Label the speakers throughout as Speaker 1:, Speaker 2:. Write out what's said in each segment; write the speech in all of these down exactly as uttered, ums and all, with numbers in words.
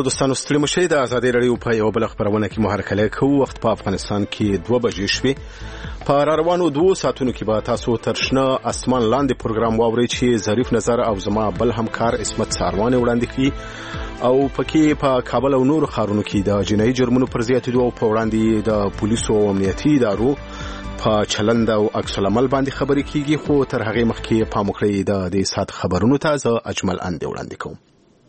Speaker 1: دوستانو ستړي مشئ د ازادي رادیو په یو بل خبرونه کې محرکله کوو. وخت په افغانستان کې دوه بجې شوې. په روانو دوه ساعتونو کې به تاسو تر شنه اسمان لاندې پروګرام واورئ چې ظریف نظر او زما بل همکار اسمت ساروان وړاندې کړي او پکې په کابل او نور ښارونو کې د جنایي جرمونو پر زیاتېدو او په وړاندې د پولیسو او امنیتي ادارو په چلند او عکس العمل باندې خبرې کیږي. خو تر هغه مخکې پام وکړئ د دې سات خبرونو ته زه اجمل اندې وړاندې کوم.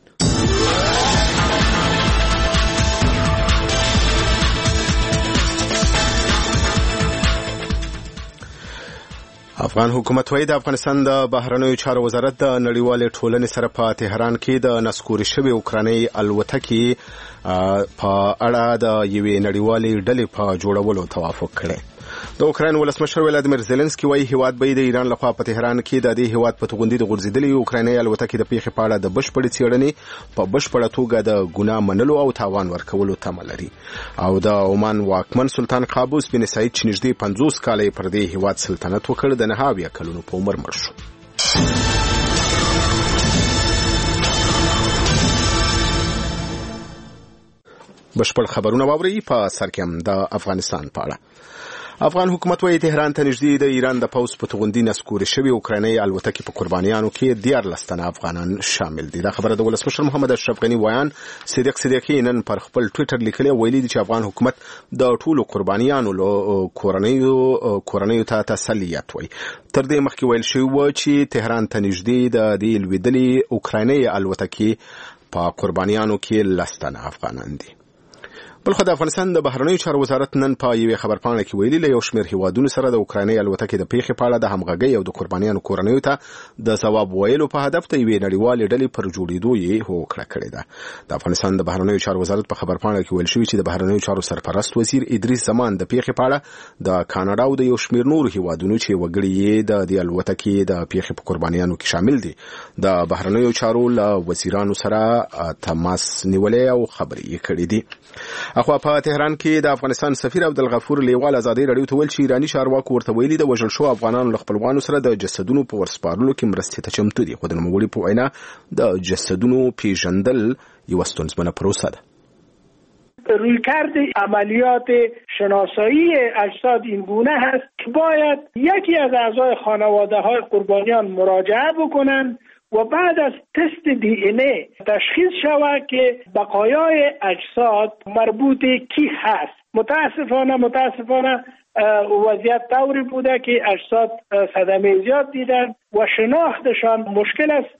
Speaker 1: افغان حکومت وايي د افغانستان د بهرنیو چارو وزارت د نړیوالې ټولنې سره په تهران کې د نسکوري شوې اوکراني الوتکې په اړه د یوې نړیوالې ډلې په جوړولو توافق کړی. د اوکراین ولسمشر ولادیمیر زيلنسکي وايي هیواد به د ایران لخوا په تهران کې د دې هیواد په توغندي د غورځېدلې اوکرایني الوتکې د پیښې په اړه د بشپړې څېړنې په بشپړه توګه د ګناه منلو او تاوان ورکولو تمه لري. او د عمان واکمن سلطان قابوس بن سعید چې نږدې پنځوس کاله پر دې هیواد سلطنت وکړ د نهه اویا کلونو په عمر مړ شو. بشپړ خبرونه واوري په سر کې هم د افغانستان په اړه. افغان حکومت وايي تهران ته نږدې د ایران د پوځ په توغندي نسکوري شوې اوکرایني الوتکې په قربانیانو کې دیارلس تنه افغانان شامل دي. دا خبره د ولسمشر محمد اشرف غني ویان صدیق صدیقی نن پر خپل ټوئیټر لیکلي ویلي دي چې افغان حکومت د ټولو قربانیانو له کورنیو کورنیو ته تسلیت وایي. تر دې مخکې ویل شوی و چې تهران ته نږدې د دې لوېدلې اوکرایني الوتکې په قربانیانو کې لس تنه افغانان دي. بلخو د افغانستان د بهرنیو چارو وزارت نن په یوې خبرپاڼه کې ویلي له یو شمېر هیوادونو سره د اوکرایني الوتکې د پیښې په اړه د همغږۍ او د قربانیانو کورنیو ته د ځواب ویلو په هدف د یوې نړیوالې ډلې پر جوړېدو یې هوکړه کړې ده. د افغانستان د بهرنیو چارو وزارت په خبرپاڼه کې ویل شوي چې د بهرنیو چارو سرپرست وزیر ادریس زمان د پیښې په اړه د کاناډا او د یو شمېر نورو هیوادونو چې وګړي یې د دې الوتکې د پیښې په قربانیانو کې شامل دي د بهرنیو چارو له وزیرانو سره تماس نیولې او خبرې یې کړې دي. اخوا په تهران کې د افغانستان سفیر عبدالغفور لیوال ازادي رادیو ته ویل چې ایرانی چارواکو ورته ویلي د وژل شو افغانانو له خپلوانو سره د جسدونو په ورسپارلو کې مرستې ته چمتو دي. خو د نوموړي په وینا د جسدونو پیژندل یوه ستونزمنه پروسه ده.
Speaker 2: رویکرد عملیات شناسایی اجساد این گونه هست که باید یکی از اعضای خانواده های قربانیان مراجعه بکنند و بعد از تست دی این ای تشخیص شود که بقایای اجساد مربوط کی هست. متاسفانه متاسفانه وضعیت طوری بوده که اجساد صدمه زیاد دیدن و شناختشان مشکل است.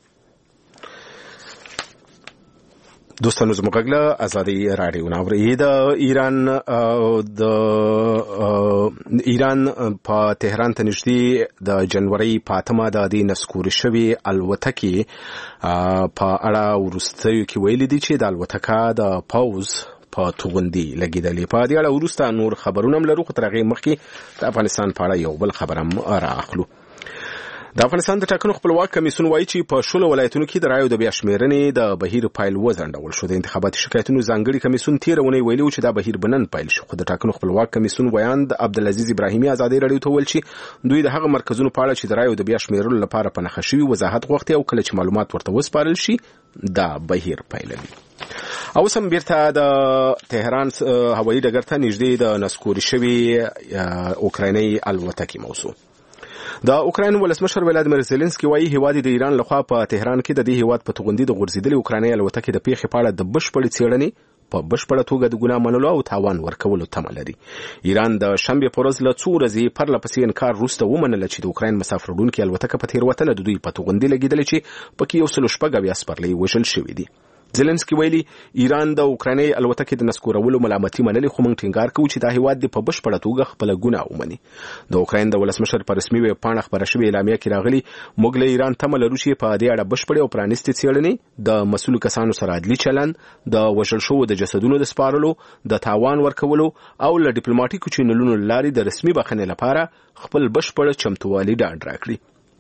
Speaker 1: دوستانو زموږ غږ ازادي رادیو ناوړي د ایران د ایران په تهران ته نږدې د جنوري په اتمه د دې نسکوري شوې الوتکې په اړه وروستیو کې ویلي دي چې د الوتکه د پوز په توغندي لګیدلې. په دې اړه وروسته نور خبرونه هم لرو خو تر هغې مخکې د افغانستان په اړه یو بل خبر هم رااخلو. د افغانستان د ټاکنو خپلواک کمیسیون وایي چې په شلو ولایتونو کې د رایو د بیا شمېرنې د بهیر پیل وځنډول شو. د انتخاباتي شکایتونو ځانګړي کمیسیون تېره اونۍ ویلي و چې دا بهیر به نن پیل شي. خو د ټاکنو خپلواک کمیسیون ویاند عبدالعزیز ابراهیمي ازادي رادیو ته ویل چې دوی د هغه مرکزونو په اړه چې د رایو د بیا شمېرلو لپاره په نښه شوي وضاحت غوښتي او کله چې معلومات ورته وسپارل شي دا بهیر پیلوي. او سم بیرته د تهران هوایي ډګر ته نږدې د نسکوري شوې اوکرایني الوتکې موضوع. د اوکراین ولسمشر ولادیمیر زيلنسکي وايي هیواد د ایران لخوا په تهران کې د دې هیواد په توغندي د غورځېدلې اوکرایني الوتکې د پیښې په اړه د بشپړې څېړنې په بشپړه توګه د ګناه منلو او تاوان ورکولو تمه لري. ایران د شنبې په ورځ له څو ورځې پرله پسې انکار وروسته ومنله چې د اوکراین مسافر وړونکې الوتکه په تېروتنه د دوی په توغندي لګېدلې چې پکې یو سل شپږ اویا سپرلۍ وژل شوي دي. زيلنسکي ویلي ایران د اوکرایني الوتکې د نسکورولو ملامتي منلې خو موږ ټینګار کوو چې دا هیواد د په بشپړه توګه خپله ګناه ومني. د اوکراین د ولسمشر په رسمي ویب پاڼه خپره شوې اعلامیه کې راغلي موږ له ایران تمه لرو چې په دې اړه بشپړې او پرانیستې څېړنې د مسؤلو کسانو سره عدلي چلند د وژل شوو د جسدونو د سپارلو د تاوان ورکولو او له ډیپلوماټیکو چینلونو له لارې د رسمي بخښنې لپاره خپل بشپړ چمتووالي ډاډ راکړي.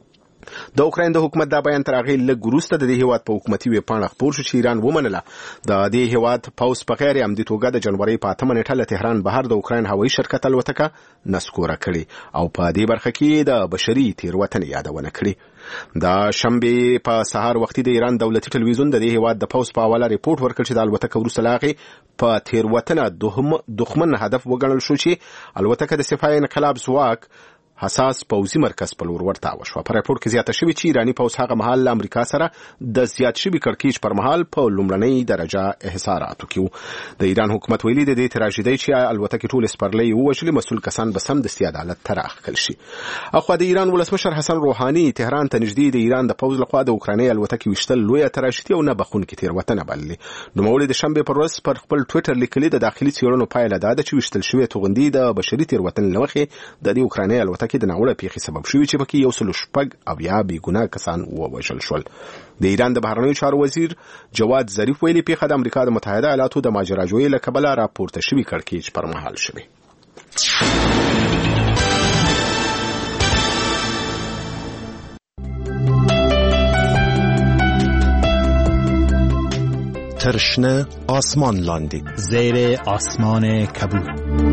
Speaker 1: د اوکراین د حکومت دا بیان تر هغه لږ وروسته د دې هیواد په حکومتي ویب پاڼه خپور شو چې ایران ومنله د دې هیواد پوز په غیر عمدي توګه د جنوري په اتمه نیټه له تهران بهر د اوکراین هوایي شرکت الوتکه نسکوره کړې او په دې برخه کې د بشري تیروتنې یادونه کړې د شنبه په سهار وختي د ایران دولتي ټلویزیون د دې هیواد د پوز په حواله ریپورت ورکړ چې د الوتکه وروسته لاغې په تیروتنه دښمن هدف وګڼل شو چې الوتکه د صفای انقلاب ځواک حساس پوزي مرکز په لور ورتاو شو. په راپور کې زیاته شوی چې ایرانی پوز هغه مهال له امریکا سره د زیات شوی کړکېچ پر مهال په لومړنۍ درجه احصاراتو کې د ایران حکومت ویلي د دې تراژیدي چې الوتکه ټول سپرلۍ ووجلي مسؤل کسان به سم د عدالت تر اخکل شي. اخو د ایران ولسمشر حسن روحاني تهران ته نږدې د ایران د پوز لخوا د اوکرایني الوتکه وشتل لوی تراژیدي او نه بخون کې تیروتنه بللې. نو مولد شنبه پر ورځ پر خپل ټوئیټر لیکلي د داخلي څیړنو پایله ده چې وشتل شوی توغندي د بشري تیروتنې لمخې د دې اوکرایني الوتکه د ناوړه پیښې سبب شوی چې پکې یو سل شپږ او یا بې ګناه کسان ووژل شول. د ایران د بهرنیو چارو وزیر جواد ظریف ویلي پیښه د امریکا د متحده ایالاتو د ماجراجویۍ له کبله راپورته شوی کړکېچ پر مهال شوی.
Speaker 3: ترشنه آسمان لاندی
Speaker 4: زیر آسمان کبود.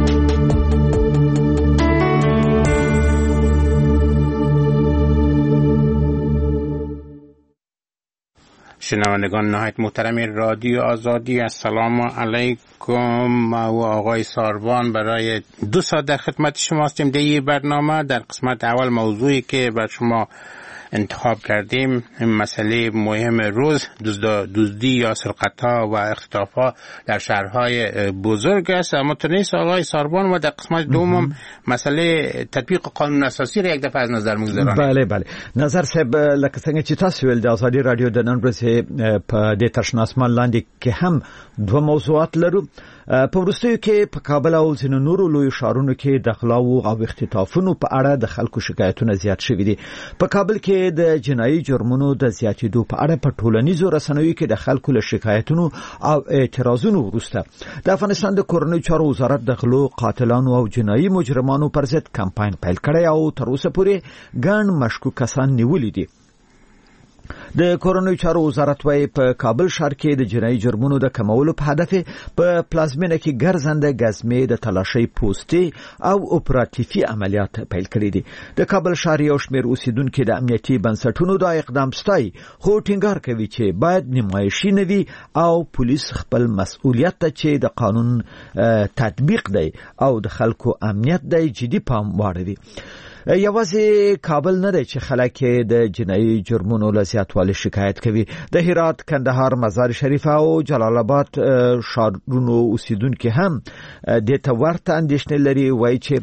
Speaker 5: شنوندگان نهایت محترم رادیو آزادی، السلام علیکم. و آقای ساروان برای دو ساعت در خدمت شما هستیم. در این برنامه در قسمت اول موضوعی که بر شما انتخاب کردیم مسئله مهم روز دزدی یا سرقت‌ها و اختطاف‌ها در شهرهای بزرگ است. اما تونست آقای ساروان و در قسمت دوم مسئله تطبیق قانون اساسی را یک دفعه از نظر می‌گذارم.
Speaker 6: بله بله نظر صاحب لکه څنګه چې تاسو ول د ازادي رادیو د نن ورځې په د ترشنه اسمان لاندې کې هم دوه موضوعات لرو. په وروستیو کې په کابل او ځینو نورو لوی ښارونو کې د غلاو او اختطافونو په اړه د خلکو شکایتونه زیات شوي دي. په کابل کې د جنایي جرمونو د زیاتېدو په اړه په ټولنیزو رسنیو کې د خلکو له شکایتونو او اعتراضونو وروسته د افغانستان د کورنیو چارو وزارت د غلو، قاتلانو او جنایي مجرمانو پر ضد کمپاین پیل کړی او تر اوسه پورې ګڼ مشکوک کسان نیولي دي. د کورنیو چارو وزارت وايي په کابل ښار کې د جنایي جرمونو د کمولو په هدف په پلازمینه کې ګرځنده ګزمې د تلاشۍ پوسټي او اپراتیفي عملیات پیل کړي دي. د کابل ښار یو شمېر اوسیدونکو د امنیتي بنسټونو د اقدام ستایي، خو ټینګار کوي چې باید نمایشي نه وي او پولیس خپل مسؤلیت ته چې د قانون تطبیق دی او د خلکو امنیت دی جدي پام واړوي. یوازې کابل نه دی چې خلک د جنایي جرمونو له زیاتوالي شکایت کوي. د هرات، کندهار، مزار شریف او جلال آباد ښارونو اوسیدونکو هم د ته ورته اندېښنې لري. وایي چې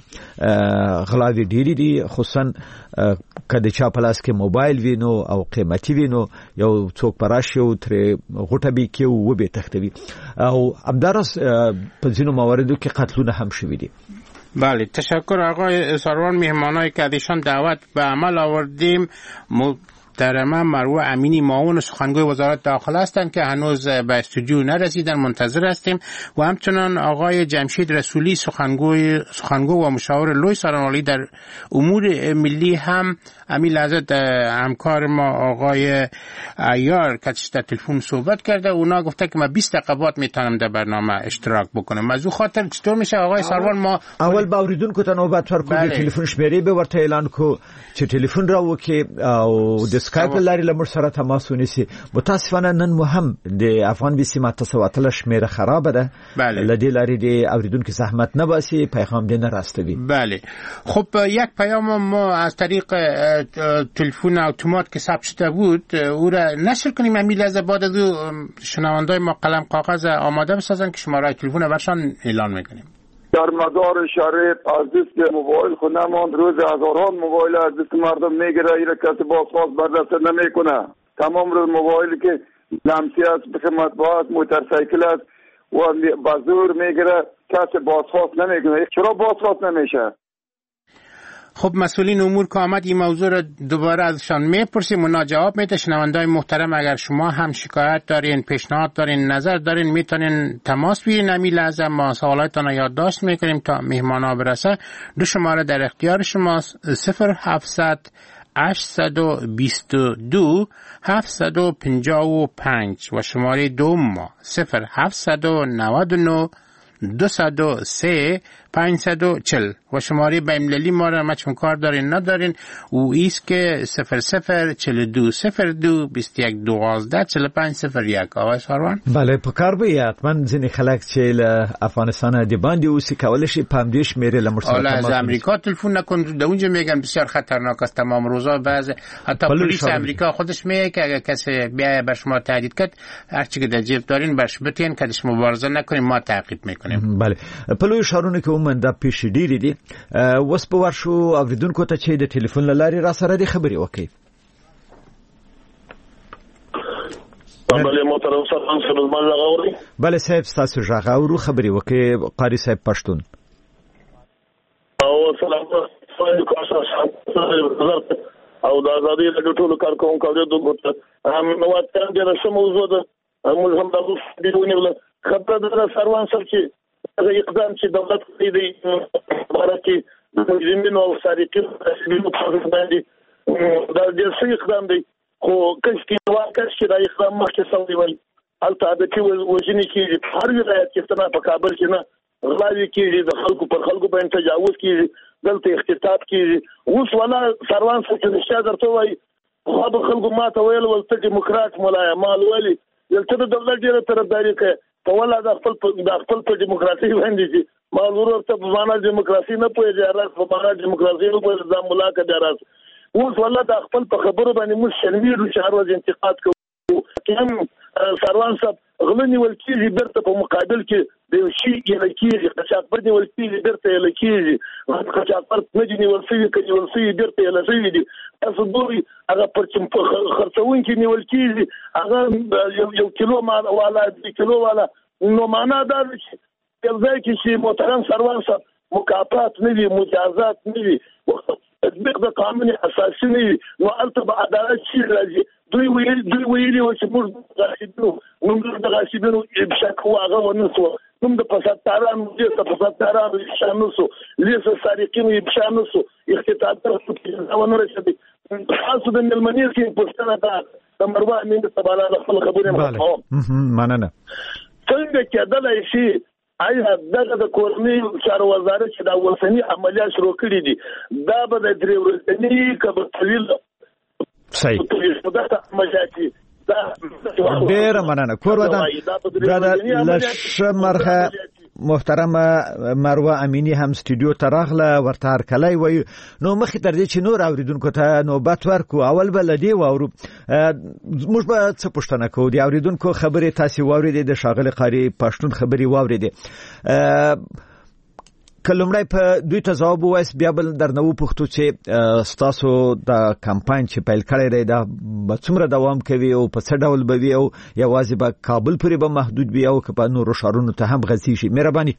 Speaker 6: غلاوې ډېرې دي، خصوصا که د چا په لاس کې موبایل وي نو او قیمتي وي نو یو څوک به راشي او ترې غوټه به یې کړي او وبې تښتوي. او همداراز په ځینو مواردو کې قتلونه هم شوي دي.
Speaker 5: بله، تشکر آقای ساروان. مهمانایی که ازشان دعوت به عمل آوردیم محترمه مروه امینی معاون سخنگوی وزارت داخله هستند که هنوز به استودیو نرسیدن، منتظر هستیم. و همچنان آقای جمشید رسولی سخنگوی سخنگو و مشاور لوی سرانوالی در امور ملی هم همین لحظه همکار ما آقای عیار که در تلفن صحبت کرده. اونا گفته که ما بیست دقیقه بعد میتونم در برنامه اشتراک بکنم. از او خاطر چطور میشه آقای ساروان ما
Speaker 6: اول با اوریدونکو ته نوبت ورکړو، تلیفون شمیرې به ورته اعلان کو چې تلیفون را وکړي او د اسکایپ لارې له موږ سره تماس ونیسي. متاسفانه نن مو هم د افغان بي سي ماته سواتله شمیره خراب ده. له دې لارې د اوریدونکو زحمت نه باسي، پیغام دې نه راستوي.
Speaker 5: بله، خب یک پیام ما از طریق تلفن اتومات که ثبت شده بود او را نشر کنیم. همین لحظه بعد از شنوندای ما قلم کاغذ آماده بسازن که شماره تلفن برشان اعلان میکنیم.
Speaker 7: در مزار شریف از دست موبایل خود نماند. روز هزاران موبایل از دست مردم میگیره، ایره کسی بازخواست برداشت نمیکنه. تمام روز موبایلی که لمسی است، به مطبوعات است، موتورسیکل است و بازور میگیره، کسی بازخواست نمیکنه. چرا بازخواست نمیشه؟
Speaker 5: خب مسئولین امور که آمد این موضوع را دوباره ازشان میپرسیم، اونا جواب میده. شنوندای محترم اگر شما هم شکایت دارین، پیشنهاد دارین، نظر دارین، میتونین تماس بگیرین. همین لحظه ما سوالاتتان را یادداشت میکنیم تا مهمانا برسه. دو شماره در اختیار شماست: صفر هفتصد هشتصد و بیست و دو هفتصد و پنجاه و پنج و شماره دوم ما صفر هفتصد و نود و نه دوصد و سه پانصد و چهل و شماره بین‌المللی ما را ما چون کار دارین ندارین و ایست که صفر صفر چهل و دو صفر دو بیست و یک دوازده چهل و پنج صفر یک. آقای ساروان
Speaker 6: بله په کار به حتما ځینې خلک چې له افغانستان د باندې اوسي کولای شي په همدې شمیرې له مرسته
Speaker 5: حالا از امریکا تلفن نکن، در اونجا میگن بسیار خطرناک است تمام روزا. بعض حتی پلیس امریکا خودش میگه که اگر کسی بیای بر شما تهدید کرد هر چی که در جیب دارین برش بتین کدش مبارزه نکنیم ما تعقیب میکنیم.
Speaker 6: بله په لوی ښارونو کې عموما دا پیښې ډېرې دي. اوس به ورشو اوریدونکو ته چې د ټلیفون له لارې را سره دې خبرې وکړي.
Speaker 8: بله محترم سلام سلمان لغاوري.
Speaker 6: بله صاحب ستاسو غږ اورو، خبرې وکړي قاری صاحب پښتون.
Speaker 8: او سلام علیکم او د آزادۍ د ټولو کارکونکو اوریدونکو ته نو واته د رسم موضوع ده موږ هم د دیونه خبره ده سروان سره چې هغه اقدام چې دولت کوي د بارکه مجرمینو او سارقینو په باندې دا د څه اقدام دی خو کله چې واکه چې دا اقدام مخکې سوی وي البته د کې وژنې کې هر ولایت کې څنګه په کابل کې نه غلاوي کېږي، د خلکو پر خلکو باندې تجاوز کېږي، دلته اختطاف کېږي. اوس ولا سروان څه چې درته وایي خو د خلکو ماته ویل ولته ډیموکرات ملای مال ولي دلته د دولت ډیره طرفداري کوي په ولا د خپل د خپل په دیموکراسي باندې چې مال ورته په معنا دیموکراسي نه پوهیږي، راځي په معنا دیموکراسي نه پوهیږي د ملاقات راځي. اوس ولا د خپل په خبرو باندې موږ شرمېږو چې هر ورځ انتقاد کوو. کله سروان صاحب غلنی ولکېږي برته په مقابل کې د شي یلکېږي قچاقبر دی ولکېږي برته یلکېږي قچاقبر نه دی ولسوي کې ولسوي برته یلسوي دي تاسو ګوري هغه پر چې خرڅون کې نیول کېږي هغه یو کیلو مال والا د کیلو والا نو معنا دا چې ځای کې چې محترم سروان صاحب مکافات نه دي مجازات نه دي تطبیق د قانون اساسي نه وي نو البته به عدالت شي راځي. دوی ویل دوی ویلي و چې موږ غاښیدو موږ د غاښیدو بشک هغه ونسو موږ د فسادارانو د فسادارانو شانوسو لیسه سارقینو بشانوسو اختطاف تر ونه رسېدي. تاسو د ملمنیر کې پوښتنه ده د مروه امین د سباله خپل خبرې مخاو
Speaker 6: مننه
Speaker 8: څنګه کېدلای شي آیا دغه د کورنۍ چارو وزارت چې دا وسنی عملیات شروع کړي دي دا به د درې ورځې کبه طویل
Speaker 6: صحیح ډېر مننه کور ودان برادر لشمرخه محترمه مروه امینی هم استودیو ته راغله ورته هرکلی وایي. نو مخکې تر دې چې نور اوریدونکو ته نوبت ورکړو اول به له دې واورو موږ به څه پوښتنه کوو د اوریدونکو خبرې تاسې واورېدې د ښاغلي قاري پښتون خبرې واورېدې که لومړی په دوی ته ځواب ووایست بیا به درنه وپوښتو چې ستاسو د کمپاین چې پیل کړی دی دا به څومره دوام کوي او په څه ډول به وي او یوازې به کابل پورې به محدود وي او که په نورو ښارونو ته هم غځېږي. مهرباني.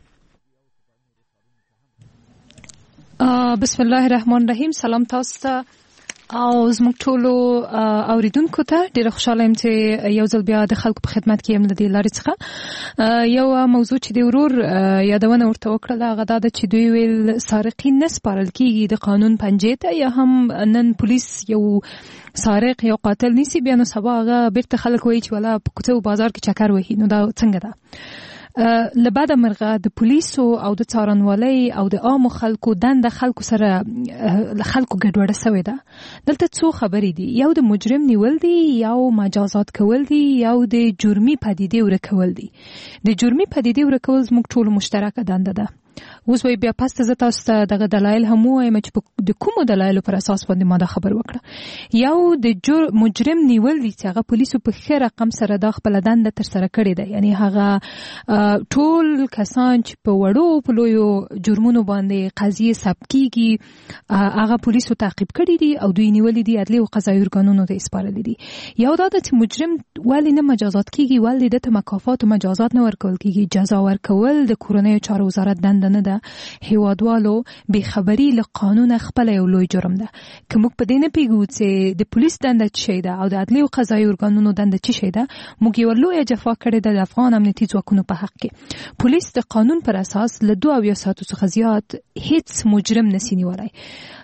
Speaker 9: بسم الله الرحمن الرحیم. سلام تاسو ته او زموږ ټولو اوریدونکو ته ډیره خوشاله یم چې یو ځل بیا د خلکو په خدمت کې یم. د دې لارې څخه یو موضوع چې د ورور یادونه ورته وکړله هغه دا ده چې دوی ویل سارقین نه سپارل کېږي د قانون پنجې ته یا هم نن پولیس یو سارق یو قاتل نیسي بیا نو سبا هغه بیرته خلک وایي چې ولا په کوڅه او بازار کې چکر وهي. نو دا څنګه ده؟ لبعد مرغه د پولیسو او د څارنوالۍ او د عامو خلکو دنده خلکو سره خلکو ګډوډه شوې ده. دلته څو خبرې دي، یو د مجرم نیول دي، یو مجازات کول دي، یو د جرمي پدیدې ورکول دي. د جرمي پدیدې ورکول زموږ ټولو مشترکه دنده ده. اوس وای بیا پس ته تاسو ته دغه دلایل هم وایم چې د کومو دلایلو پر اساس باندې ما دا خبر وکړه. یو د مجرم نیول دي چې هغه پولیسو په ښه رقم سره دا خپل دنده تر سره کړې ده، یعنی هغه ټول کسان چې په وړو په لویو جرمونو باندې قضیې ثبت کیږي هغه پولیسو تعقیب کړي دي او دوی نیولې دي عدلي او قضایي ارګانونو ته سپارلي دي. یو دا چې مجرم ولی نه مجازات کیږي، ولی د مکافات او مجازات نه ورکول کیږي. جزا ورکول د کورنۍ چارو وزارت دنده نه ده. هیوادوالو بے خبري له قانون خپل یو لوی جرم ده. که موږ په دې نه پیګو چې د پولیس دنده څه شي ده او د عدلي او قضایي ارګانونو دنده څه شي ده، موږ یو لوی جفا کړې ده د افغان امنیتي ځواکونو په حق کې. پولیس د قانون پر اساس له دوه اویا ساعتو څخه زیات هیڅ مجرم نسی نیولای.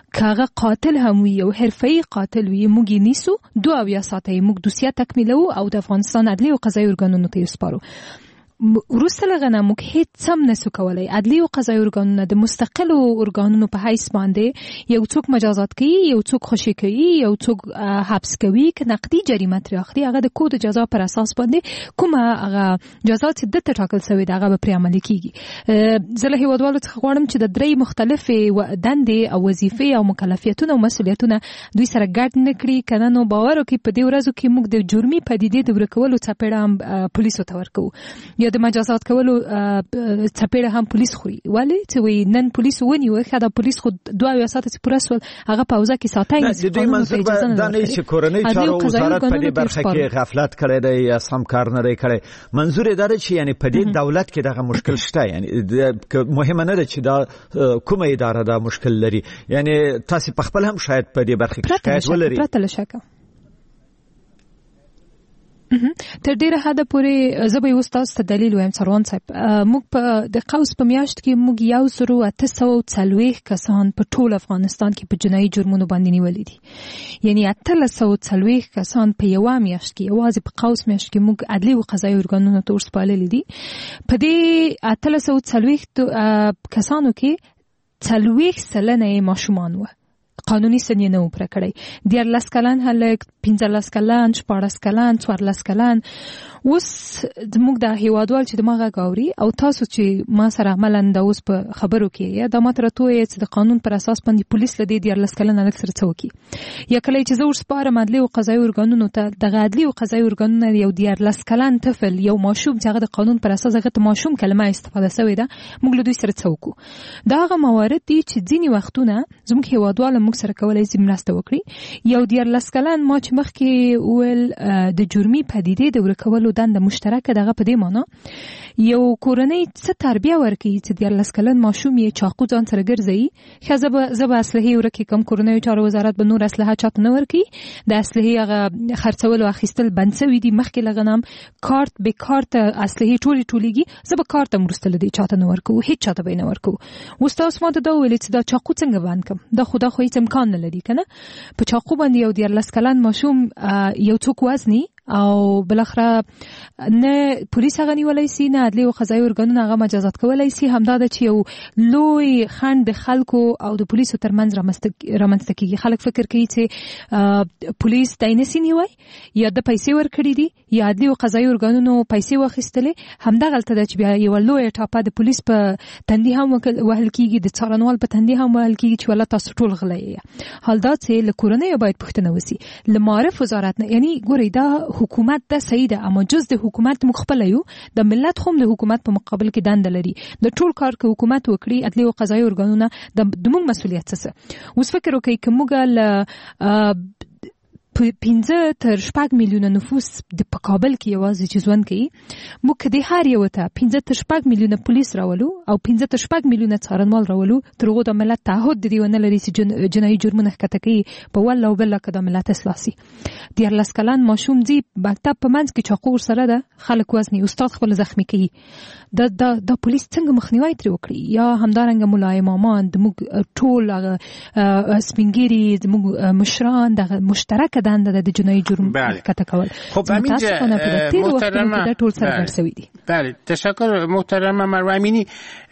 Speaker 9: کاغه قاتل هم وي او حرفي قاتل وي موږ نیسو دوه اویا ساعته موږ دوسیه تکمیلو او د افغانستان عدلي او قضایي ارګانونو ته سپارو. وروسته لغنه موږ هیڅ هم نسو کولای عدلي او قضایي ارګانونه د مستقلو ارګانونو په حیث باندې یو څوک مجازات کوي، یو څوک خوشي کوي، یو څوک حبس کوي که نقدي جریمه ترې اخلي، هغه د کود جزا پر اساس باندې کومه هغه جزا چې د ټاکل شوی دی هغه به پرې عملي کیږي. زه له هیوادوالو څخه غواړم چې د درې مختلفې دندې او وظیفې او مکلفیتونه او مسؤلیتونه دوی سره ګډ نه کړي، کنه نو باور وکړي په دې ورځو کې موږ د جرمي پدیدې د ورکولو څپېړه هم پولیسو ته ورکوو یا د مجازات کولو څپېړه هم پولیس خوري. ولې چې وي نن پولیس ونیو ښه د پولیس خو دوه اویا ساعته چې پوره سول هغه په اوضاع کې ساتای نه
Speaker 6: د دوی منظور دا نه چې کورنۍ چارو وزارت په دې برخه کې غفلت کړی دی یا سم کار نه دی کړی. منظور دا چې یعنی په دې دولت کې دغه مشکل شته، یعنی مهمه نه ده چې دا کومه اداره دا مشکل لري، یعنی تاسو په خپل هم شاید په دې برخه کې شکایت ولري.
Speaker 9: پرته له شکه تر ډیره حد پورې زه به یو ستاسو ته دلیل وایم سروان صاحب. موږ په د قوس په میاشت کې موږ یو زرو اته سوه څلوېښت کسان په ټول افغانستان کې په جنایي جرمونو باندې نیولي دي، یعنی اتلس سوه څلوېښت کسان په یوه میاشت کې یوازې په قوس میاشت کې موږ عدلي او قضایي ارګانونو ته ورسپارلي دي. په دې اتلس سوه څلوېښت کسانو کې څلوېښت سلنه یې ماشومان وو، قانوني سن یې نه و پوره کړی، دیارلس کلن هلک، پنځلس کلن، شپاړس کلن، څوارلس کلن. اوس زموږ د هیوادوال چې د ما غږ اوري او تاسو چې ما سره عملاً د اوس په خبرو کې یا د ما ته راته چې د قانون پر اساس باندې پولیس له دې دیارلس کلن هلک سره څه وکړي، یا کله چې زه ورسپارم عدلي او قضایي ارګانونو ته دغه عدلي او قضایي ارګانونه یو دیارلس کلن طفل یو ماشوم چې هغه د قانون پر اساس هغه ته ماشوم کلمه استفاده شوې ده، موږ له دوی سره څه وکړو. دا هغه موارد دي چې ځینې وختونه زموږ هیوادوال موږ سره کولای شي مرسته وکړي. یو دیارلس کلن ما چې مخکې وویل د جرمي پدیدې د ورکولو دنده مشترکه دغه په دې معنی یو کورنۍ څه تربیه ورکوي چې دیارلس کلن ماشوم یې چاقو ځان سره ګرځوي، ښځه به زه به اسلحې ورکړي، کوم کورنیو چارو وزارت به نور اسلحه چاته نه ورکړي، د اسلحې هغه خرڅول او اخیستل بند شوي دي. مخکې له هغه هم کارت به کارت اسلحې ټولې ټولېږي، زه به کارت هم وروسته له دې چاته نه ورکوو، هېڅ چاته به یې نه ورکوو. اوس تاسو ما ته دا وویلې چې دا چاقو څنګه بند کړم، دا خو دا خو هېڅ امکان نه لري که نه. په چاقو باندې یو دیارلس کلن ماشوم یو څوک وزني او بلخره نه پولیس هغه نیولای شي نه عدلي او قضایي ارګانونه هغه مجازات کولای شي. همدا د چې یو لوی خنډ د خلکو او د پولیسو ترمنځ رامنځته کیږي. خلک فکر کوي چې پولیس دای نه سي نیوي یا د پیسې ورکړي دي یا عدلي او قضایي ارګانونو پیسې واخیستلې. همدا غلطه ده چې بیا یو لوی ټاپه د پولیس په تندي هم وهل کیږي، د څارنوال په تندي هم وهل کیږي چې ولا تاسو ټول غلي. حال دا چې له کورنۍ باید پوښتنه وسی له معرف وزارت نه، یعنی ګوري دا حکومت د صحیح ده اما جز د حکومت مخبل یو د ملت خو د حکومت په مقابل کې دند لري. د ټول کار کې حکومت وکړي عدلي او قضایي ارګانونه د موږ مسؤلیت څه. اوس فکر وکړئ چې موږ ل پنځه تر شپږ میلیونه نفوس د په کابل کې یوازې چې ژوند کوي، موږ د هر یو ته پنځه تر شپږ میلیونه پولیس راولو او پنځه تر شپږ میلیونه څارنوال راولو، تر هغو د ملت تعهد دی ونه لري چې جنایي جرمونه ښکته کوي په ول او بل که د ملت اصلاح سي. دیارلس کلن ماشوم ځي مکتب په منځ کې چاقو ورسره ده، خلک وزني، استاد خپل زخمي کوي. د د د پولیس څنګه مخنیوی ترې وکړي؟ یا همدارنګه ملا امامان د موږ ټول هغه سپینګیري زموږ مشران دغه مشترکه دنده د جنایي جرم ښکته کول.
Speaker 5: خب همینجا محترمه
Speaker 9: ټول سره ګډ شوي دي.
Speaker 5: بله تشکر محترمه مروه امینی.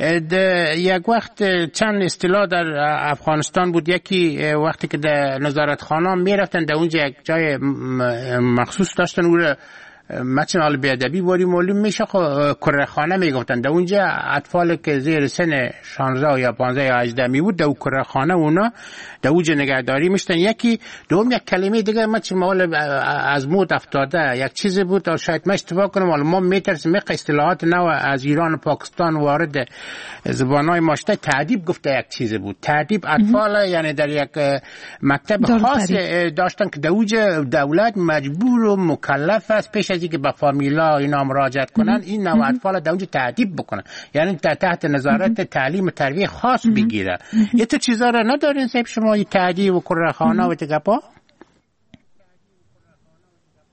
Speaker 5: یک وقت چند اصطلاح در افغانستان بود، یکی وقتی که در نظارتخانه میرفتن در اونجا یک جای مخصوص داشتن او متن حال بیادبی باری معلوم میشه کره خانه میگفتن. در اونجا اطفال که زیر سن شانزده یا پانزده یا هجده می بود در کره خانه اونا در اونجا نگهداری میشتن. یکی دوم یک کلمه دیگه ما چه مال از مود افتاده یک چیزی بود، شاید ما اشتباه کنم ولی ما میترسیم یک اصطلاحات نو از ایران و پاکستان وارد زبانهای ما شده. تعذیب گفته یک چیزی بود، تعذیب اطفال یعنی در یک مکتب خاص داشتن که در اونجا دولت مجبور و مکلف است پیش از اینکه به فامیلا اینا مراجعت کنن این نوع اطفال در اونجا تعذیب بکنن، یعنی تحت نظارت تعلیم و تربیه خاص بگیره. یه تو چیزا رو ندارین صاحب شما تعذیب و کره خانه و تگپا؟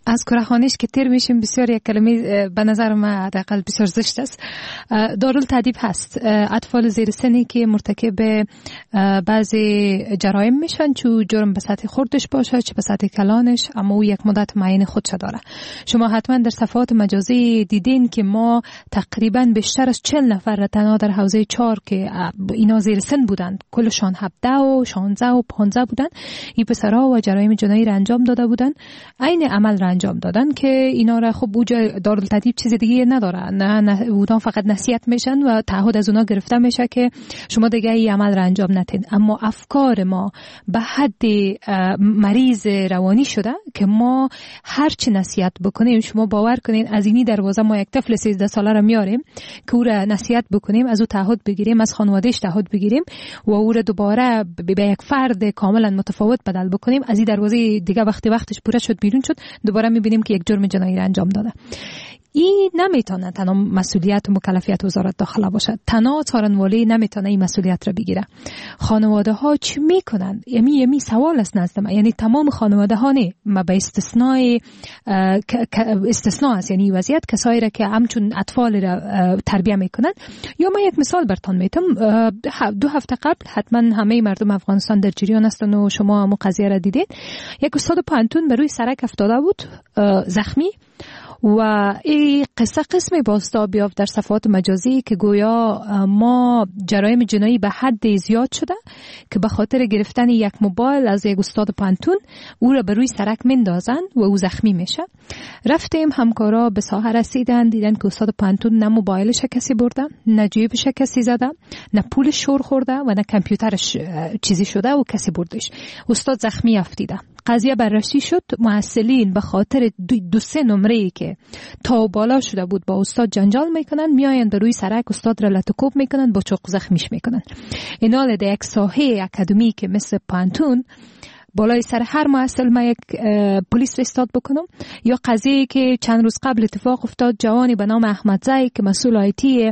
Speaker 9: از کورخانش که تیر میشیم بسیار یک کلمه به نظر من حداقل بسیار زشت است. دارالتعدیب هست. اطفال زیر سنی که مرتکب بعضی جرایم میشن، چون جرم به سطح خردش باشه چه به سطح کلانش، اما او یک مدت معین خودش داره. شما حتما در صفحات مجازی دیدین که ما تقریبا بیشتر از چهل نفر را تنها در حوزه چهار که اینا زیر سن بودند، کلشان هفده و شانزده و پانزده بودند، این پسرها و جرایم جنایی را انجام داده بودند، عین عمل را انجام دادن که اینا را خب اوجا دارالتعدیب چیز دیگه نداره، نه, نه اونا فقط نصیحت میشن و تعهد از اونا گرفته میشه که شما دیگه این عمل را انجام ندین. اما افکار ما به حد مریض روانی شده که ما هر چی نصیحت بکنیم، شما باور کنین از اینی دروازه ما یک طفل سیزده ساله را میاریم که او را نصیحت بکنیم، از او تعهد بگیریم، از خانوادهش تعهد بگیریم و او را دوباره به یک فرد کاملا متفاوت بدل بکنیم، از این دروازه دیگه وقتی وقتش پوره شد بیرون شد، دوباره میبینیم که یک جرم جنایی را انجام داده. این نمیتونه تنها مسئولیت و مکلفیت وزارت داخله باشه. تنها څارنوالی نمیتونه این مسئولیت را بگیره. خانواده ها چی میکنن؟ یعنی یعنی سوال است نزد من، یعنی تمام خانواده ها نه، ما به استثنای استثناء است، یعنی وضعیت کسایی را که همچون اطفال را تربیت میکنن. یا من یک مثال براتون میتم. دو هفته قبل حتما همه مردم افغانستان در جریان هستن و شما هم قضیه را دیدید. یک استاد پانتون بر روی سرک افتاده بود، زخمی، و این قصه قسمی بازتاب یافت در صفحات مجازی که گویا ما جرایم جنایی به حد زیاد شده که به خاطر گرفتن یک موبایل از یک استاد پانتون او را به روی سرک مندازن و او زخمی میشه. رفتیم، همکارا به ساحه رسیدن، دیدن که استاد پانتون نه موبایلش کسی برده، نه جیبش کسی زده، نه پولش شور خورده و نه کامپیوترش چیزی شده و کسی بردش. استاد زخمی افتیده. قضیه بررسی شد. محصلین به خاطر دو, دو سه نمره‌ای که تا بالا شده بود با استاد جنجال میکنن، میاین به روی سرک استاد را لطکوب میکنن، با چاقو زخمیش میکنن. اینا در یک ساحه اکادمی که مثل پانتون بالای سر هر محصل ما یک پلیس استاد بکنم. یا قضیه که چند روز قبل اتفاق افتاد، جوانی به نام احمد زی که مسئول آیتی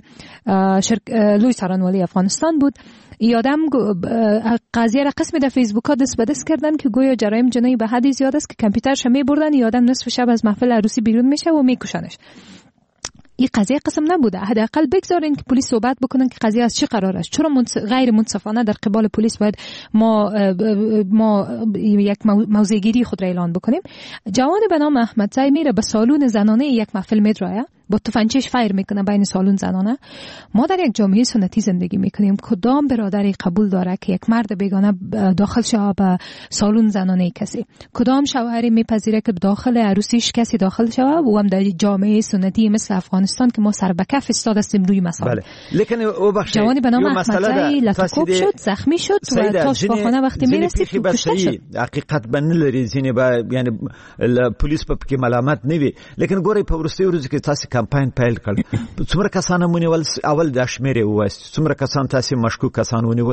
Speaker 9: لوی څارنوالۍ افغانستان بود، یادم قضیه را قسمی در فیسبوک ها دست به دست کردن که گویا جرایم جنایی به حدی زیاد است که کامپیوترش می بردن، یادم نصف شب از محفل عروسی بیرون میشه و میکشنش. این قضیه قسم نبوده. حداقل بگذارین که پلیس صحبت بکنن که قضیه از چی قرار است. چرا غیر منصفانه در قبال پلیس باید ما ما یک موضع‌گیری خود را اعلان بکنیم؟ جوان به نام احمد زی میره به سالن زنانه یک محفل میدرایه، با تفنگچش فایر میکنه بین سالن زنانه. ما در یک جامعه سنتی زندگی میکنیم. کدام برادری قبول داره که یک مرد بیگانه داخل شه به سالن زنانه کسی؟ کدام شوهری میپذیره که داخل عروسیش کسی داخل شه و هم در جامعه سنتی مثل افغانستان که ما سر به کف استاد هستیم روی مسائل؟
Speaker 6: بله. لیکن او بخش
Speaker 9: جوانی به نام احمد زی لطکوب شد، زخمی شد و تا شفاخانه وقتی میرسید کشته شد.
Speaker 6: حقیقت بنه لري ځینې به یعنی پولیس په کې ملامت نه وي، لیکن ګوري په ورستیو ورځو کې تاسو کمپاین پیل کړ، څومره کسان مونیول؟ اول د شمیرې ووایست، څومره کسان تاسو مشکوک کسان ونیول؟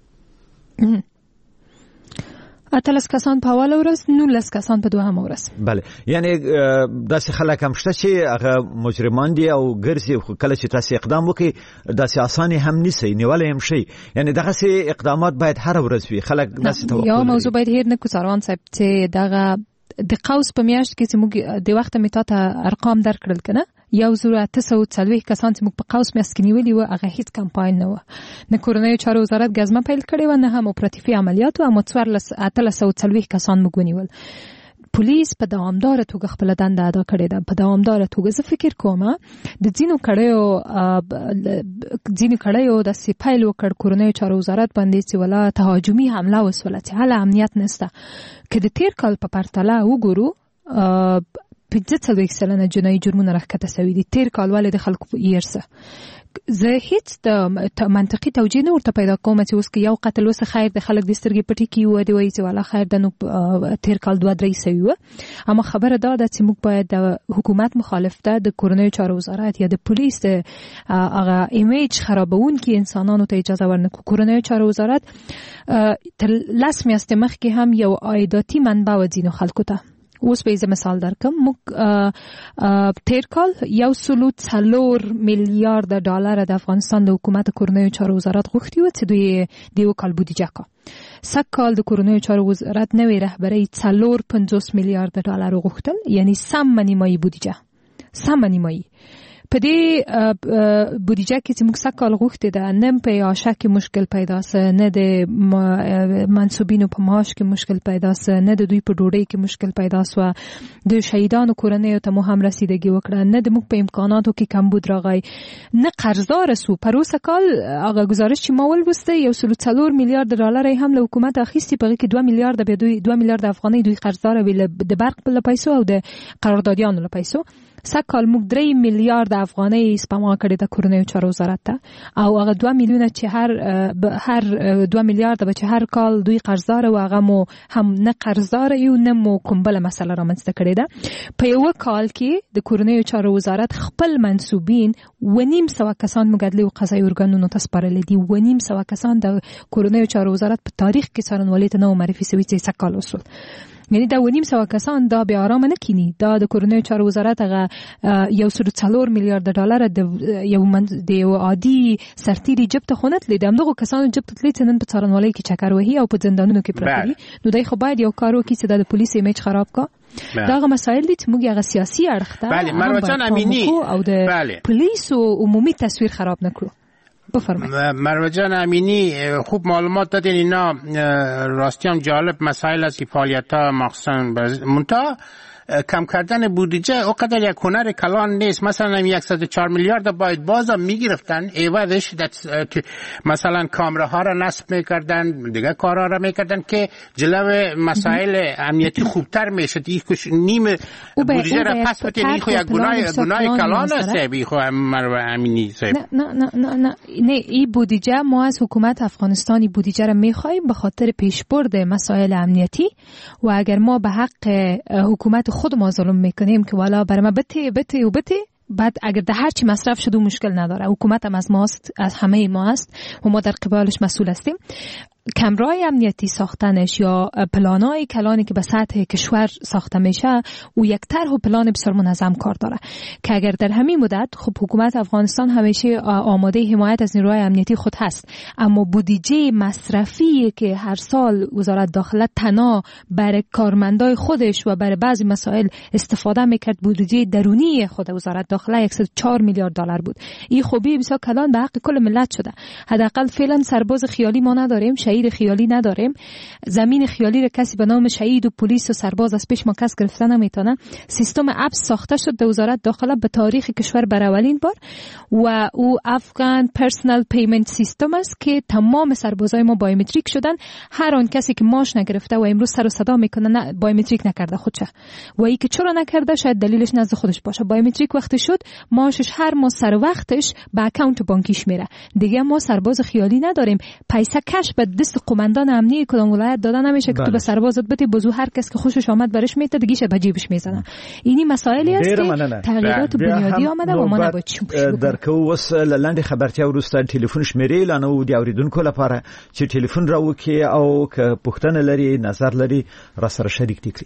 Speaker 9: اتلس کسان په اول ورځ، نولس کسان په دوهم ورځ.
Speaker 6: بله، یعنی داسې خلک هم شته چې هغه مجرمان دي او ګرځي، خو کله چې تاسو اقدام وکړي داسې اسانه هم نیسي، نیول هم شي. یعنی دغه سي اقدامات باید هر ورځ وي. خلک داسې توقع
Speaker 9: یا موضوع باید هیر نه کو سروان صاحب چې دغه د قوس په میاشت کې چې موږ د وخت میتاته ارقام درکړل کنه، یو زور اته سوه څلوېښت کسان چې موږ په قوس میاشت کې نیولي وو، هغه هیڅ کمپاین نه و. نه کورنۍ چارو وزارت ګزمه پیل کړې و، نه هم اپراتیفي عملیات و، اما څوارلس اتلس سوه څلوېښت کسان موږ ونیول. پولیس په دوامدار توګه خپل دنده ادا کړې ده. په دوامدار توګه زه فکر کوم د ځینو کړیو ځینو کړیو د سپایل وکړ کورنۍ چارو وزارت باندې چې ولا تهاجمي حمله وسوله چې حاله امنیت نشته. که د تیر کال په پرتله وګورو پنځه څلوېښت سلنه جنایي جرمونه راښکته سوي دي. تیر کال ولې د خلکو په ایرسه زه هیڅ د منطقي توجیه نه ورته پیدا کوم چې اوس که یو قتل وسه خیر د خلک د سترګې پټې کړي و وایي چې والا خیر د نو تیر کال دوه درې سوي وه. اما خبره دا ده چې موږ باید د حکومت مخالف ده د کورنیو چارو وزارت یا د پولیس د هغه ایمیج خرابونکي انسانانو ته اجازه ورنکړو. کورنیو چارو وزارت تر لس میاشتې مخکې هم یو عایداتي منبع و ځینو خلکو ته اوس به مثال درکم مو تیر کال یو سلو څلور میلیارد ډالر د افغانستان د حکومت کورنیو چارو وزارت غوښتي و چې دوی دیو کال بودجه کا سک کال د کورنیو چارو وزارت نوې رهبری څلور پنځوس میلیارد ډالر غوښتل، یعنی سم منیمای بودجه سم منیمای په دې بودجه کې چې موږ سکهال غوښتي ده نه په عاشه کې مشکل پیدا سه، نه د منصوبینو په معاش کې مشکل پیدا سه، نه د دوی په ډوډۍ کې مشکل پیدا سو، د شهیدانو کورنیو ته مو هم رسیدګي وکړه، نه د موږ په امکاناتو کې کمبود راغی، نه قرضدار سو. پروسه کال هغه گزارش چې ما ولوسته یو سل څلور میلیارد ډالر هم له حکومت اخیستی، په کې دوه میلیارد به دوی دوه میلیارد افغانۍ دوی قرضدار ویل د برق په پیسو او د قراردادیانو له پیسو. سکهال موږ درې میلیارد افغانۍ سپما کړې د کورنیو چارو وزارت ته، او هغه دوه میلیونه چې هر هر دوه میلیارد به چې هر کال دوی قرضدار او هغه مو هم نه قرضدار یو نه مو کوم بل مسله رامنځته کړې ده. په یو کال کې د کورنیو چارو وزارت خپل منصوبین ونیم سوه کسان مګدلي او قضایي ارګانونو ته سپارلي دي. ونیم سوه کسان د کورنیو چارو وزارت په تاریخ کې څارنوالۍ ته نو معرفي شوي چې سکهال وصول، یعنی دا ونیم سوه کسان دا به آرام نه کینی. دا د کورنیو چارو وزارت هغه یو سل څلور میلیارد ډالر د یو من د یو عادي سرتیری جب ته خونت لیدم. دغه کسانو جب ته تللی چې نن په څارنوالۍ کې چکر وهي او په زندانونو کې پراته دي، نو دای خو باید یو کار وکړي چې د پولیس ایمیج خراب کا. داغه مسائل دي چې موږ هغه سیاسي اړخ ته
Speaker 5: بله مروجان امینی
Speaker 9: او د پولیس او عمومي تصویر خراب نکړو.
Speaker 5: مروه جان امینی خوب معلومات دادین، اینا راستی هم جالب مسائل از فعالیت ها مخصوصا منتها کم کردن بودجه اوقدر یک هنر کلان نیست. مثلا صد و چهار میلیارد باید بازم میگرفتن، عوضش مثلا کامراها را نصب میکردن، دیگه کارها را میکردن که جلو مسائل امنیتی خوبتر میشد. این نیم بودجه را پس بتین، این خو یک گناه گناه کلان است بی خو مروه امینی صاحب.
Speaker 9: نه نه نه نه نه این بودجه ما از حکومت افغانستانی بودجه را میخوایم به خاطر پیشبرد مسائل امنیتی، و اگر ما به حق حکومت خود ما ظلم میکنیم که والا برای ما بته بته و بته، بعد اگر ده هر چی مصرف شده مشکل نداره، حکومت هم از ماست، از همه ما است و ما در قبالش مسئول هستیم. کمرای امنیتی ساختنش یا پلانای کلانی که به سطح کشور ساخته میشه و یک طرح و پلان بسیار منظم کار داره که اگر در همین مدت خب حکومت افغانستان همیشه آماده حمایت از نیروهای امنیتی خود هست، اما بودجه مصرفی که هر سال وزارت داخله تنها برای کارمندای خودش و برای بعضی مسائل استفاده میکرد، بودجه درونی خود وزارت داخله صد و چهار میلیارد دلار بود. این خوبی بسیار کلان به حق کل ملت شده. حداقل فعلا سرباز خیالی ما نداریم، شهید خیالی نداریم، زمین خیالی را کسی به نام شهید و پلیس و سرباز از پیش ما کس گرفته نمیتونه. سیستم ابز ساخته شد در وزارت داخله به تاریخ کشور بر اولین بار و او افغان پرسونال پیمنت سیستم است که تمام سربازای ما بایومتریک شدن. هر آن کسی که ماش نگرفته و امروز سر و صدا میکنه نه بایومتریک نکرده خودشه، و ای که چرا نکرده شاید دلیلش نزد خودش باشه. بایومتریک وقتی شد ماشش هر ماه سر وقتش به اکانت بانکیش میره. دیگه ما سرباز خیالی نداریم. پیسه کش به دست قماندان امنیتی کدام ولایت داده نمیشه که تو به سربازت بده بزو هر کس که خوشش آمد برش میته دیگه به جیبش میزنه. اینی مسائلی است که تغییرات بنیادی آمده و ما نباید چوب شو
Speaker 6: درکو وس لاندې خبرتیا ورسته ټلیفون شمیرې لانه دی اوریدونکو لپاره چې ټلیفون راوکي او که پښتنه لري نظر لري را سره شریک دي کړي.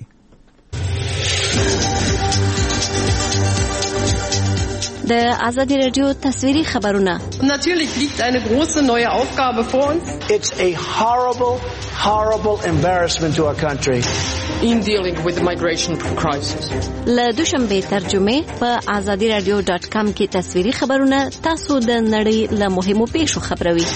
Speaker 10: د آزادی رادیو تصویری خبرونه.
Speaker 11: Natürlich liegt eine große neue Aufgabe vor uns.
Speaker 12: It's a horrible, horrible embarrassment to our country.
Speaker 11: In dealing with the migration crisis.
Speaker 10: له دوشنبه ترجمه په آزادی رادیو ډاټ کام کې تصویری خبرونه تاسو د نړۍ له مهمو پیښو خبروي.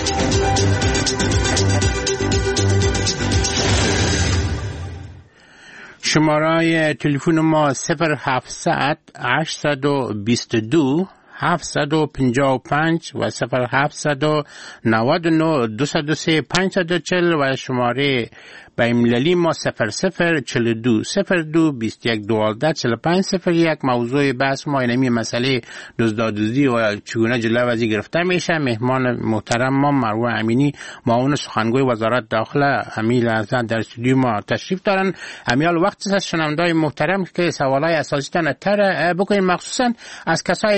Speaker 5: شماره تلفن ما صفر هفتصد هشتصد و بیست و دو هفتصد و پنجاه و پنج و صفر هفتصد و نود و نه دویست و سه پانصد و چهل و شماره بین‌المللی ما صفر صفر چهل و دو صفر دو بیست و یک دوازده چهل و پنج صفر یک. موضوع بحث ما اینمی مسئله دزدادزدی و چگونه جلو از این گرفته میشه. مهمان محترم ما مروه امینی معاون سخنگوی وزارت داخله همین لحظه در استودیو ما تشریف دارن. همیال وقت است شنوندای محترم که سوالای اساسی تان اتر بکنین، مخصوصا از کسایی که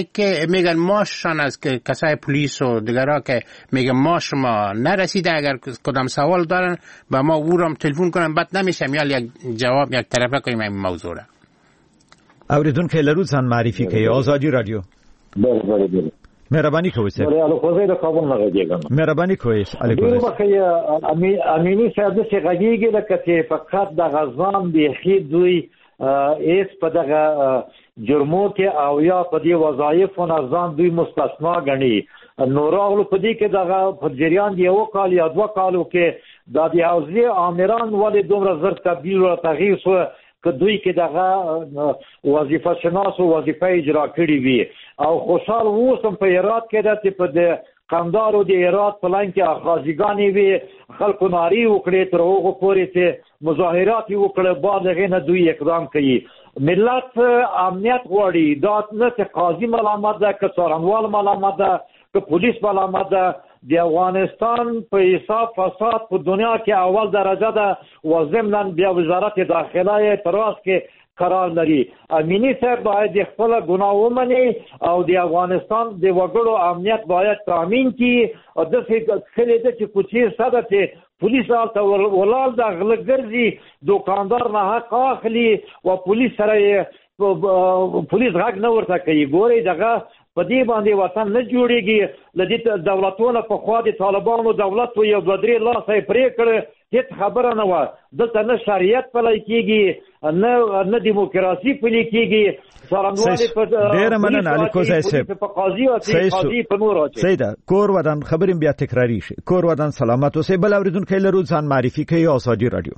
Speaker 5: میگن ماششان از که کسای پلیس و دیگرها که میگن ما شما نرسیده، اگر کدام سوال دارن با ما ورم تلفن کنن، بعد نمیشم یا یک جواب یک طرفه کنیم این موضوع را.
Speaker 6: اوریدونکو لرو ځان معرفي کوي. آزادی رادیو.
Speaker 13: بله بله بله.
Speaker 6: مهرباني کوئ سر.
Speaker 13: بله الو خوځي د کابل نه غږیږم.
Speaker 6: مهرباني کوئ الو.
Speaker 13: ډیرو بخې امینی صاحب د څه غږیږي لکه چې فقط د غزان دی خې دوی ایس په دغه جرمو کې او یا په دې وظایف او ځان دوی مستثنا غني. نوراغلو په دې کې دغه په جریان دی یو کال یا دوه کالو کې د دې حوزې امران ولې دومره زر تبدیل او تغییر شو که دوی کې دغه وظیفه شناس او وظیفه اجرا کړی وي او خوشحال اوسم په هرات کې د په د قندارو د هرات پلان کې اخاذیګانی وي خلکو ناری وکړي تر هغه پورې چې مظاهرات وکړي بعد غینه دوی اقدام کوي. ملت امنیت غواړي، دا نه چې قاضي ملامت ده که څارنوال ملامت ده که پولیس ملامت ده. د افغانستان په حساب فساد په دنیا کې اول درجه ده و ضمناً بیا وزارت داخله یې تراس کې قرار لري. امینی صاحب باید خپل ګناه ومني او د افغانستان د وګړو امنیت باید تامین کړي او د څه خلې د چې کوچي ساده چې پولیس آلته ولال د غلګرځي دوکاندار نه حق اخلي او پولیس سره پولیس غږ نه ورته کوي. ګوري دغه په دې باندې وطن نه جوړيږي. لدې دولتونو په خوا د طالبانو دولت یو دوه درې لاسه پرې کړ هیڅ خبره نه و. دلته نه شریعت پلی کېږي نه نه دیموکراسي پلی کېږي. څارنوالې په
Speaker 6: ډېره مننه الیکو صاحب
Speaker 13: په قاضي او قاضي په نور اچي.
Speaker 6: سیده کور ودان خبریم بیا تکراری شي. کور ودان سلامت اوسئ. بل اوریدونکو لرو ځان معرفي کوي. آزادی رادیو.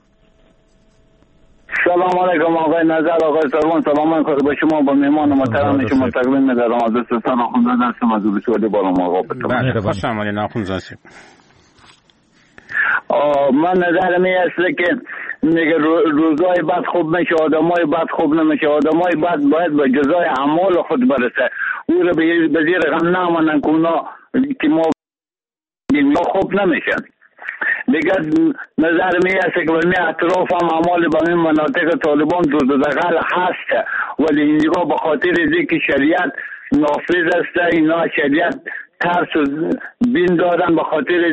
Speaker 14: سلام علیکم آقای نظر، آقای سروان، سلام خود به شما، با مهمان محترم شما تقدیم می‌دارم. از دوستان آخوندزاده هستم از بسیاری بالام آقا.
Speaker 5: بله خوش آمدید آخوندزاده.
Speaker 14: من نظرم این است که میگه روزای بعد خوب میشه، آدمای بعد خوب نمیشه. آدمای بعد باید به جزای اعمال خود برسه. او رو به زیر غم نمانن که اونا که ما خوب نمیشن. دیگه نظر می است که به اطراف هم اعمال به این مناطق طالبان دردغل هست، ولی اینجا به خاطر اینکه شریعت نافذ است اینا شریعت ترس و بین دارن، به خاطر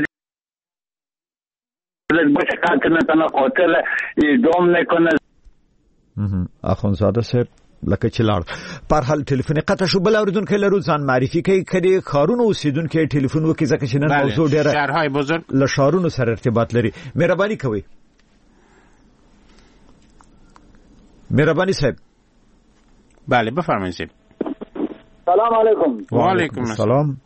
Speaker 14: باشه قتل نکنه، قاتل اعدام نکنه.
Speaker 6: اخوندزاده صاحب لکه چې لاړ پر حال ټلیفون قطع شو. بل اوریدونکو لرو ځان معرفي کوي. کله خارونو اوسیدونکو ټلیفون وکړي ځکه چې نن موضوع ډیره
Speaker 5: شهرهای بزرگ
Speaker 6: له شهرونو سره ارتباط لري. مهرباني کوئ. مهرباني صاحب.
Speaker 5: بله بفرمایید.
Speaker 14: سلام علیکم.
Speaker 5: و علیکم السلام.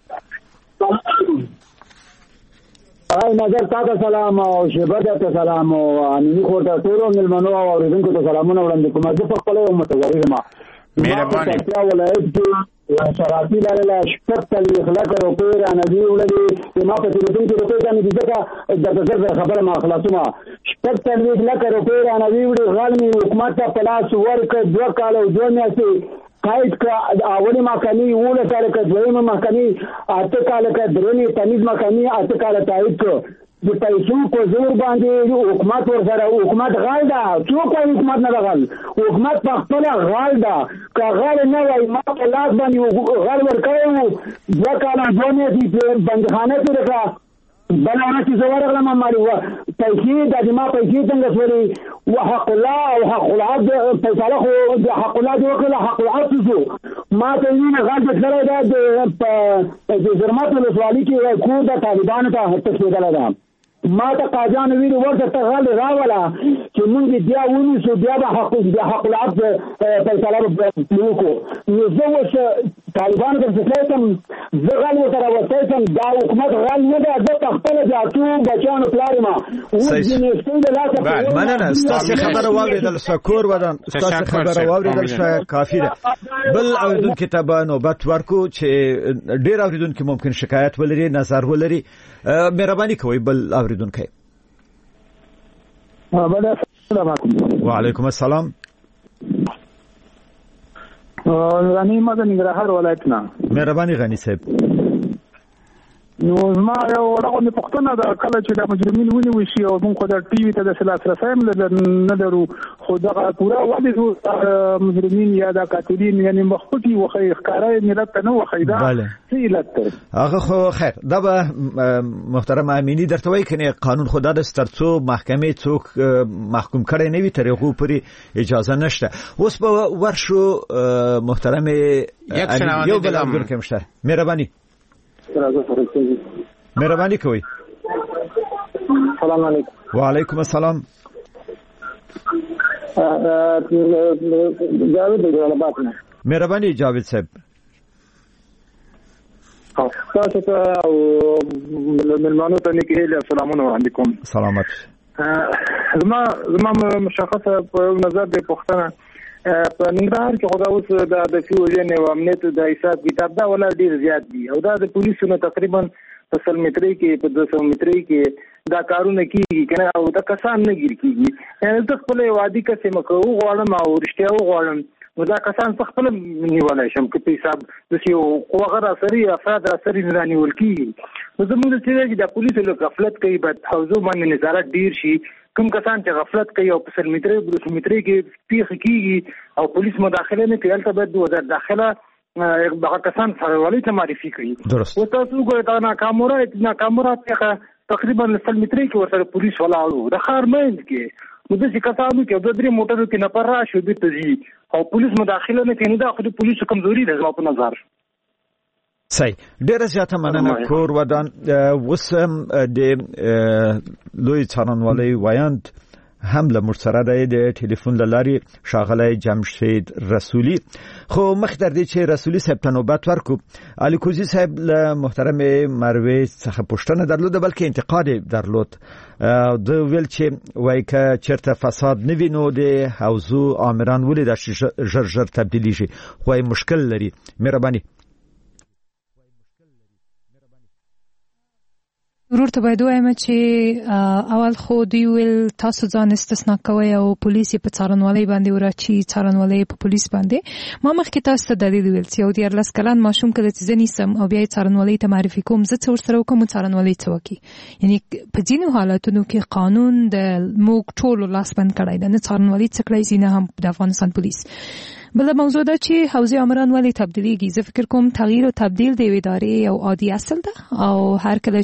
Speaker 14: آی نظر تاسو سلام او شهباز ته سلام او امینی خورته ټول ملمنو او اوریدونکو ته سلامونه وړاندې کوم. زه په خپل یو متغیر ما
Speaker 5: مهرباني
Speaker 14: په ولایت کې شرافي لاله شپږ اخلاق روپې را نږدې وړلې ما په تلیفون کې روپې ته نه ځکه د ځکه خبره ما خلاصومه. شپږ اخلاق روپې را نږدې وړي غالمي حکومت ته پلاس ورکړ دوه کال او دوه میاشتې قائد کا اولی محکمی اوله کال کا دویمه محکمی اته کال کا درېمه تمیز محکمی اته کال تایید کو د پیسو په زور باندې حکومت ورسره حکومت غال ده. څوک حکومت نه غال؟ حکومت په خپل غال ده. که غال نه وای ما په لاس باندې غال ورکړو دوه کال دوه میاشتې بندخانه کې راځه بلانه چې زوړ غلم مالي و پیسې د ما پیسې څنګه سوري وحق الله او حق العبد پیسې خو حق الله دی او حق العبد شو. ما ته یې غږ کړی دا د زرمات له سوالي کې کو د طالبانو ته هڅه کېدل ده. ما ته قاضیان ویل ورته تغال راولا چې مونږ بیا ونی سو بیا به حق بیا حق العبد فیصله وکړو. نو زه اوس طالبان ته څه زه غل وتر وسایتم دا حکومت غل نه ده. زه خپل جاتو بچانو پلار ما اوس دې ستل لاسه
Speaker 6: مننه. ستاسو خبره واوریدل سکور ودان ستاسو خبره واوریدل شای کافی ده. بل اوریدونکو ته به نوبت ورکو چې ډیر اوریدونکو ممکن شکایت ولري نظر ولري. مهرباني کوئ. بل اوریدونکو وعلیکم السلام.
Speaker 15: غنی مدن ننګرهار ولایت نه.
Speaker 6: مهرباني غنی صاحب.
Speaker 15: نو زما یو راغونې پوښتنه ده کله چې د مجرمین ونیول شي او موږ خو د ټي وي ته داسې لاسرسی هم نه لرو خو دغه پوره ولې مجرمین یا د قاتلین یعنې مخپټي وښیي ښکاره یې ملت ته نه وښیي دا څه علت دی
Speaker 6: هغه خو خیر دا به محترم امینی درته وایي که قانون خو دا داسې تر څو محکمې څوک محکوم کړی نه وي تر هغو پورې اجازه نشته. اوس به ورشو محترم یو بل انګور کې مشتر مهرباني مهرباني کوي.
Speaker 16: سلام علیکم.
Speaker 6: وعلیکم السلام.
Speaker 16: جاوید دی ولابات نه.
Speaker 6: مهرباني جاوید صاحب.
Speaker 16: تاسو ته او ملمانو ته نیکی السلام علیکم.
Speaker 6: سلامت.
Speaker 16: زما زما مشخصه په نظر د پښتنه په ننګرهار کې خدا اوس د د فیوژن او امنیت د حساب کتاب دا ولا ډیر زیات دي او دا د پولیسو نه تقریبا په سل متري کې په دوه سوه متري کې دا کارونه کیږي کنه او دا کسان نه ګیر کیږي یعنی د خپل وادي کې مکو غواړم او رښتیا غواړم نو دا کسان په خپل نیولای شم کې په حساب د یو وغیرہ سری افراد سری نه نیول کیږي نو زموږ د چې د پولیسو له غفلت کوي بد حوزو باندې نظارت ډیر شي کوم کسان چې غفلت کوي او په سل متري په متري کې پیخ کیږي او پولیس مداخله نه کوي تل به د وزارت داخله هغه کسان سرولې ته معرفي کړي او تاسو ګورئ دا ناکامورا ناکامورا ته تقریبا سل متري کې ورسره پولیس ولاړو د خار مند کې نو د څه کسانو کې د درې موټرو کې نه پر راشي د تزي او پولیس مداخله نه کوي دا خو د پولیسو کمزوري ده په نظر.
Speaker 6: صحیح. ډیره زیاته مننه کور ودان. وسم د لوی څارنوالۍ وایند هم له موږ سره دی د ټلیفون له لارې ښاغلی جمشید رسولي. خو مخکې تر دې چې رسولي صاحب ته نوبت ورکړو الیکوزي صاحب له محترمې مروې څخه پوښتنه درلوده بلکې انتقاد یې درلود. د ویل چې وایي که چېرته فساد نه وي نو د حوزو آمران ولې داسې ژر ژر تبدیلیږي خو یې مشکل لري. مهرباني.
Speaker 9: ورور ته باید وایم چې اول خو دوی ویل تاسو ځان استثنا کوئ او پولیس په څارنوالۍ باندې ورچی څارنوالۍ په پولیس باندې ما مخکې تاسو ته دلیل ویل چې یو دیارلس کلن ماشوم کله چې زه نیسم او بیا یې څارنوالۍ ته معرفي کوم زه څه ورسره وکړم څارنوالۍ څه وکړي یعنی په ځینو حالتونو کې قانون د موږ ټولو لاس بند کړی ده نه څارنوالۍ څه کړی ځي نه هم د افغانستان پولیس. بله موضوع ده چې حوزې آمران ولې تبدیلیږي. زه فکر کوم تغییر او تبدیل د یوې ادارې یو عادي اصل ده او هر کله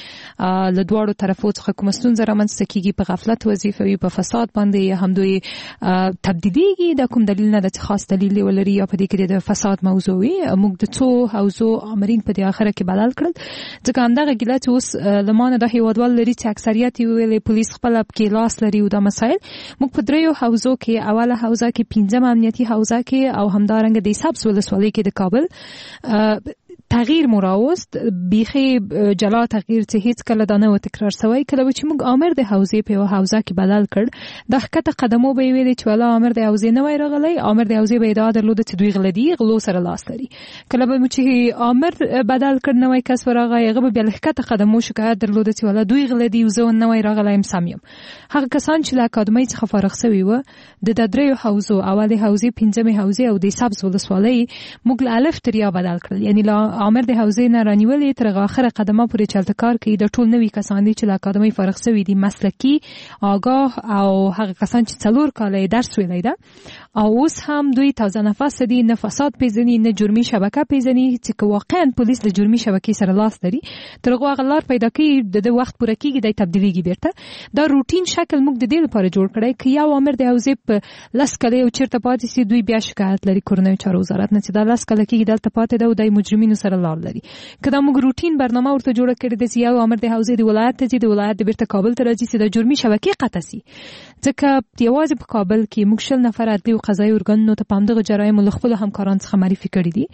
Speaker 9: چې له دواړو طرفو څخه کومه ستونزه رامنځته کېږي په غفلت وظیفوي په فساد باندې یا هم دوی تبدیلیږي دا کوم دلیل نه ده چې خاص دلیل ولري یا په دې کې د فساد موضوع وي. موږ د څو حوزو آمرین په دې اخره کې بدل کړل ځکه همدغه ګیله چې اوس له ما نه دا هېوادوال لري چې اکثریت یې ویلې پولیس خپله پکې لاس لري او دا مسایل موږ په دریو حوزو کې اوله حوزه کې پنځم امنیتي حوزه کې او همدارنګه د سبز ولسوالۍ کې د کابل تغییر مراوست بیخي جلا تغییر چې هیڅ کله دا نه و تکرار شوی. کله چې موږ امر د حوزې په یوه حوزه کې بدل کړ د ښکته قدمو به یې ویلې چې والا امر د حوزې نه وای راغلی امر د حوزې به ادعا درلوده چې دوی غله دي غلو سره لاس لري. کله به مو چې امر بدل کړ نوی کس ورغی هغه به بیا له ښکته قدمو شکایت درلوده چې والا دوی غله دي زه نه وای راغلی یم سم یم. هغه کسان چې له اکاډمۍ څخه فارغ شوي وه د دریو حوزو اولې حوزې پنځمې حوزې او د سبز ولسوالۍ موږ له الف تر یا بدل کړل یعنی لا امر د حوزې نه رانیولې تر اخره قدمه پورې چلته کار کوي. د ټول نوي کسان دي چې له اکاډمۍ فارغ شوي دي مسلکي آگاه او هغه کسان چې څلور کاله درس ویلی ده او اوس هم دوی تازه نفس دي نه فساد پیژني نه جرمي شبکه پیژني چې واقعا پولیس د جرمي شبکې سره لاس لري تر هغه غلار پیدا کوي د وخت پوره کیږي د تبدیلیږي بیرته دا روټین شکل موږ د دې لپاره جوړ کړی که یو امر د حوزې په لس کاله یو چیرته پاتې سي دوی بیا شکایت لري کورنیو چارو وزارت نه چې دا لس کاله کېږي دلته پاتې ده او د مجرمینو سره لار لري. که دا موږ روټین برنامه ورته جوړه کړې ده چې یو امر د حوزې د ولایت ته ځي د ولایت د بیرته کابل ته راځي چې د جرمي شبکې قطع سي ځکه یوازې په کابل کې موږ شل نفر عدلي او قضایي ارګانونو ته په همدغه جرایمو له خپلو همکارانو څخه معرفي کړي دي.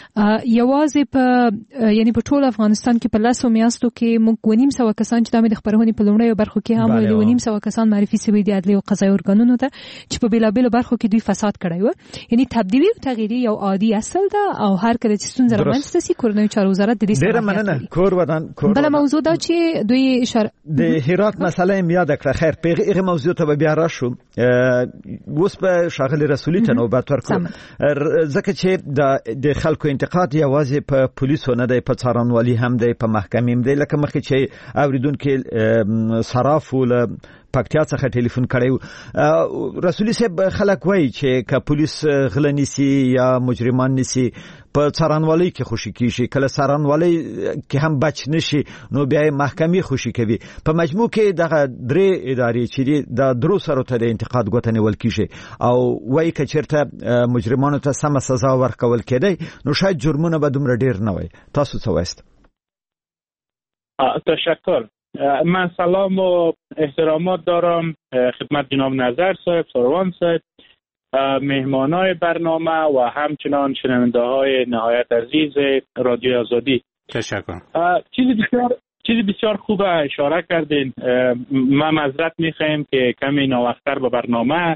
Speaker 9: یوازې په یعنی په ټول افغانستان کې په لسو میاشتو کې موږ اووه نیم سوه کسان چې دا مې د خپرونې په لومړیو برخو کې هم ویلي اووه نیم سوه کسان معرفي شوي دي عدلي او قضایي ارګانونو ته چې په بېلابېلو برخو کې دوی فساد کړی و. یعنی تبدیلي او تغییري یو عادي اصل ده او هر کله چې ستونزه رامنځته داسې کورنۍ چارو وزارت د دې
Speaker 6: ډیره مننه. کور ودان کور
Speaker 9: بل موضوع دا چې دوی اشاره
Speaker 6: د هرات مسله هم یاد کړه. خیر پیغه موضوع ته بیا راشو. اوس په شاغلی رسولي ته نوبت ورکړو ځکه چې د خلکو انتقاد یوازې په پولیسو نه دی، په څارنوالي هم دی، په محکمې هم دی. لکه مخکې چې اوریدونکو صراف ول پکتیا څخه ټلیفون کړی رسولي صاحب خلک وایي چې که پولیس غلنی سي یا مجرمان نسی په څارنوالۍ کې خوشي کیږي، کله څارنوالۍ کې هم بچ نشي نو بیا محکمې خوشي کوي. په مجموع کې دغه درې ادارې چې د درو سره ته د انتقاد غوښتنې ول کیږي او وایي که چیرته مجرمانو ته سم سزا ورکول کېدی نو شاید جرمونه به دومره ډیر نه وي. تاسو څه وایست؟
Speaker 17: تشکر. من سلام و احترامات دارم خدمت جناب نظر صاحب، سروان صاحب، مهمانای برنامه و همچنان شنونده های نهایت عزیز رادیو آزادی.
Speaker 5: تشکر.
Speaker 17: چیزی بسیار چیزی بسیار خوب اشاره کردین. من معذرت میخوایم که کمی ناوقتر به برنامه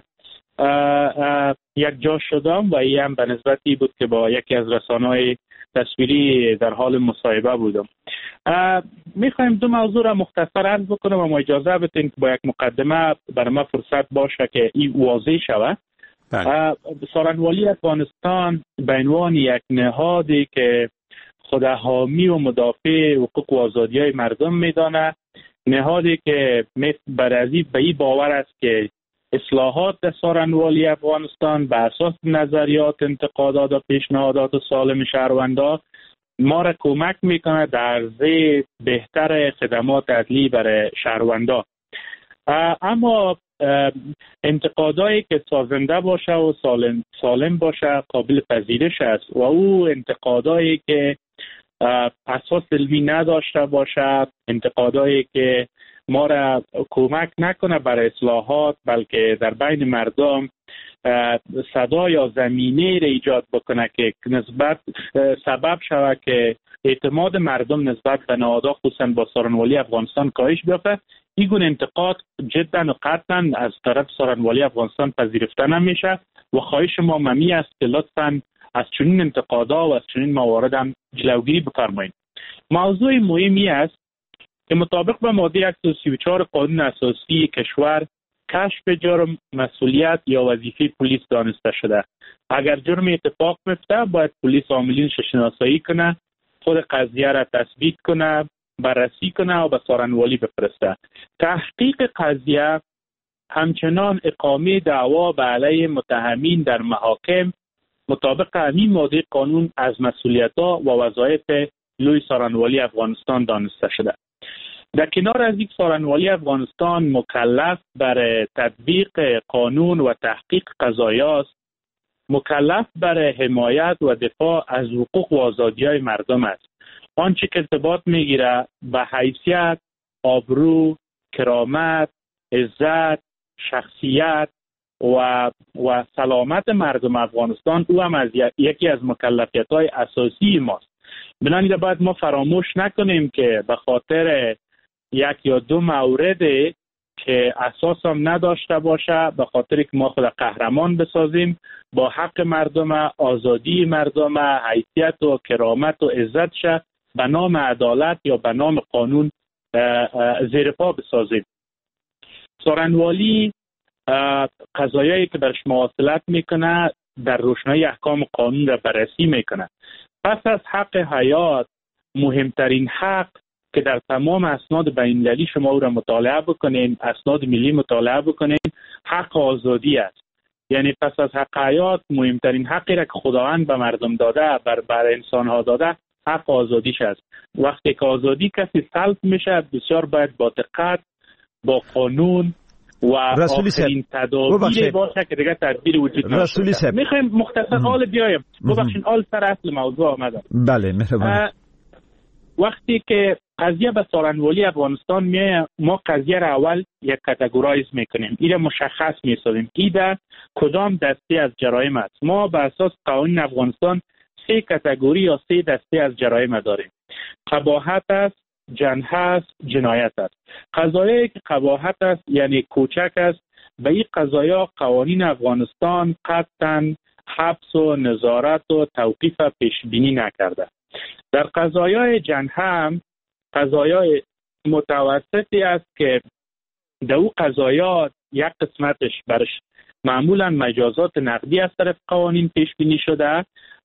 Speaker 17: یک جا شدم و این هم به نسبتی بود که با یکی از رسانه‌های تصویری در حال مصاحبه بودم. میخوایم دو موضوع را مختصر عرض بکنم و ما اجازه بدین که با یک مقدمه برای ما فرصت باشه که این واضح شود. څارنوالي افغانستان به عنوان یک نهادی که خود حامی و مدافع حقوق و آزادی‌های مردم میدانه، نهادی که بر ازی به این باور است که اصلاحات در څارنوالي افغانستان بر اساس نظریات، انتقادات و پیشنهادات سالم شهروندان ما را کمک میکنه در عرصه بهتر خدمات عدلی برای شهروندان. اما انتقادایی که سازنده باشه و سالم سالم باشه قابل پذیرش است و او انتقادایی که اساس علمی نداشته باشه، انتقادایی که ما را کمک نکنه برای اصلاحات بلکه در بین مردم صدا یا زمینه را ایجاد بکنه که نسبت سبب شود که اعتماد مردم نسبت به نهادها خصوصا با څارنوالي افغانستان کاهش بیفته، این گونه انتقاد جدا و قطعا از طرف څارنوالي افغانستان پذیرفته نمیشه و خواهش ما ممی است که لطفا از چنین انتقادها و از چنین موارد هم جلوگیری بفرمایید. موضوع مهمی است که مطابق با ماده صد و سی و چهار قانون اساسی کشور کشف جرم مسئولیت یا وظیفه پلیس دانسته شده. اگر جرم اتفاق میفته باید پلیس عاملینش شناسایی کنه، خود قضیه را تثبیت کنه، بررسی کنه و به څارنوالي بفرسته. تحقیق قضیه همچنان اقامه دعوا به علیه متهمین در محاکم مطابق همین ماده قانون از مسئولیت‌ها و وظایف لوی څارنوالي افغانستان دانسته شده. در کنار از یک څارنوالي افغانستان مکلف بر تطبیق قانون و تحقیق قضایا است، مکلف بر حمایت و دفاع از حقوق و آزادی‌های مردم است. آنچه که ارتباط میگیره به حیثیت، آبرو، کرامت، عزت، شخصیت و و سلامت مردم افغانستان او هم از یکی از مکلفیت‌های اساسی ماست. بنابراین باید ما فراموش نکنیم که به خاطر یک یا دو مورد که اساس هم نداشته باشه، به خاطر که ما خود قهرمان بسازیم، با حق مردم، آزادی مردم، حیثیت و کرامت و عزتش به نام عدالت یا به نام قانون زیر پا بسازیم. څارنوالي قضایایی که برش مواصلت میکنه در روشنایی احکام قانون را بررسی میکنه. پس از حق حیات مهمترین حق که در تمام اسناد بین‌المللی شما او را مطالعه بکنین، اسناد ملی مطالعه بکنین، حق آزادی است. یعنی پس از حق حیات مهمترین حقی را که خداوند به مردم داده، بر بر انسان‌ها داده، حق آزادیش است. وقتی که آزادی کسی سلب میشه بسیار باید با دقت با قانون و آخرین تدابیر باشه که دیگه تدبیر وجود نشه. میخوایم مختصر حال بیایم. ببخشید حال سر اصل موضوع آمدم.
Speaker 6: بله مهربان.
Speaker 17: وقتی که قضیه به څارنوالي افغانستان میه ما قضیه را اول یک کاتگورایز میکنیم، این مشخص میسازیم این کدام دسته از جرایم است. ما به اساس قوانین افغانستان سه کاتگوری یا سه دسته از جرایم داریم. قباحت است، جنح است، جنایت است. قضایایی که قباحت است یعنی کوچک است، به این قضایا قوانین افغانستان قطعاً حبس و نظارت و توقیف پیش بینی نکرده. در قضایای جنگ هم قضایای متوسطی است که در او قضایا یک قسمتش برش معمولا مجازات نقدی از طرف قوانین پیش بینی شده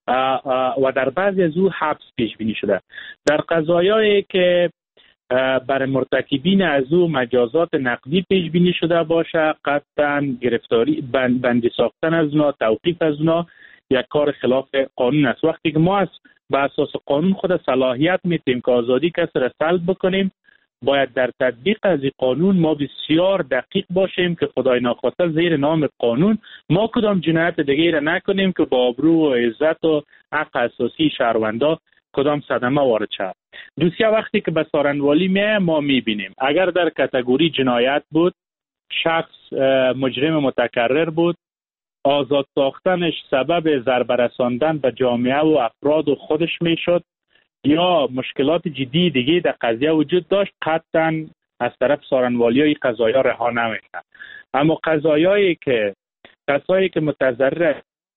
Speaker 17: و در بعضی از او حبس پیش بینی شده. در قضایایی که برای مرتکبین از او مجازات نقدی پیش بینی شده باشه، قطعا گرفتاری، بندی ساختن از اونا، توقیف از اونا یک کار خلاف قانون است. وقتی که ما از به اساس قانون خود صلاحیت میتیم که آزادی کسی را سلب بکنیم، باید در تطبیق از این قانون ما بسیار دقیق باشیم که خدای ناخواسته زیر نام قانون ما کدام جنایت دیگه را نکنیم که با آبرو و عزت و حق اساسی شهروندا کدام صدمه وارد شد. دوسیه وقتی که به سارنوالی می ما میبینیم اگر در کاتگوری جنایت بود، شخص مجرم متکرر بود، آزاد ساختنش سبب ضربه رساندن به جامعه و افراد و خودش میشد یا مشکلات جدی دیگه در قضیه وجود داشت، قطعا از طرف سارنوالی قضایا رها نمیشن. اما قضایایی که کسایی که متضرر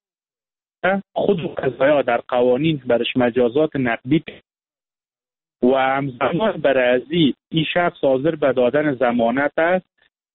Speaker 17: خود قضایا در قوانین برش مجازات نقدی و همزمان برای ازی این شخص حاضر به دادن ضمانت است،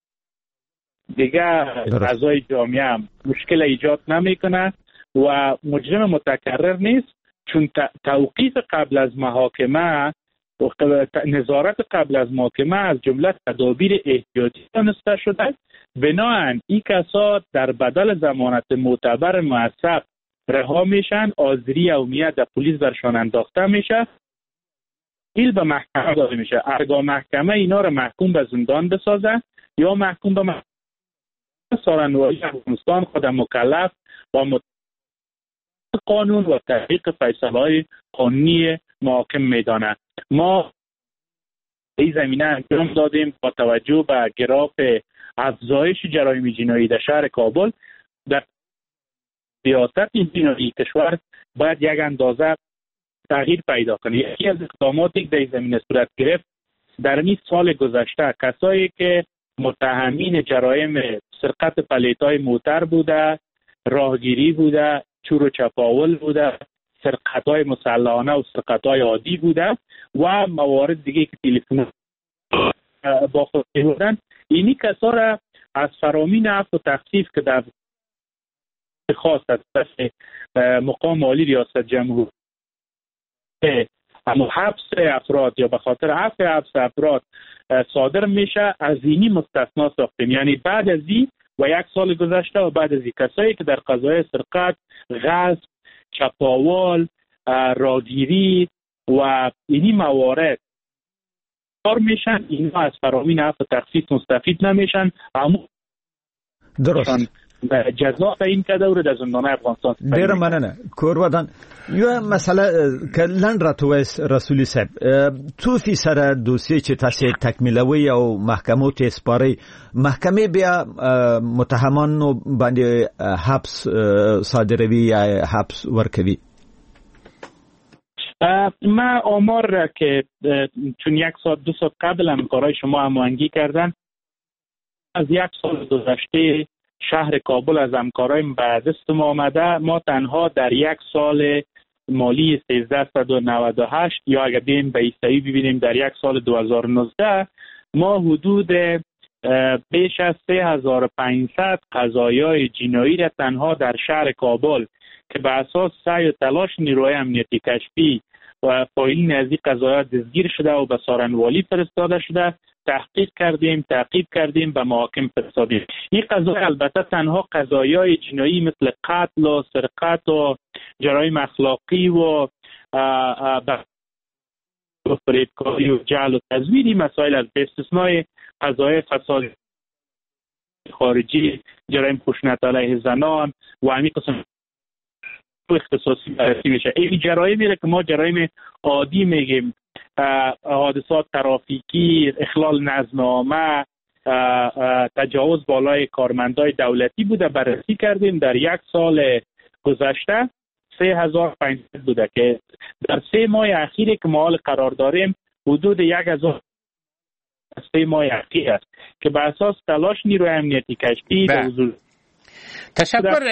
Speaker 17: دیگه قضای جامعه هم مشکل ایجاد نمیکنه و مجرم متکرر نیست، چون توقیف قبل از محاکمه و نظارت قبل از محاکمه از جمله تدابیر احتیاطی دانسته شده. بنابراین این کسا در بدل ضمانت معتبر موثق رها میشن، آذری عمومی در پلیس برشان انداخته میشه، ایل به محکمه داده میشه. ارگاه محکمه اینا رو محکوم به زندان بسازه یا محکوم به محکمه، سارنوالی افغانستان خود مکلف با مت... قانون و تحقیق فیصله‌های قانونی محاکم میدانه. ما این زمینه انجام دادیم با توجه به گراف افزایش جرایم جنایی در شهر کابل. در سیاست جنایی کشور باید یک اندازه تغییر پیدا کنه. یکی از اقداماتی که در زمینه صورت گرفت در این سال گذشته، کسایی که متهمین جرایم سرقت پلیت‌های موتر بوده، راهگیری بوده، چور و چپاول بوده، سرقت‌های مسلحانه و سرقت‌های عادی بوده و موارد دیگه که تلفن با خود بودن، اینی کسا را از فرامین عفو و تخفیف که در خاص از طرف مقام عالی ریاست جمهوری اما حبس افراد یا به خاطر عفو حبس افراد صادر میشه، از اینی مستثنا ساختیم. یعنی بعد از این و یک سال گذشته و بعد از این کسایی که در قضای سرقت، غصب، چپاول، راهگیری و اینی موارد کار میشن، اینا از فرامین عفو تخفیف مستفید نمیشن، اما
Speaker 6: درست
Speaker 17: جزا تعیین کرده و در زندان افغانستان.
Speaker 6: ډیره مننه کورودان. یو مسله که لنډ راته رسولي صاحب، څو فیصده دوسیې چې تاسې تکمیلوي او محکمو ته سپارئ، محکمې بیا متهمانو باندې حبس صادروي یا حبس ورکوي؟
Speaker 17: ما آمار را که چون یک ساعت دو ساعت قبل هم کارهای شما هماهنگی کردن، از یک سال گذشته شهر کابل از همکارایم به دست ما آمده، ما تنها در یک سال مالی سیزده نود و هشت یا اگر بیم به ایستایی ببینیم در یک سال دو هزار و نوزده ما حدود بیش از سه هزار و پانصد قضایای جنایی را تنها در شهر کابل که به اساس سعی و تلاش نیروهای امنیتی کشفی و فایلین از این قضایا دستگیر شده و به سارنوالی فرستاده شده، تحقیق کردیم، تعقیب کردیم، به محاکم فرستادیم. این قضایا البته تنها قضایای جنایی مثل قتل و سرقت و جرایم اخلاقی و فریبکاری و جعل و تزویر مسائل از به استثنای قضایای فساد خارجی، جرایم خشونت علیه زنان و همین قسم اختصاصی بررسی میشه. این جرایم میره که ما جرایم عادی میگیم، حادثات ترافیکی، اخلال نظم عامه، تجاوز بالای کارمندای دولتی بوده، بررسی کردیم. در یک سال گذشته سه هزار و پانصد بوده که در سه ماه اخیری که ما حال قرار داریم حدود یک هزار سه ماه اخیر است که به اساس تلاش نیروی امنیتی کشفی در حضور
Speaker 5: تشکر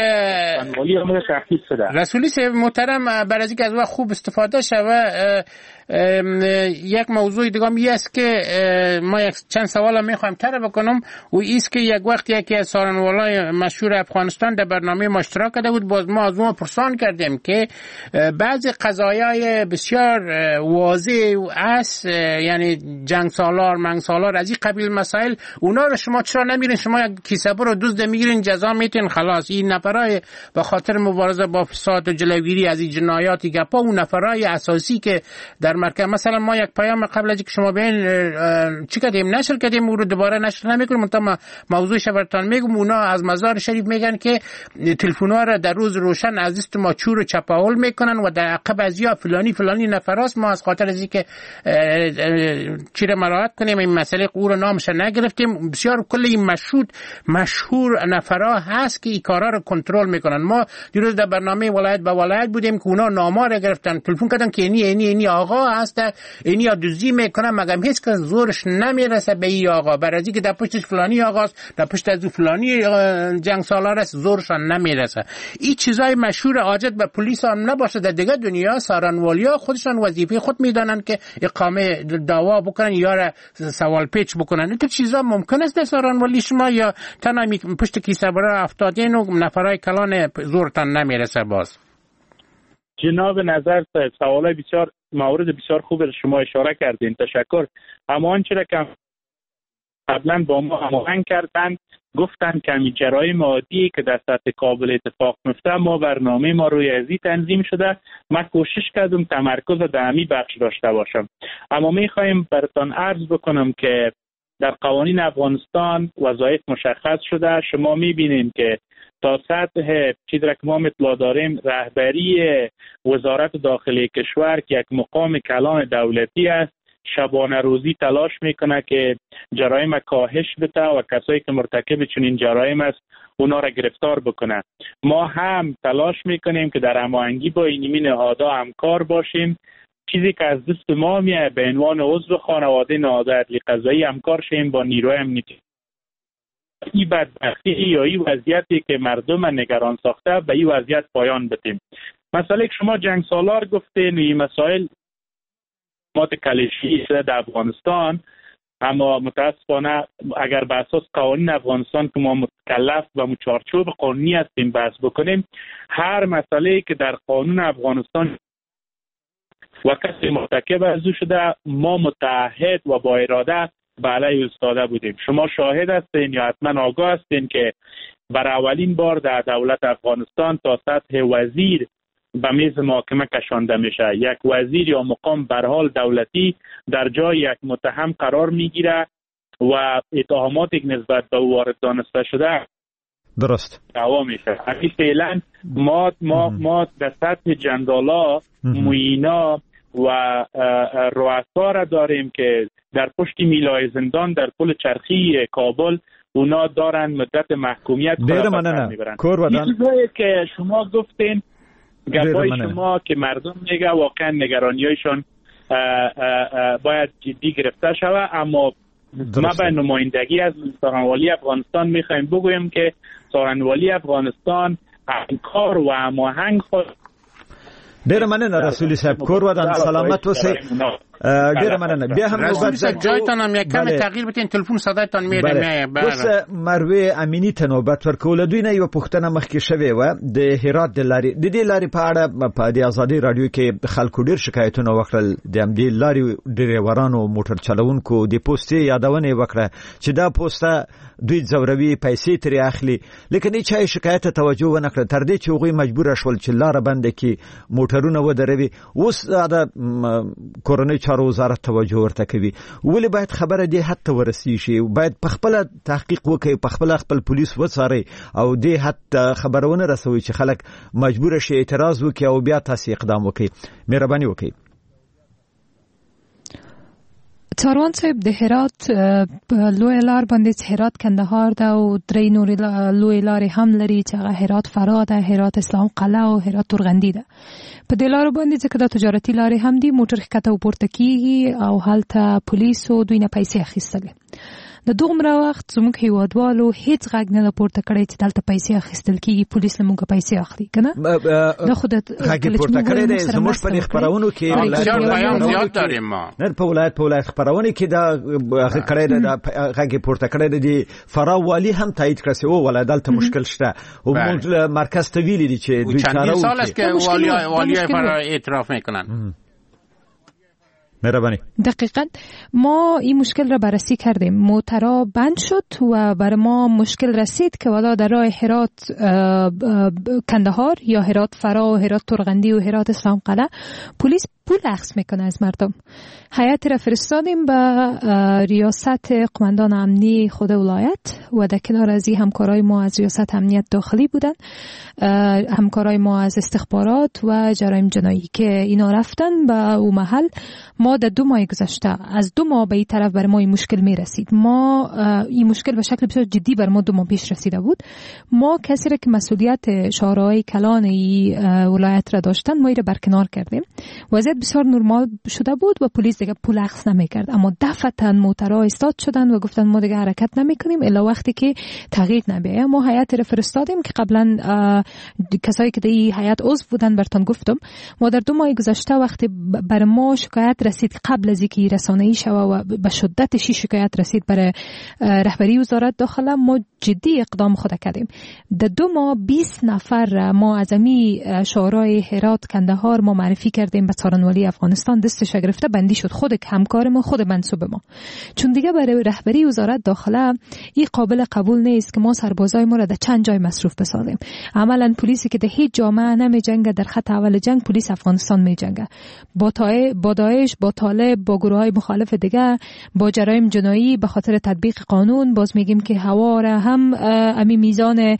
Speaker 17: رسولی
Speaker 5: رسولی صاحب محترم. برای اینکه از وقت خوب استفاده شوه یک موضوع دیگه می است که ما یک چند سوال میخوایم طرح بکنم و ایست که یک وقت یکی از سارنوالای مشهور افغانستان در برنامه ما اشتراک کرده بود. باز ما از اون پرسان کردیم که بعضی قضایای بسیار واضح است، یعنی جنگ سالار منگ سالار از این قبیل مسائل، اونا رو شما چرا نمیرین؟ شما یک کیسه برو دزد میگیرین جزا میتین خلاص. این نفرای به خاطر مبارزه با فساد و جلوگیری از این جنایاتی گپا، اون نفرای اساسی که در مرکز، مثلا ما یک پیام قبل از اینکه شما بیاین چی کردیم نشر کردیم، او رو دوباره نشر نمیکنیم، تا موضوعش براتون میگم. اونا از مزار شریف میگن که تلفن‌ها را در روز روشن از دست ما چور و چپاول میکنن و در عقب از یا فلانی فلانی نفراست. ما از خاطر از اینکه چی را مراعات کنیم این مسئله قور نامش نگرفتیم. بسیار کل این مشهور مشهور نفرا هست که این کارا رو کنترل میکنن. ما دیروز در برنامه ولایت به ولایت بودیم که اونا نامه را گرفتن، تلفن کردن که اینی اینی اینی آقا هست، اینی دزدی میکنه، مگم هیچ کس زورش نمیرسه به این آقا، برای اینکه در پشتش فلانی آقاست، در پشت از فلانی جنگ سالار است، زورشان نمیرسه. این چیزای مشهور عاجت به پلیس هم نباشه. در دیگه دنیا سارنوالیا خودشان وظیفه خود میدانن که اقامه دعوا بکنن یا سوال پیچ بکنن. این چیزا ممکن است در سارنوالی شما یا تنها پشت کیسه برای افتادین و نفرای کلان زورتان نمیرسه؟ باز
Speaker 17: جناب نظر صاحب سوالای بسیار مورد بسیار خوب شما اشاره کردین، تشکر. اما آنچه را که قبلا با ما هماهنگ کردن گفتن که همین جرایم عادی که در سطح کابل اتفاق میفته، ما برنامه ما روی ازی تنظیم شده. من کوشش کردم تمرکز در همین بخش داشته باشم، اما میخوایم براتون عرض بکنم که در قوانین افغانستان وظایف مشخص شده. شما میبینید که تا سطح چیزی را که ما اطلاع داریم، رهبری وزارت داخلی کشور که یک مقام کلان دولتی است، شبانه روزی تلاش میکنه که جرایم کاهش بده و کسایی که مرتکب چنین جرایم است اونا را گرفتار بکنه. ما هم تلاش میکنیم که در هماهنگی با این نهادها همکار باشیم. چیزی که از دست ما میاد به عنوان عضو خانواده نهاد عدلی قضایی همکار شیم با نیروی امنیتی. این بدبختی یا این وضعیتی که مردم نگران ساخته به این وضعیت پایان بدیم. مسئله که شما جنگ سالار گفتین، این مسائل مات کلیشی در افغانستان، اما متاسفانه اگر به اساس قوانین افغانستان که ما مکلف و مچارچوب قانونی هستیم بحث بکنیم، هر مسئله که در قانون افغانستان و کسی مرتکب از او شده، ما متعهد و با اراده به علیه ایستاده بودیم. شما شاهد هستین یا حتما آگاه هستین که بر اولین بار در دولت افغانستان تا سطح وزیر به میز محاکمه کشانده میشه. یک وزیر یا مقام به هر حال دولتی در جای یک متهم قرار میگیره و اتهاماتی که نسبت به او وارد دانسته شده
Speaker 6: درست
Speaker 17: دعوا میشه. همین فعلا ما ما ما در سطح جندالا موینا و رؤسا را داریم که در پشت میلای زندان در پل چرخی کابل اونا دارن مدت محکومیت
Speaker 6: میبرن.
Speaker 17: چیزایی که شما گفتین گپای شما که مردم میگه واقعا نگرانیایشان باید جدی گرفته شود، اما ما به نمایندگی از سارنوالی افغانستان میخوایم بگویم که سارنوالی افغانستان همکار و هماهنگ خود.
Speaker 6: ډیر مننه رسولی صاحب، کور ودان سلامت اوسئ. ډیر مننه. بیا هم
Speaker 5: رسولی صاحب جایتان هم یک کم تغییر بدین، تلفن صدایتان میره.
Speaker 6: اوس مروه امینی ته نوبت ورکول. دوی نه یو پښتنه مخکې شوی و د هرات د لارې د دې لارې په اړه په د ازادي رادیو کې خلکو ډیر شکایتونه وکړل. د همدې لارې ډریورانو موټر چلوونکو د پوسټې یادونه وکړه چې دا پوسټه دوی زوروي پیسې ترې اخلي، لیکن هیڅ چا شکایت توجه ونه کړ تر دې چې هغوی مجبور شول چې لار بند کړي، موټرونه ودروي. اوس دا کورنۍ چارو وزارت توجه ورته کوي. ولې باید خبره دې حد ته ورسیږي شي؟ باید په خپل تحقیق وکړي، په خپل خپل پولیس وڅاري او دې حد خبرونه رسوي چې خلک مجبور شي اعتراض وکړي او بیا تاسو اقدام وکړي. مهرباني وکړئ.
Speaker 9: څاروان صاحب د هرات لوی لار باندې هرات کندهار دا او درې نور لوی لارې هم لري چې هغه هرات فراه ده، هرات اسلام قلعه او هرات تورغندی ده. په دې لارو باندې ځکه د تجارتي لارې هم دي، موټر ښکته او پورته کیږي او هلته پولیسو دوی نه پیسې اخیستلې. د دومره وخت زموږ هیوادوالو هیڅ غږ نه پورته کړی چې دلته پیسې اخیستل کیږي، پولیس له موږ پیسې اخلي کنه. دا خود
Speaker 6: غږ پورته کړی دی زموږ په خبرونو کې
Speaker 5: زیات داریم ما
Speaker 6: نه په ولایت په ولایت خبرونه کې دا کړی دی، دا غږ پورته کړی دی. فرا والی هم تایید کړی او ولایت دلته مشکل شته او موږ مرکز ته ویلي دي چې دوی
Speaker 5: چند سال است که والی والی فرا اعتراف میکنن.
Speaker 6: مهربانی.
Speaker 9: دقیقاً ما این مشکل را بررسی کردیم، موترا بند شد و بر ما مشکل رسید که والا در راه هرات کندهار یا هرات فرا و هرات ترغندی و هرات اسلام قلعه پلیس پول اخذ میکنه از مردم. هیئت را فرستادیم به ریاست قماندان امنی خود ولایت و در کنار از این همکارای ما از ریاست امنیت داخلی بودن، همکارای ما از استخبارات و جرایم جنایی که اینا رفتن به اون محل. ما در دو ماه گذشته از دو ماه به این طرف بر ما این مشکل می رسید. ما این مشکل به شکل بسیار جدی بر ما دو ماه پیش رسیده بود. ما کسی را که مسئولیت شهرهای کلان این ولایت را داشتن ما این را برکنار کردیم. وضعیت بسیار نرمال شده بود و پلیس دیگه پول اخذ نمیکرد، اما دفعتا موترها استاد شدن و گفتن ما دیگه حرکت نمیکنیم الا وقتی که تغییر نبیه. ما هیئت را فرستادیم که قبلا کسایی که در این هیئت عضو بودن براتون گفتم. ما در دو ماه گذشته وقتی بر ما شکایت رسید قبل از اینکه رسانه‌ای شوه و به شدت شی شکایت رسید برای رهبری وزارت داخله، ما جدی اقدام خود کردیم. در دو ماه بیست نفر ما از امی شورای هرات کندهار ما معرفی کردیم به څارنوالي افغانستان، دستش گرفته بندی شد. خود همکار ما، خود منصوب ما، چون دیگه برای رهبری وزارت داخله این قابل قبول نیست که ما سربازای ما را در چند جای مصروف بسازیم. عملا پلیسی که در هیچ جامعه نمی جنگه، در خط اول جنگ پلیس افغانستان می جنگه با تای با داعش، با طالب، با گروه های مخالف دیگه، با جرایم جنایی به خاطر تطبیق قانون. باز میگیم که هوا را هم امی میزان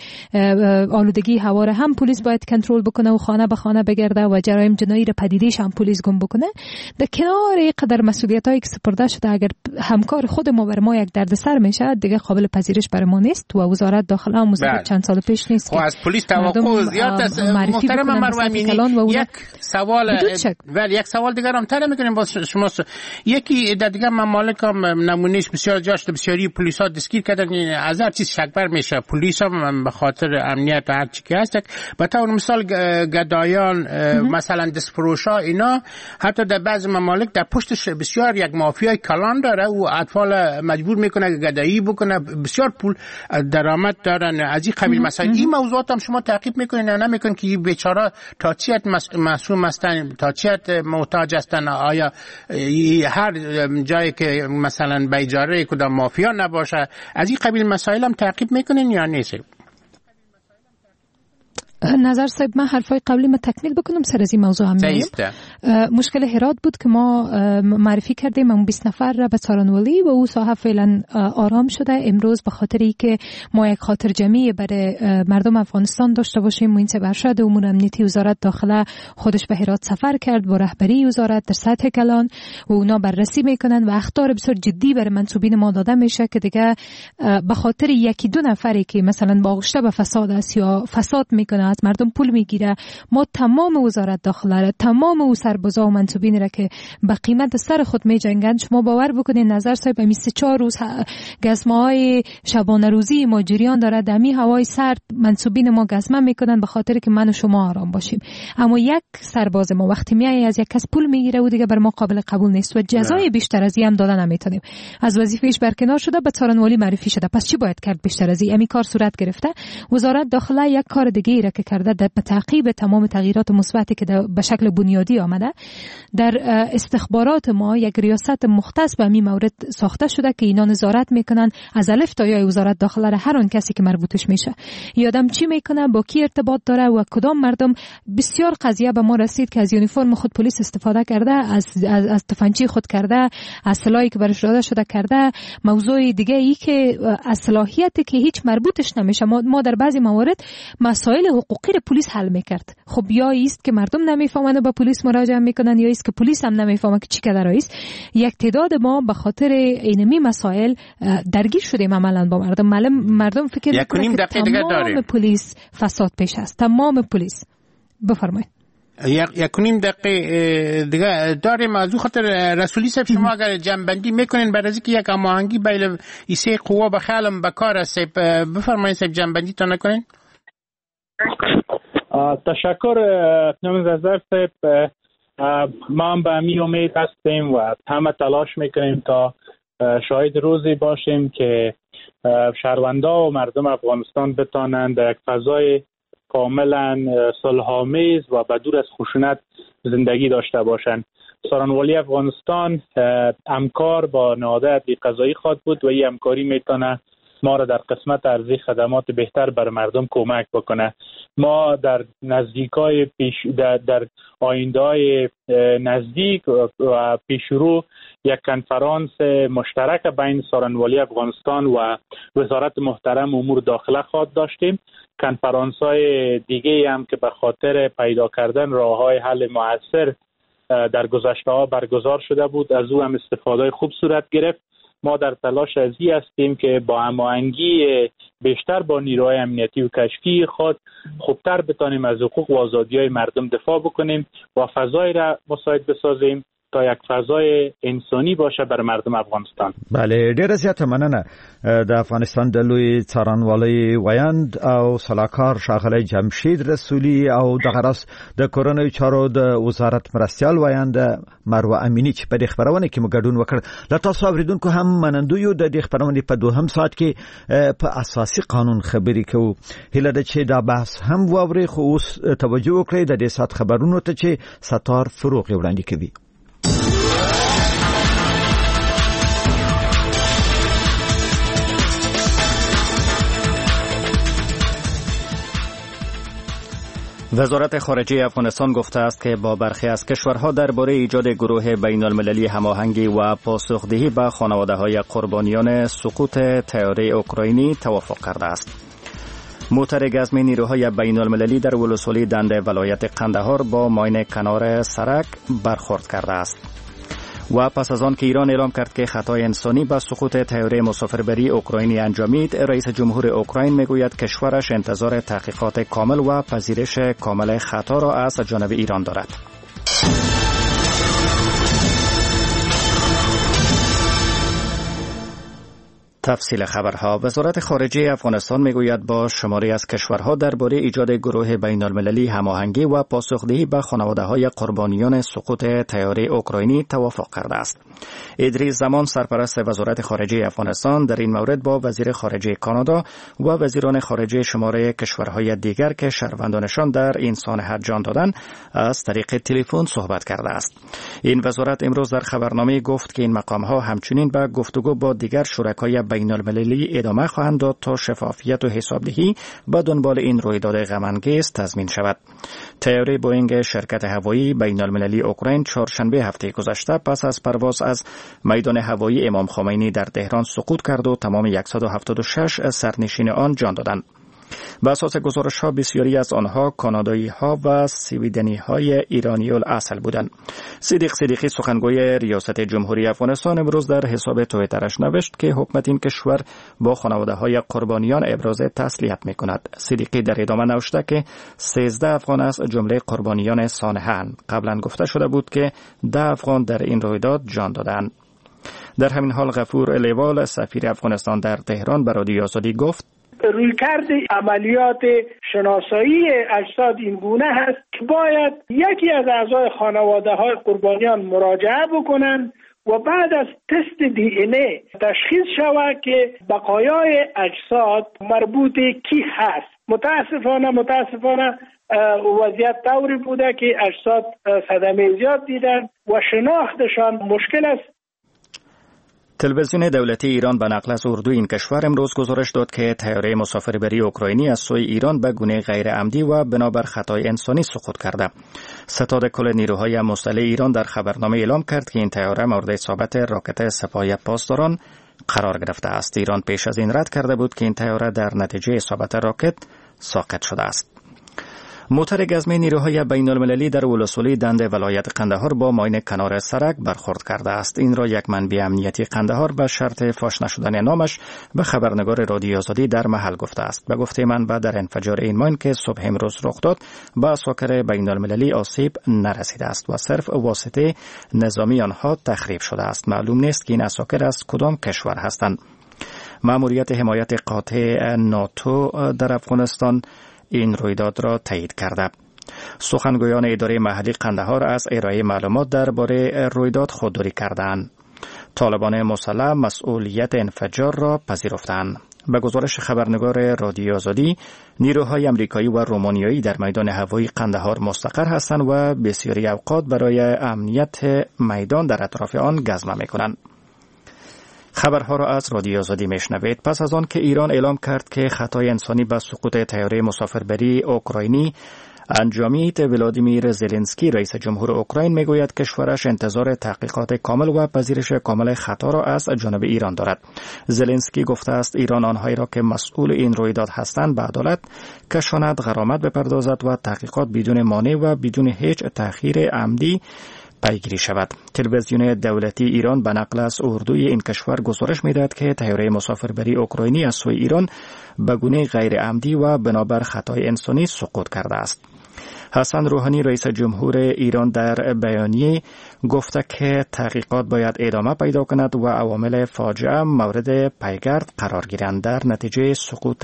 Speaker 9: آلودگی هوا را هم پلیس باید کنترل بکنه و خانه به خانه بگرده و جرایم جنایی را پدیدش هم پلیس گم بکنه. در کنار قدر مسئولیتایی که سپرده شده اگر همکار خود ما بر ما یک دردسر میشه دیگه قابل پذیرش بر ما نیست و وزارت داخله هم مزید چند سال پیش نیست
Speaker 5: که از پلیس توقع زیاد است. محترم مروه امینی یک سوال ولی یک سوال دیگر هم طرح میکنیم با شما. یکی در دیگه ممالک هم نمونهش بسیار جاست، بسیاری پلیس ها دستگیر کردن، از هر چیز شک بر میشه. پلیس هم به خاطر امنیت و هر چی که هست به طور مثال گدایان مثلا دستفروشا اینا حتی در بعض ممالک در پشتش بسیار یک مافیای کلان داره و اطفال مجبور میکنه گدایی بکنه، بسیار پول درآمد دارن از این قبیل مسائل. این موضوعات هم شما تعقیب میکنین یا نمیکنین که بیچاره تا چیت معصوم هستن، تا چیت محتاج هستن؟ آیا هر جایی که مثلا به اجاره کدام مافیا نباشه از این قبیل مسائل هم تعقیب میکنین یا نیست؟
Speaker 9: نظر صاحب من حرفای قبلی ما تکمیل بکنم سر از این موضوع هم میگم. مشکل هرات بود که ما معرفی کردیم اون بیست نفر را به څارنوالي و او ساحه فعلا آرام شده. امروز به خاطر اینکه ما یک خاطر جمعی برای مردم افغانستان داشته باشیم و این سبب شد امور امنیتی وزارت داخله خودش به هرات سفر کرد با رهبری وزارت در سطح کلان و اونا بررسی میکنن و اخطار بسیار جدی برای منصوبین ما داده میشه که دیگه به خاطر یکی دو نفری که مثلا باغشته به فساد است یا فساد میکنه از مردم پول میگیره، ما تمام وزارت داخله را، تمام او سربازا و منصوبین را که به قیمت سر خود میجنگن، شما باور بکنین نظر صاحب می سه چهار روز گزمه های شبانه روزی ما جریان داره، دمی هوای سرد منصوبین ما گزمه میکنن به خاطر که من و شما آرام باشیم. اما یک سرباز ما وقتی میای از یک کس پول میگیره و دیگه بر ما قابل قبول نیست و جزای بیشتر از این هم دادن نمیتونیم. از وظیفهش برکنار شده، به څارنوالي معرفی شده. پس چی باید کرد بیشتر از این؟ امی کار صورت گرفته. وزارت داخله یک کار دیگه ای را که کرده در تعقیب تمام تغییرات مثبتی که به شکل بنیادی آمده، در استخبارات ما یک ریاست مختص به این مورد ساخته شده که اینا نظارت میکنن از الف تا یا وزارت داخله را هر اون کسی که مربوطش میشه. یادم چی میکنه، با کی ارتباط داره و کدام مردم. بسیار قضیه به ما رسید که از یونیفرم خود پلیس استفاده کرده، از از, از تفنگچی خود کرده، از سلاحی که برش داده شده کرده. موضوع دیگه ای که از صلاحیتی که هیچ مربوطش نمیشه. ما, ما در بعضی موارد مسائل حقوقی رو پلیس حل میکرد. خب یا ایست که مردم نمیفهمن و با پلیس مراجعه میکنن یا ایست که پلیس هم نمیفهمه که چی کار است. یک تعداد ما به خاطر اینمی مسائل درگیر شدیم عملاً با مردم. مردم فکر میکنن که تمام پلیس فساد پیش است. تمام پلیس. بفرمایید.
Speaker 5: یک یک نیم دقیقه دیگه داریم. از اون خاطر رسولی صاحب شما اگر جنبندی میکنین برای اینکه یک هماهنگی بین این سه قوا به خیالم به کار است، بفرمایید صاحب جنبندی تا نکنین.
Speaker 17: تشکر نمی‌گذار صاحب. ما هم به می امید هستیم و همه تلاش میکنیم تا شاهد روزی باشیم که شهروندا و مردم افغانستان بتانند در یک فضای کاملا صلح‌آمیز و بدور از خشونت زندگی داشته باشند. سارنوالی افغانستان همکار با نهادهای عدلی قضایی خواهد بود و این همکاری میتونه ما را در قسمت ارزی خدمات بهتر بر مردم کمک بکنه. ما در نزدیکای پیش در, در آینده‌های نزدیک و پیشرو یک کنفرانس مشترک بین سارنوالی افغانستان و وزارت محترم امور داخله خواهد داشتیم. کنفرانس های دیگه هم که به خاطر پیدا کردن راه‌های حل مؤثر در گذشته ها برگزار شده بود از او هم استفاده خوب صورت گرفت. ما در تلاش ازی هستیم که با هماهنگی بیشتر با نیروهای امنیتی و کشفی خود خوبتر بتانیم از حقوق و آزادی‌های مردم دفاع بکنیم و فضای را مساعد بسازیم تا یک فضای انسانی باشه بر مردم افغانستان.
Speaker 6: بله، ډیره زیاته مننه. د افغانستان د لوی څارنوالۍ ویاند او سلاکار ښاغلی جمشید رسولي او دغه راس د کورنیو چارو د وزارت مرستیال ویاند مروه امینی چې په دې خبرونه کې مو ګډون وکړ. له تاسو اوریدونکو هم منندوی یو د دې خبرونې په دوهم ساعت کې په اساسي قانون خبرې کوو. هیله ده چې دا بحث هم واورئ، خو اوس توجه وکړئ د دې ساعت خبرونو ته چې ستار فروغ وړاندې کوي.
Speaker 18: وزارت خارجه افغانستان گفته است که با برخی از کشورها درباره ایجاد گروه بین المللی هماهنگی و پاسخدهی به خانواده‌های قربانیان سقوط طیاره اوکراینی توافق کرده است. موتر گزم نیروهای بین المللی در ولسوالی دنده ولایت قندهار با ماین کنار سرک برخورد کرده است. و پس از آن که ایران اعلام کرد که خطای انسانی به سقوط طیاره مسافربری اوکراینی انجامید، رئیس جمهور اوکراین میگوید کشورش انتظار تحقیقات کامل و پذیرش کامل خطا را از جانب ایران دارد. تفصیل خبرها. وزارت خارجه افغانستان میگوید با شماری از کشورها درباره ایجاد گروه بین المللی هماهنگی و پاسخدهی به خانواده‌های قربانیان سقوط طیاره اوکراینی توافق کرده است. ادریس زمان سرپرست وزارت خارجه افغانستان در این مورد با وزیر خارجه کانادا و وزیران خارجه شماره کشورهای دیگر که شهروندانشان در این سانحه جان دادند از طریق تلفن صحبت کرده است. این وزارت امروز در خبرنامه گفت که این مقام‌ها همچنین به گفتگو با دیگر شرکای بین المللی ادامه خواهند داد تا شفافیت و حسابدهی به دنبال این رویداد غم‌انگیز تضمین شود. طیاره بوئینگ شرکت هوایی بین المللی اوکراین چهارشنبه هفته گذشته پس از پرواز از میدان هوایی امام خمینی در تهران سقوط کرد و تمام صد و هفتاد و شش سرنشین آن جان دادند. بر اساس گزارش ها بسیاری از آنها کانادایی ها و سویدنی های ایرانی الاصل بودند. صدیق صدیقی سخنگوی ریاست جمهوری افغانستان امروز در حساب توییترش نوشت که حکومت این کشور با خانواده های قربانیان ابراز تسلیت می کند. صدیقی در ادامه نوشته که سیزده افغان از جمله قربانیان سانحه قبلا گفته شده بود که ده افغان در این رویداد جان دادند. در همین حال غفور لیوال سفیر افغانستان در تهران به رادیو آزادی گفت
Speaker 2: رویکرد عملیات شناسایی اجساد این گونه هست که باید یکی از اعضای خانواده های قربانیان مراجعه بکنن و بعد از تست دی ان ای تشخیص شود که بقایای اجساد مربوط کی هست. متاسفانه متاسفانه وضعیت طوری بوده که اجساد صدمه زیاد دیدن و شناختشان مشکل است.
Speaker 18: تلویزیون دولتی ایران به نقل از اردو این کشور امروز گزارش داد که طیاره مسافربری اوکراینی از سوی ایران به گونه غیر عمدی و بنابر خطای انسانی سقوط کرده. ستاد کل نیروهای مسلح ایران در خبرنامه اعلام کرد که این طیاره مورد اصابت راکت سپاه پاسداران قرار گرفته است. ایران پیش از این رد کرده بود که این طیاره در نتیجه اصابت راکت ساقط شده است. موتر گزمه نیروهای بین المللی در ولسوالی دنده ولایت قندهار با ماین کنار سرک برخورد کرده است. این را یک منبع امنیتی قندهار به شرط فاش نشدن نامش به خبرنگار رادیو آزادی در محل گفته است. به گفته منبع در انفجار این ماین که صبح امروز رخ داد به اساکر بین المللی آسیب نرسیده است و صرف واسطه نظامی آنها تخریب شده است. معلوم نیست که این اساکر از کدام کشور هستند. مأموریت حمایت قاطع ناتو در افغانستان این رویداد را تایید کرده. سخنگویان اداره محلی قندهار از ارائه معلومات درباره رویداد خودداری کردند. طالبان مسلح مسئولیت انفجار را پذیرفتند. به گزارش خبرنگار رادیو آزادی، نیروهای امریکایی و رومانیایی در میدان هوایی قندهار مستقر هستند و بسیاری اوقات برای امنیت میدان در اطراف آن گزمه می‌کنند. خبرها را از رادیو آزادی میشنوید. پس از آن که ایران اعلام کرد که خطای انسانی به سقوط طیاره مسافربری اوکراینی انجامید، ولادیمیر زلنسکی رئیس جمهور اوکراین میگوید کشورش انتظار تحقیقات کامل و پذیرش کامل خطا را از جانب ایران دارد. زلنسکی گفته است ایران آنهایی را که مسئول این رویداد هستند به عدالت کشاند، غرامت بپردازد و تحقیقات بدون مانع و بدون هیچ تأخیر عمدی پیگیری شود. تلویزیون دولتی ایران به نقل از اردوی این کشور گزارش می‌دهد که طیاره مسافربری اوکراینی از سوی ایران به گونه غیر عمدی و بنابر خطای انسانی سقوط کرده است. حسن روحانی رئیس جمهور ایران در بیانیه گفته که تحقیقات باید ادامه پیدا کند و عوامل فاجعه مورد پیگرد قرار گیرند. در نتیجه سقوط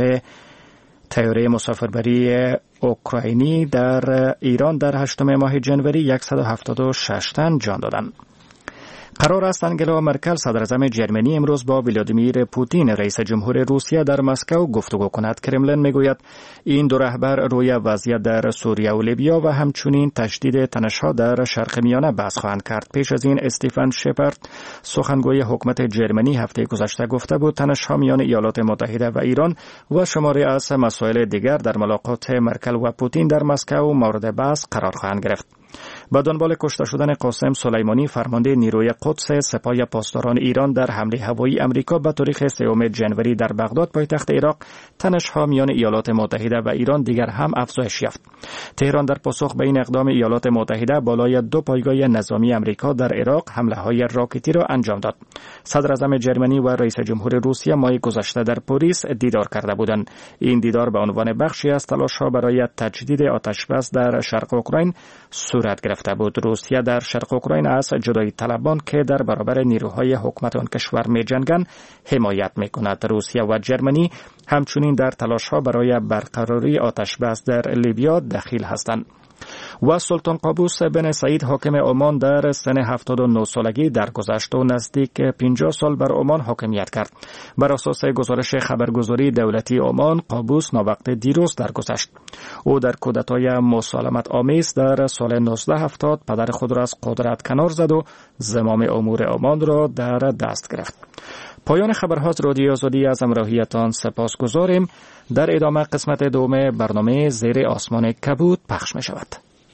Speaker 18: طیاره مسافربری اوکراینی در ایران در هشتم ماه جنوری صد و هفتاد و شش تن جان دادند. قرار است انگلا مرکل صدراعظم جرمنی امروز با ولادیمیر پوتین رئیس جمهور روسیه در مسکو گفتگو کند. کرملن میگوید این دو رهبر روی وضعیت در سوریه و لیبیا و همچنین تشدید تنش‌ها در شرق میانه بحث خواهند کرد. پیش از این استیفن شپرد سخنگوی حکومت جرمنی هفته گذشته گفته بود تنش‌ها میان ایالات متحده و ایران و شماری از مسائل دیگر در ملاقات مرکل و پوتین در مسکو مورد بحث قرار خواهند گرفت. با دنبال کشته شدن قاسم سلیمانی فرمانده نیروی قدس سپاه پاسداران ایران در حمله هوایی امریکا به تاریخ سوم جنوری در بغداد پایتخت عراق، تنش‌ها میان ایالات متحده و ایران دیگر هم افزایش یافت. تهران در پاسخ به این اقدام ایالات متحده بالای دو پایگاه نظامی امریکا در عراق حمله‌های راکتی را انجام داد. صدراعظم جرمنی و رئیس جمهور روسیه ماه گذشته در پاریس دیدار کرده بودند. این دیدار به عنوان بخشی از تلاش‌ها برای تجدید آتش‌بس در شرق اوکراین صورت گرفته بود. روسیه در شرق اوکراین از جدایی طلبان که در برابر نیروهای حکومت آن کشور می‌جنگند حمایت می‌کند. روسیه و جرمنی همچنین در تلاش‌ها برای برقراری آتش‌بس در لیبیا دخیل هستند. و سلطان قابوس بن سعید حاکم عمان در سن هفتاد و نه سالگی درگذشت و نزدیک پنجاه سال بر عمان حاکمیت کرد. بر اساس گزارش خبرگزاری دولتی عمان، قابوس ناوقت دیروز درگذشت. او در کودتای مسالمت آمیز در سال نوزده هفتاد پدر خود را از قدرت کنار زد و زمام امور عمان را در دست گرفت. پایان خبرها از رادیو آزادی از همراهیتان سپاسگزاریم. در ادامه قسمت دوم برنامه زیر آسمان کبود پخش می شود.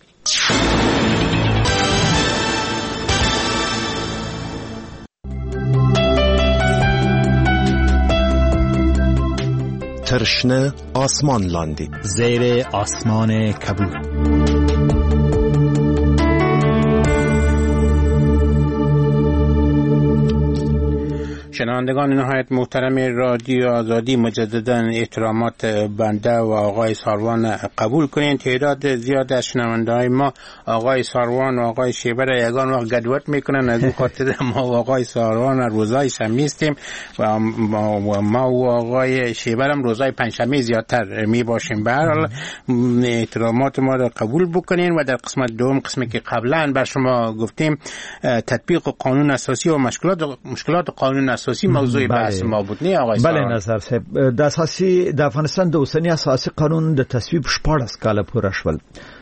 Speaker 3: ترشنه آسمان لاندی
Speaker 4: زیر آسمان کبود.
Speaker 5: شنوندگان نهایت محترم رادیو آزادی، مجددا احترامات بنده و آقای ساروان قبول کنین. تعداد زیاد از شنونده‌های ما آقای ساروان و آقای شیبه را یگان وقت گدوت میکنن. از این خاطر ما و آقای ساروان روزای شنبه هستیم و ما و آقای شیبه هم روزای پنجشنبه زیادتر می باشیم. به هر حال احترامات ما را قبول بکنین و در قسمت دوم، قسمی که قبلا بر شما گفتیم تطبیق قانون اساسی و مشکلات مشکلات قانون اساسی موضوع بحث ما بود، نه آقای
Speaker 6: بله نظر صاحب. د اساسي د افغانستان د اوسنی اساسي قانون د تصویب شپږ کاله پوره شول.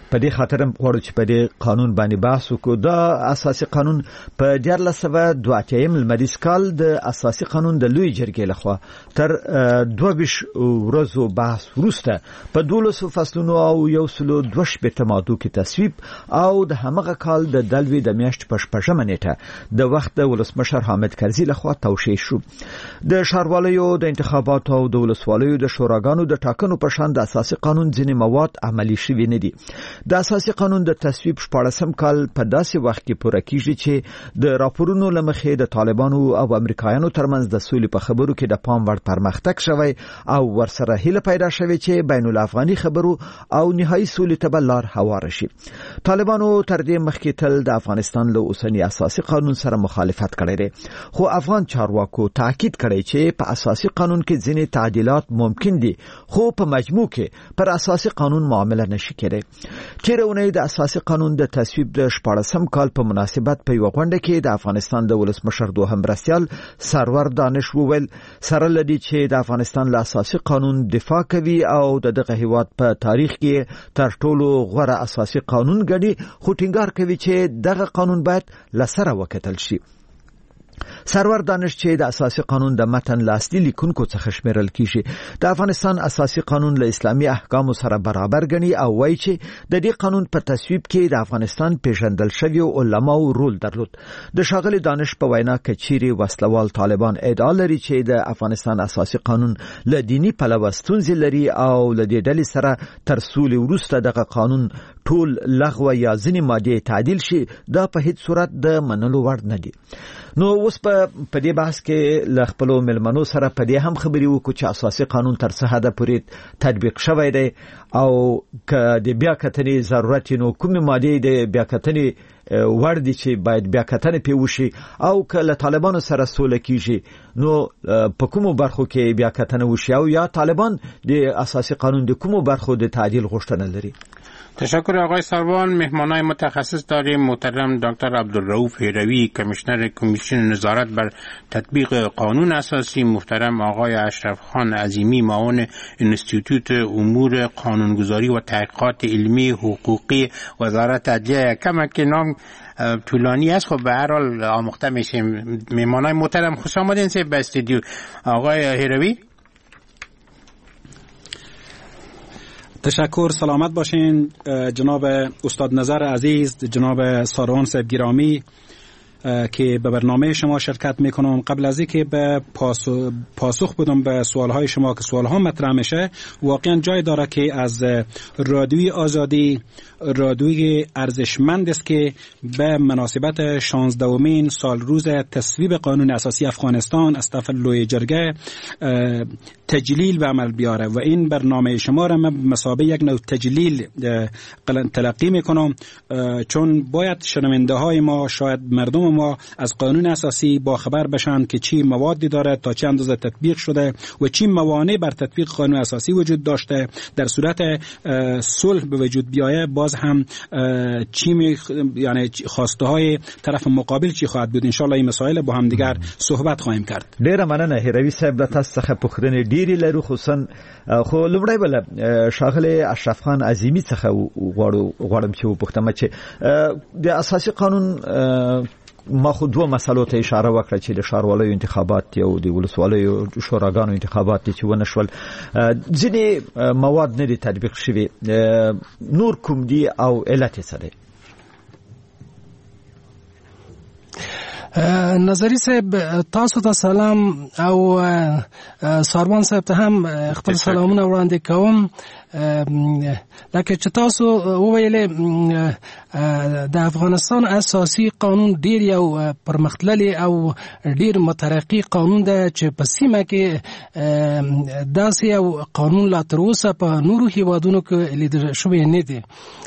Speaker 6: په دې خاطر هم غواړو چې په دې قانون باندې بحث وکړو. دا اساسي قانون په دیارلس سوه دوه اتیا لمریز کال د اساسي قانون د لوی جرګې لخوا تر دوه ویشت ورځو بحث وروسته په دولسو فصلونو او یو سلو دوه شپېته مادو کې تصویب او د همغه کال د دلوي د میاشتې په شپږمه نیټه د وخت د ولسمشر حامد کرزي لخوا توشیح شو. د ښاروالیو د انتخاباتو او د ولسوالیو د شوراګانو د ټاکنو په شان د اساسي قانون ځینې مواد عملي شوي نه دي. د اساسي قانون د تصویب شپاړسم کال په داسې وخت کې پوره کیږي چې د راپورونو لمخې د طالبانو او امریکایانو ترمنځ د سولې په خبرو کې د پام وړ پرمختګ شوی او ورسره هیله پیدا شوی چې بین الافغاني خبرو او نهایی سولې ته به لار هواره شي. طالبانو تر دې مخکې تل د افغانستان له اوسنی اساسي قانون سره مخالفت کړی دی، خو افغان چارواکو تاکید کړی چې په اساسي قانون کې ځینې تعدیلات ممکن دي، خو په مجموع کې پر اساسي قانون معامله نشي کېدای. تېره اونۍ د اساسي قانون د تصویب د شپاړسم کال په مناسبت په یوه غونډه کې د افغانستان د ولسمشر دوهم مرستیال سرور دانش وویل سره لدی چې د افغانستان له اساسي قانون دفاع کوي او د دغه هیواد په تاریخ کې تر ټولو غوره اساسي قانون ګڼي، خو ټینګار کوي چې دغه قانون باید لسره وکتل شي. سرور دانش چې د اساسي قانون د متن لاستي لیکونکو څخه شمیرل کیږي، د افغانستان اساسي قانون له اسلامي احکامو سره برابر ګڼي او وایي چې د دې قانون په تصویب کې د افغانستان پیژندل شوی علماو رول درلود. د شاغلي دانش په وینا کچيري وسلوال طالبان ادعا لري چې د افغانستان اساسي قانون له دینی پلوه ستونزې لري او له دې ډلې سره تر سولې وروسته دغه قانون ټول لغوه یا ځینې مادې تعدیل شي، دا په هیڅ صورت د منلو وړ نه دي. نو اوس په دې بحث کې ل خپل ملمنو سره په دې هم خبرې وکړو چې اساسي قانون تر څه حد پورې تطبیق شوی دی او که د بیا کتنې ضرورت نو کومې مادې د بیا کتنې وړ دي چې باید بیا کتنې پې وشي او که له طالبانو سره سوله کیږي نو په کومو برخو کې بیا کتنه وشي او یا طالبان د اساسي قانون د کومو برخو د تعدیل غوښتنه لري.
Speaker 5: تشکر آقای سروان. مهمانای متخصص داریم محترم دکتر عبدالرؤوف هروی کمیشنر کمیسیون نظارت بر تطبیق قانون اساسی، محترم آقای اشرف خان عظیمی معاون انستیتوت امور قانونگذاری و تحقیقات علمی حقوقی وزارت عدلیه. کما که نام طولانی است، خب به هر حال آموخته میشیم. مهمانای محترم خوش آمدین سه به استودیو. آقای هروی
Speaker 19: تشکر، سلامت باشین. جناب استاد نظر عزیز، جناب ساروان صاحب گرامی که به برنامه شما شرکت میکنم، قبل از اینکه به پاسخ, پاسخ بدم به سوالهای شما که سوالها مطرح میشه، واقعا جای داره که از رادیوی آزادی، رادیوی ارزشمند است که به مناسبت شانزدهمین سال روز تصویب قانون اساسی افغانستان از طرف لوی جرگه تجلیل به عمل بیاره و این برنامه شما را من مثابه یک نوع تجلیل تلقی میکنم، چون باید شنونده های ما، شاید مردم ما از قانون اساسی با خبر بشن که چی موادی داره، تا چه اندازه تطبیق شده و چی موانع بر تطبیق قانون اساسی وجود داشته. در صورت صلح به وجود بیایه باز هم چی می یعنی خواسته های طرف مقابل چی خواهد بود. ان شاء الله این مسائل با هم دیگر صحبت خواهیم کرد.
Speaker 6: ډیره مننه هروی صاحب، د تاسو څخه پوښتنې ډیرې لرو، خصوصا خو لومړی بل شاغلی اشرف خان عظیمی څخه غواړم غواړم چې وپوښتم چې د اساسي قانون ما خو دوه مسلو ته اشاره وکړه چې د ښاروالۍ انتخابات او د ولسوالیو شوراګانو انتخابات چې ونه شول، ځینې مواد نه دي تطبیق شوي، نور کوم دي او علت یې څه دی؟
Speaker 20: نظری صاحب تاسو ته سلام او ساروان صاحب ته هم خپل سلامونه وړاندې کوم. لکه چې تاسو وویلې د افغانستان اساسي قانون ډیر یو پرمختللی او ډیر مترقی قانون ده چې په سیمه کې داسې یو قانون لا تر اوسه په نورو هیوادونو کې لیدل شوی نه دی.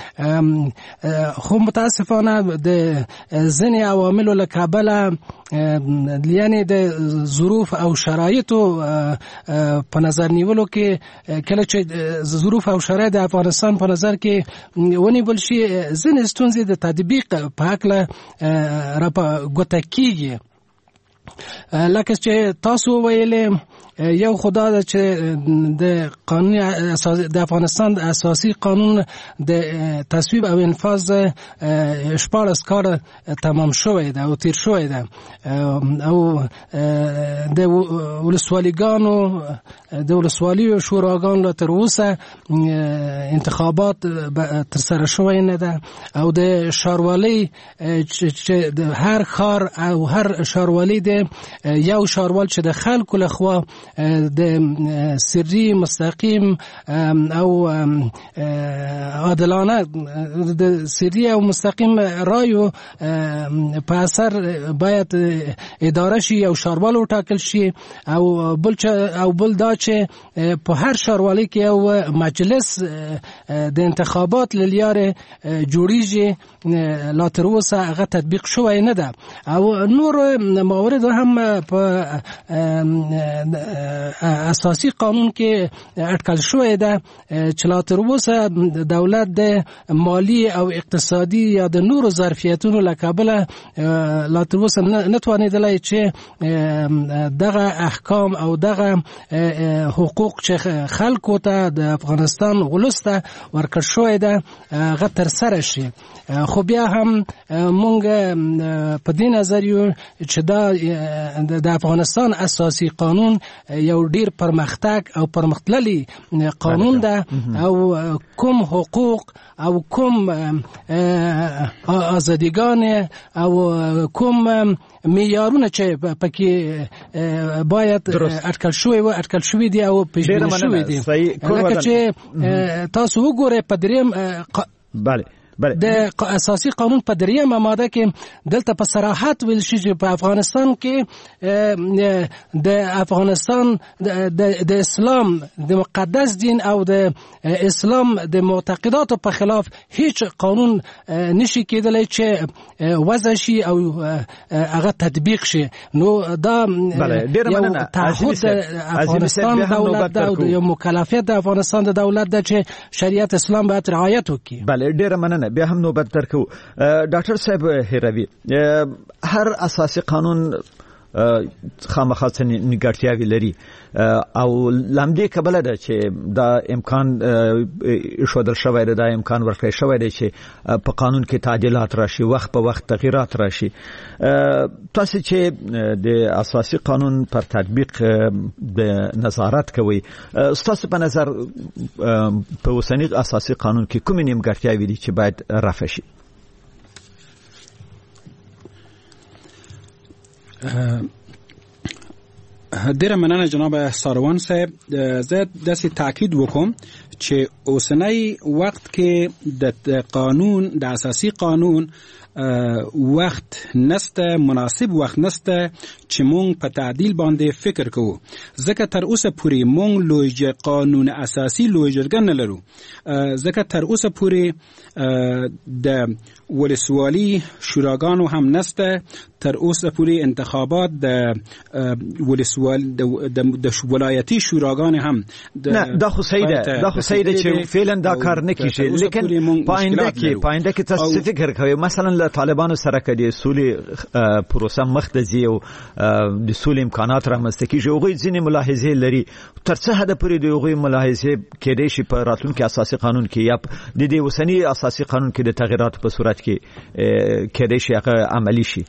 Speaker 20: خو متاسفانه د ځینې عواملو له کبله یعنی د ظروف او شرایطو په نظر نیولو کې کله چې ظروف او شرایط د افغانستان په نظر کې ونیول شي، ځینې ستونزې د تطبیق په هکله را په ګوته کېږي. لکه چې تاسو ویلې یو خدا د چې د قانون اساسی د افغانستان اساسي قانون د تصویب او انفاذ شپږ کال تمام شوی ده او تیر شوی ده او د ولسوالیګانو د ولسوالیو شوراګانو تر اوسه انتخابات تر سره شوی نه ده او د شاروالۍ چې د هر ښار او هر شاروالۍ د یو شاروال چې د خلکو لخوا د سری مستقیم او عادلانه د سری او مستقیم رایو په اثر باید اداره شي او شاروال وټاکل شي او بل او بل دا چې په هر شاروالۍ کې یو مجلس د انتخابات للیاره جوړیږي لا تر اوسه هغه تطبیق شوی نه ده او نور موارد هم په اساسي قانون کې اټکل شوی ده چې لا تر اوسه دولت د مالی او اقتصادي یا د نورو ظرفیتونو له کبله لا تر اوسه نه توانیدلی چې دغه احکام او دغه حقوق چې خلکو ته د افغانستان ولس ته ورکړل شوی ده هغه ترسره شي. خو بیا هم مونږ په دې نظر یو چې دا د افغانستان اساسي قانون یو ډیر پرمختګ او پرمختللی قانون ده او کوم حقوق او کوم آزادیګان او کوم معیارونه چې پکې باید اټکل شوی و اټکل شوی دی او پیژندل شوی دی لکه چې تاسو وګورئ په دریم
Speaker 6: بله
Speaker 20: د اساسي قانون په دریمه ماده کې دلته په صراحت ویل شي چې په افغانستان کې د افغانستان د اسلام د مقدس دین او د اسلام د معتقداتو په خلاف هیڅ قانون نشي کېدلی چې وضع شي او هغه تطبیق شي. نو دا یو تعهد افغانستان دولت ده او یو مکلفیت د افغانستان د دولت ده چې شریعت اسلام باید رعایت وکړي.
Speaker 6: بله ډیره مننه. بیا هم نوبت درکو ډاکټر صاحب هیروي هر اساسي قانون خامخا څه نیمګړتیاوې لري او لامدې کبله ده چې دا امکان ایښودل شوی دی دا امکان ورکړی شوی دی چې په قانون کې تعدیلات راشي وخت په وخت تغییرات راشي. تاسو چې د اساسي قانون پر تطبیق د نظارت کوي ستاسو په نظر په اوسنی اساسي قانون کې کومې نیمګړتیاوې دي چې باید رفع شي؟
Speaker 19: ډیره مننه جناب ساروان صاحب. زه داسې تاکید وکم چې اوسنی وخت کې د قانون د اساسي قانون وخت نسته مناسب وخت نسته چې مونږ په تعدیل باندې فکر کوو ځکه تر اوسه پورې مونږ لوی قانون اساسي لوی جرګه نه لرو ځکه تر اوسه پورې د ولسوالي شوراګانو هم نسته تر اوسه پورې انتخابات د ولسوال د ولایتي شوراګان هم
Speaker 6: نه دا خو صحیح ده دا خو صحیح ده چې فعلا دا کار نه کیږي لیکن پاینده کې پاینده کې تاسو فکر کوئ مثلا له طالبانو سره کدي سولې پروسه مخدزي او د سولې امکانات رامنځته کیږي او غوښتنې ځینې ملاحظې لري تر څه حد پورې د غوښتنې ملاحظې کېدې شي په راتلونکي اساسي قانون کې یا د دې وسنی اساسي قانون کې د تغیرات په صورت کې کېدې شي هغه عملی شي.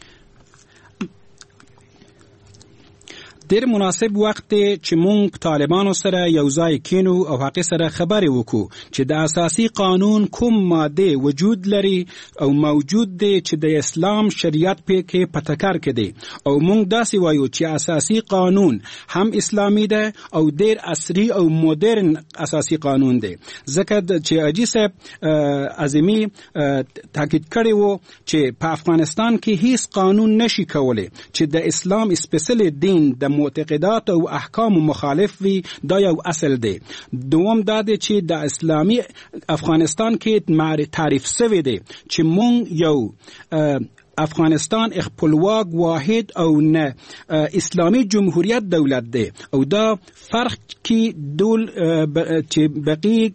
Speaker 19: ډیر مناسب وخت چې مونږ طالبانو سره یو ځای کینو او هغه سره خبرې وکړو چې د اساسي قانون کوم ماده وجود لري او موجود دی چې د اسلام شریعت په کې پټکار کړي او مونږ داسې وایو چې اساسي قانون هم اسلامي ده او ډیر عصري او مدرن اساسي قانون دی ځکه چې اجي صاحب اعظمي تاکید کړی وو چې په افغانستان کې هیڅ قانون نشي کولای چې د اسلام سپیشل دین د معتقدات او احکام مخالف وي دا یو اصل دی. دوم دا دی چې د اسلامي افغانستان کې تعریف شوی دی چې مونږ یو افغانستان اخپلواک واحد او نه اسلامی جمهوریت دولت ده او دا فرق کی دول چې بقی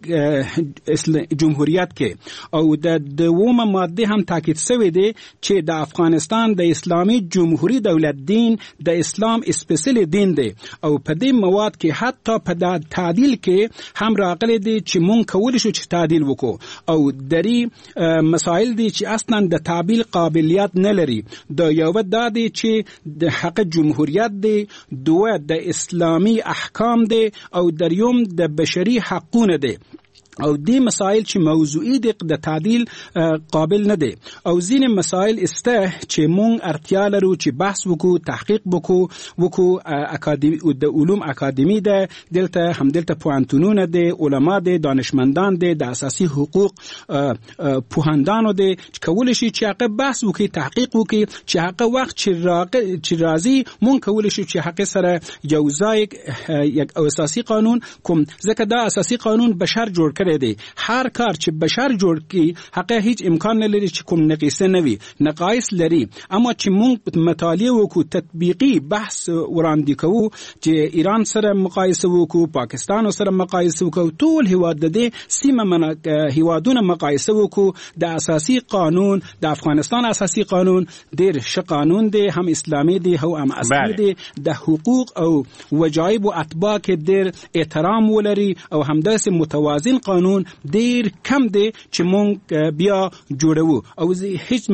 Speaker 19: جمهوریت کې او د دومه ماده هم تاکید شوی دی چې د افغانستان د اسلامی جمهوری دولت دین د اسلام اسپیشل دین دی او په دې مواد کې حتی په تعدیل کې هم راغلي دي چې مونږ کولای شو چې تعدیل وکړو او دری مسائل دي چې اصلا د تعدیل قابلیت نه لري د یو د دي چې د حق جمهوریت دی دوه د اسلامی احکام دی او دریوم د بشري حقونه دی او دی مسائل چې موضوعي دي د تعدیل قابل نه دي او ځین مسائل استه چې مونږ اړتیا لرو چې بحث وکړو تحقیق وکړو وکړو اکادمی د علوم اکادمی ده دلته هم دلته پوهنتونونه دي علما دي دانشمندان دي د اساسي حقوق پوهندانو دي چې کولای شي چې هغه بحث وکړي تحقیق وکړي چې هغه وخت چې راځي مونږ کولای شي چې هغه سره یو ځای یک اساسي قانون کوم ځکه دا اساسي قانون بشر جوړ کړي دی هر کار چې بشر جوړ کی حق هیڅ امکان نه لري چې کوم نقیصه نوي نقایص لري اما چې موږ مطالعه وکړو تطبیقي بحث وړاندې کوو چې ایران سره مقایسه وکړو پاکستان سره مقایسه وکړو ټول هیواد د دې سیمه من هیوادونه مقایسه وکړو د اساسي قانون د افغانستان اساسي قانون ډېر ښه قانون دی هم اسلامي دی هم اصلي دی د حقوق او وجایب او اتباع کې ډېر احترام ولري او همداسې متوازن قانون قانون ډیر کم دی چې مونږ بیا جوړو او هیڅ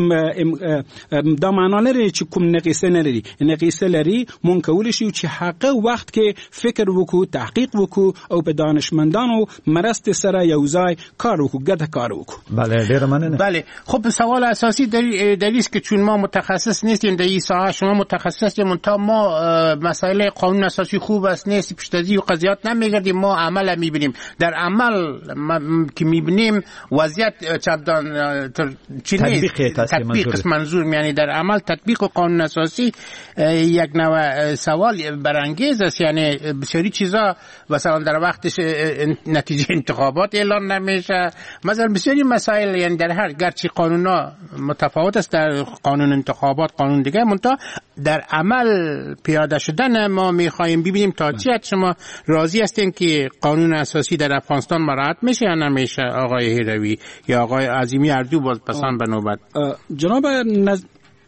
Speaker 19: دا معنا لري چې کوم نقیصه نه لري نقیصه لري مونږ کولی شو چې حق وخت کې فکر وکړو تحقیق وکړو او په دانشمندانو مرسته سره یو ځای کار وکړو ګډه کار وکړو.
Speaker 6: بله ډیر مننه.
Speaker 5: بله خب سوال اساسی دلیل است که چون ما متخصص نیستیم در این ساحه شما متخصصیم تا ما مسائل قانون اساسی خوب است نیست پیشتازی و قضیات نمیگردیم ما عمل میبینیم در عمل که میبینیم وضعیت چندان چی نیست تطبیق است منظور یعنی در عمل تطبیق قانون اساسی یک نوع سوال برانگیز است یعنی بسیاری چیزا مثلا در وقتش نتیجه انتخابات اعلان نمیشه مثلا بسیاری مسائل یعنی در هر گرچه قانونا متفاوت است در قانون انتخابات قانون دیگه منتها در عمل پیاده شدن ما میخوایم ببینیم تا چی حد شما راضی هستین که قانون اساسی در افغانستان مراعات میشه یا نمیشه آقای هیروی یا آقای عظیمی اردو باز پسند به نوبت.
Speaker 19: جناب نز...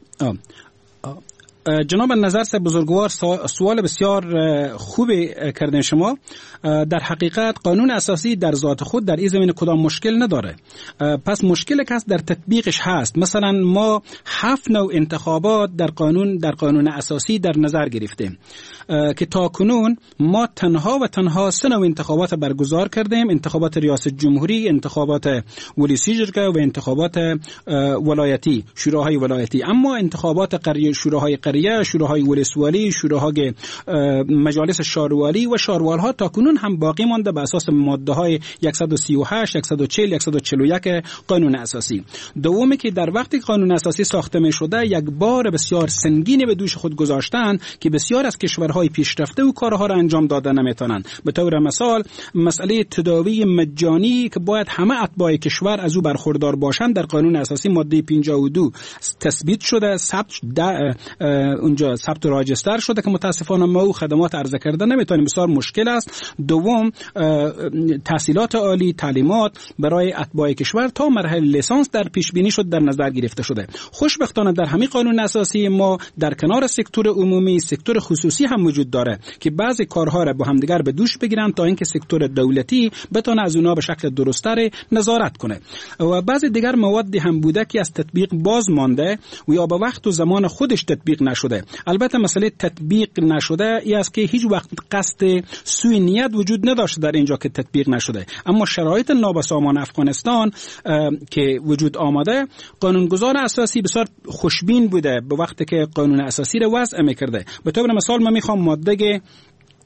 Speaker 19: جناب نظر سے بزرگوار سوال بسیار خوب کردن شما. در حقیقت قانون اساسی در ذات خود در این زمینه کدام مشکل نداره پس مشکل که در تطبیقش هست. مثلا ما هفت نوع انتخابات در قانون در قانون اساسی در نظر گرفتیم که تا کنون ما تنها و تنها سه نوع انتخابات برگزار کردیم انتخابات ریاست جمهوری انتخابات ولی سیجرگه و انتخابات ولایتی شوراهای ولایتی اما انتخابات قریه شوراهای قریه شوراهای ولسوالی شوراهای مجالس شاروالی و شاروالها تا کنون هم باقی مانده به اساس ماده های صد و سی و هشت صد و چهل صد و چهل و یک قانون اساسی. دومی که در وقتی قانون اساسی ساخته می شده یک بار بسیار سنگینی به دوش خود گذاشتن که بسیار از کشورهای پیشرفته و کارها را انجام داده نمیتونن. به طور مثال مسئله تداوی مجانی که باید همه اتباع کشور از او برخوردار باشند در قانون اساسی ماده پنجاه و دو تثبیت شده ثبت اونجا ثبت و راجستر شده که متاسفانه ما او خدمات عرضه کرده نمیتونیم بسیار مشکل است. دوم تحصیلات عالی تعلیمات برای اتباع کشور تا مرحله لیسانس در پیش بینی شد در نظر گرفته شده. خوشبختانه در همین قانون اساسی ما در کنار سکتور عمومی سکتور خصوصی هم وجود داره که بعضی کارها را با همدیگر به دوش بگیرن تا اینکه سکتور دولتی بتونه از اونها به شکل درست‌تر نظارت کنه. و بعضی دیگر مواد هم بوده که از تطبیق باز مانده و یا به وقت و زمان خودش تطبیق نشده. البته مسئله تطبیق نشده ای است که هیچ وقت قصد سوء نیت وجود نداشته در اینجا که تطبیق نشده اما شرایط نابسامان افغانستان که وجود آمده قانونگذار اساسی بسیار خوشبین بوده به وقتی که قانون اساسی را وضع می‌کرده. به طور مثال من میخوام ماده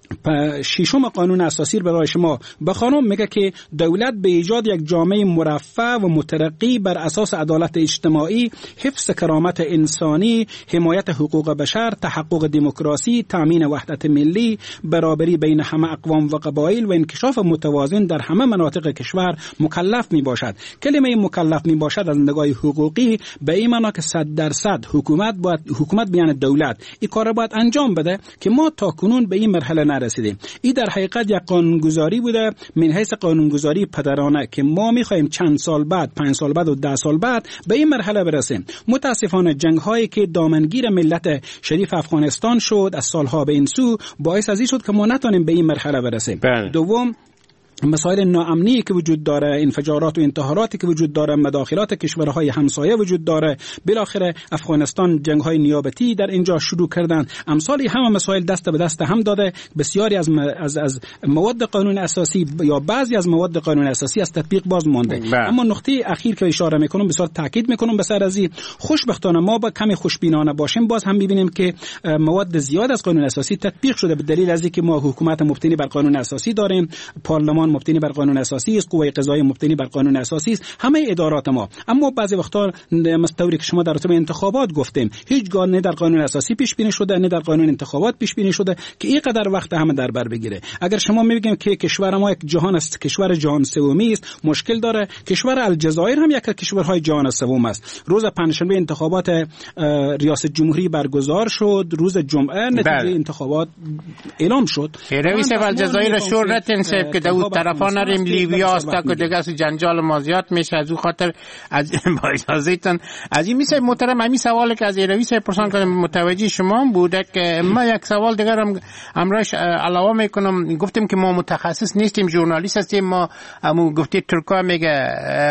Speaker 19: ششم قانون اساسی برای شما بخوانم. میگه که دولت به ایجاد یک جامعه مرفه و مترقی بر اساس عدالت اجتماعی، حفظ کرامت انسانی، حمایت حقوق بشر، تحقق دموکراسی، تامین وحدت ملی، برابری بین همه اقوام و قبایل و انکشاف متوازن در همه مناطق کشور مکلف می باشد. کلمه مکلف می باشد از نگاه حقوقی به این معنا که صد درصد حکومت باید حکومت بیان دولت این کار باید انجام بده که ما تا کنون به این مرحله نرسیدیم. این در حقیقت یک قانونگذاری بوده من حیث قانونگذاری پدرانه که ما میخوایم چند سال بعد، پنج سال بعد و ده سال بعد به این مرحله برسیم. متاسفانه جنگ هایی که دامنگیر ملت شریف افغانستان شد از سالها به این سو باعث از این شد که ما نتونیم به این مرحله برسیم. دوم، مسائل ناامنی که وجود داره، انفجارات و انتحاراتی که وجود داره، مداخلات کشورهای همسایه وجود داره، بالاخره افغانستان جنگ‌های نیابتی در اینجا شروع کردن. امثال همه مسائل دست به دست هم داده. بسیاری از از از مواد قانون اساسی یا بعضی از مواد قانون اساسی از تطبیق باز مانده. اما نقطه اخیر که اشاره میکنم بسیار تاکید میکنم به سر از این، خوشبختانه ما با کمی خوشبینانه باشیم باز هم میبینیم که مواد زیاد از قانون اساسی تطبیق شده به دلیل از اینکه ما حکومت مبتنی بر قانون اساسی داریم، پارلمان مبتنی بر قانون اساسی است، قوه قضاییه مبتنی بر قانون اساسی است، همه ادارات ما. اما بعضی وقتا مستوری که شما در رابطه انتخابات گفتیم هیچگاه نه در قانون اساسی پیش بینی شده نه در قانون انتخابات پیش بینی شده که اینقدر وقت همه در بر بگیره. اگر شما میگیم که کشور ما یک جهان است، کشور جهان سومی است، مشکل داره. کشور الجزایر هم یک کشورهای جهان سوم است. روز پنجشنبه انتخابات ریاست جمهوری برگزار شد، روز جمعه نتیجه انتخابات اعلام شد.
Speaker 5: رئیس الجزایر شور نتنسب که دو طرفا نریم لیبیا است که دیگه جنجال ما زیاد میشه. از اون خاطر از با اجازهتون از این میشه محترم همین سوالی که از رئیس پرسان کنم متوجه شما بوده که ما یک سوال دیگه هم امروز علاوه میکنم. گفتیم که ما متخصص نیستیم، ژورنالیست هستیم. ما همون گفته ترکا میگه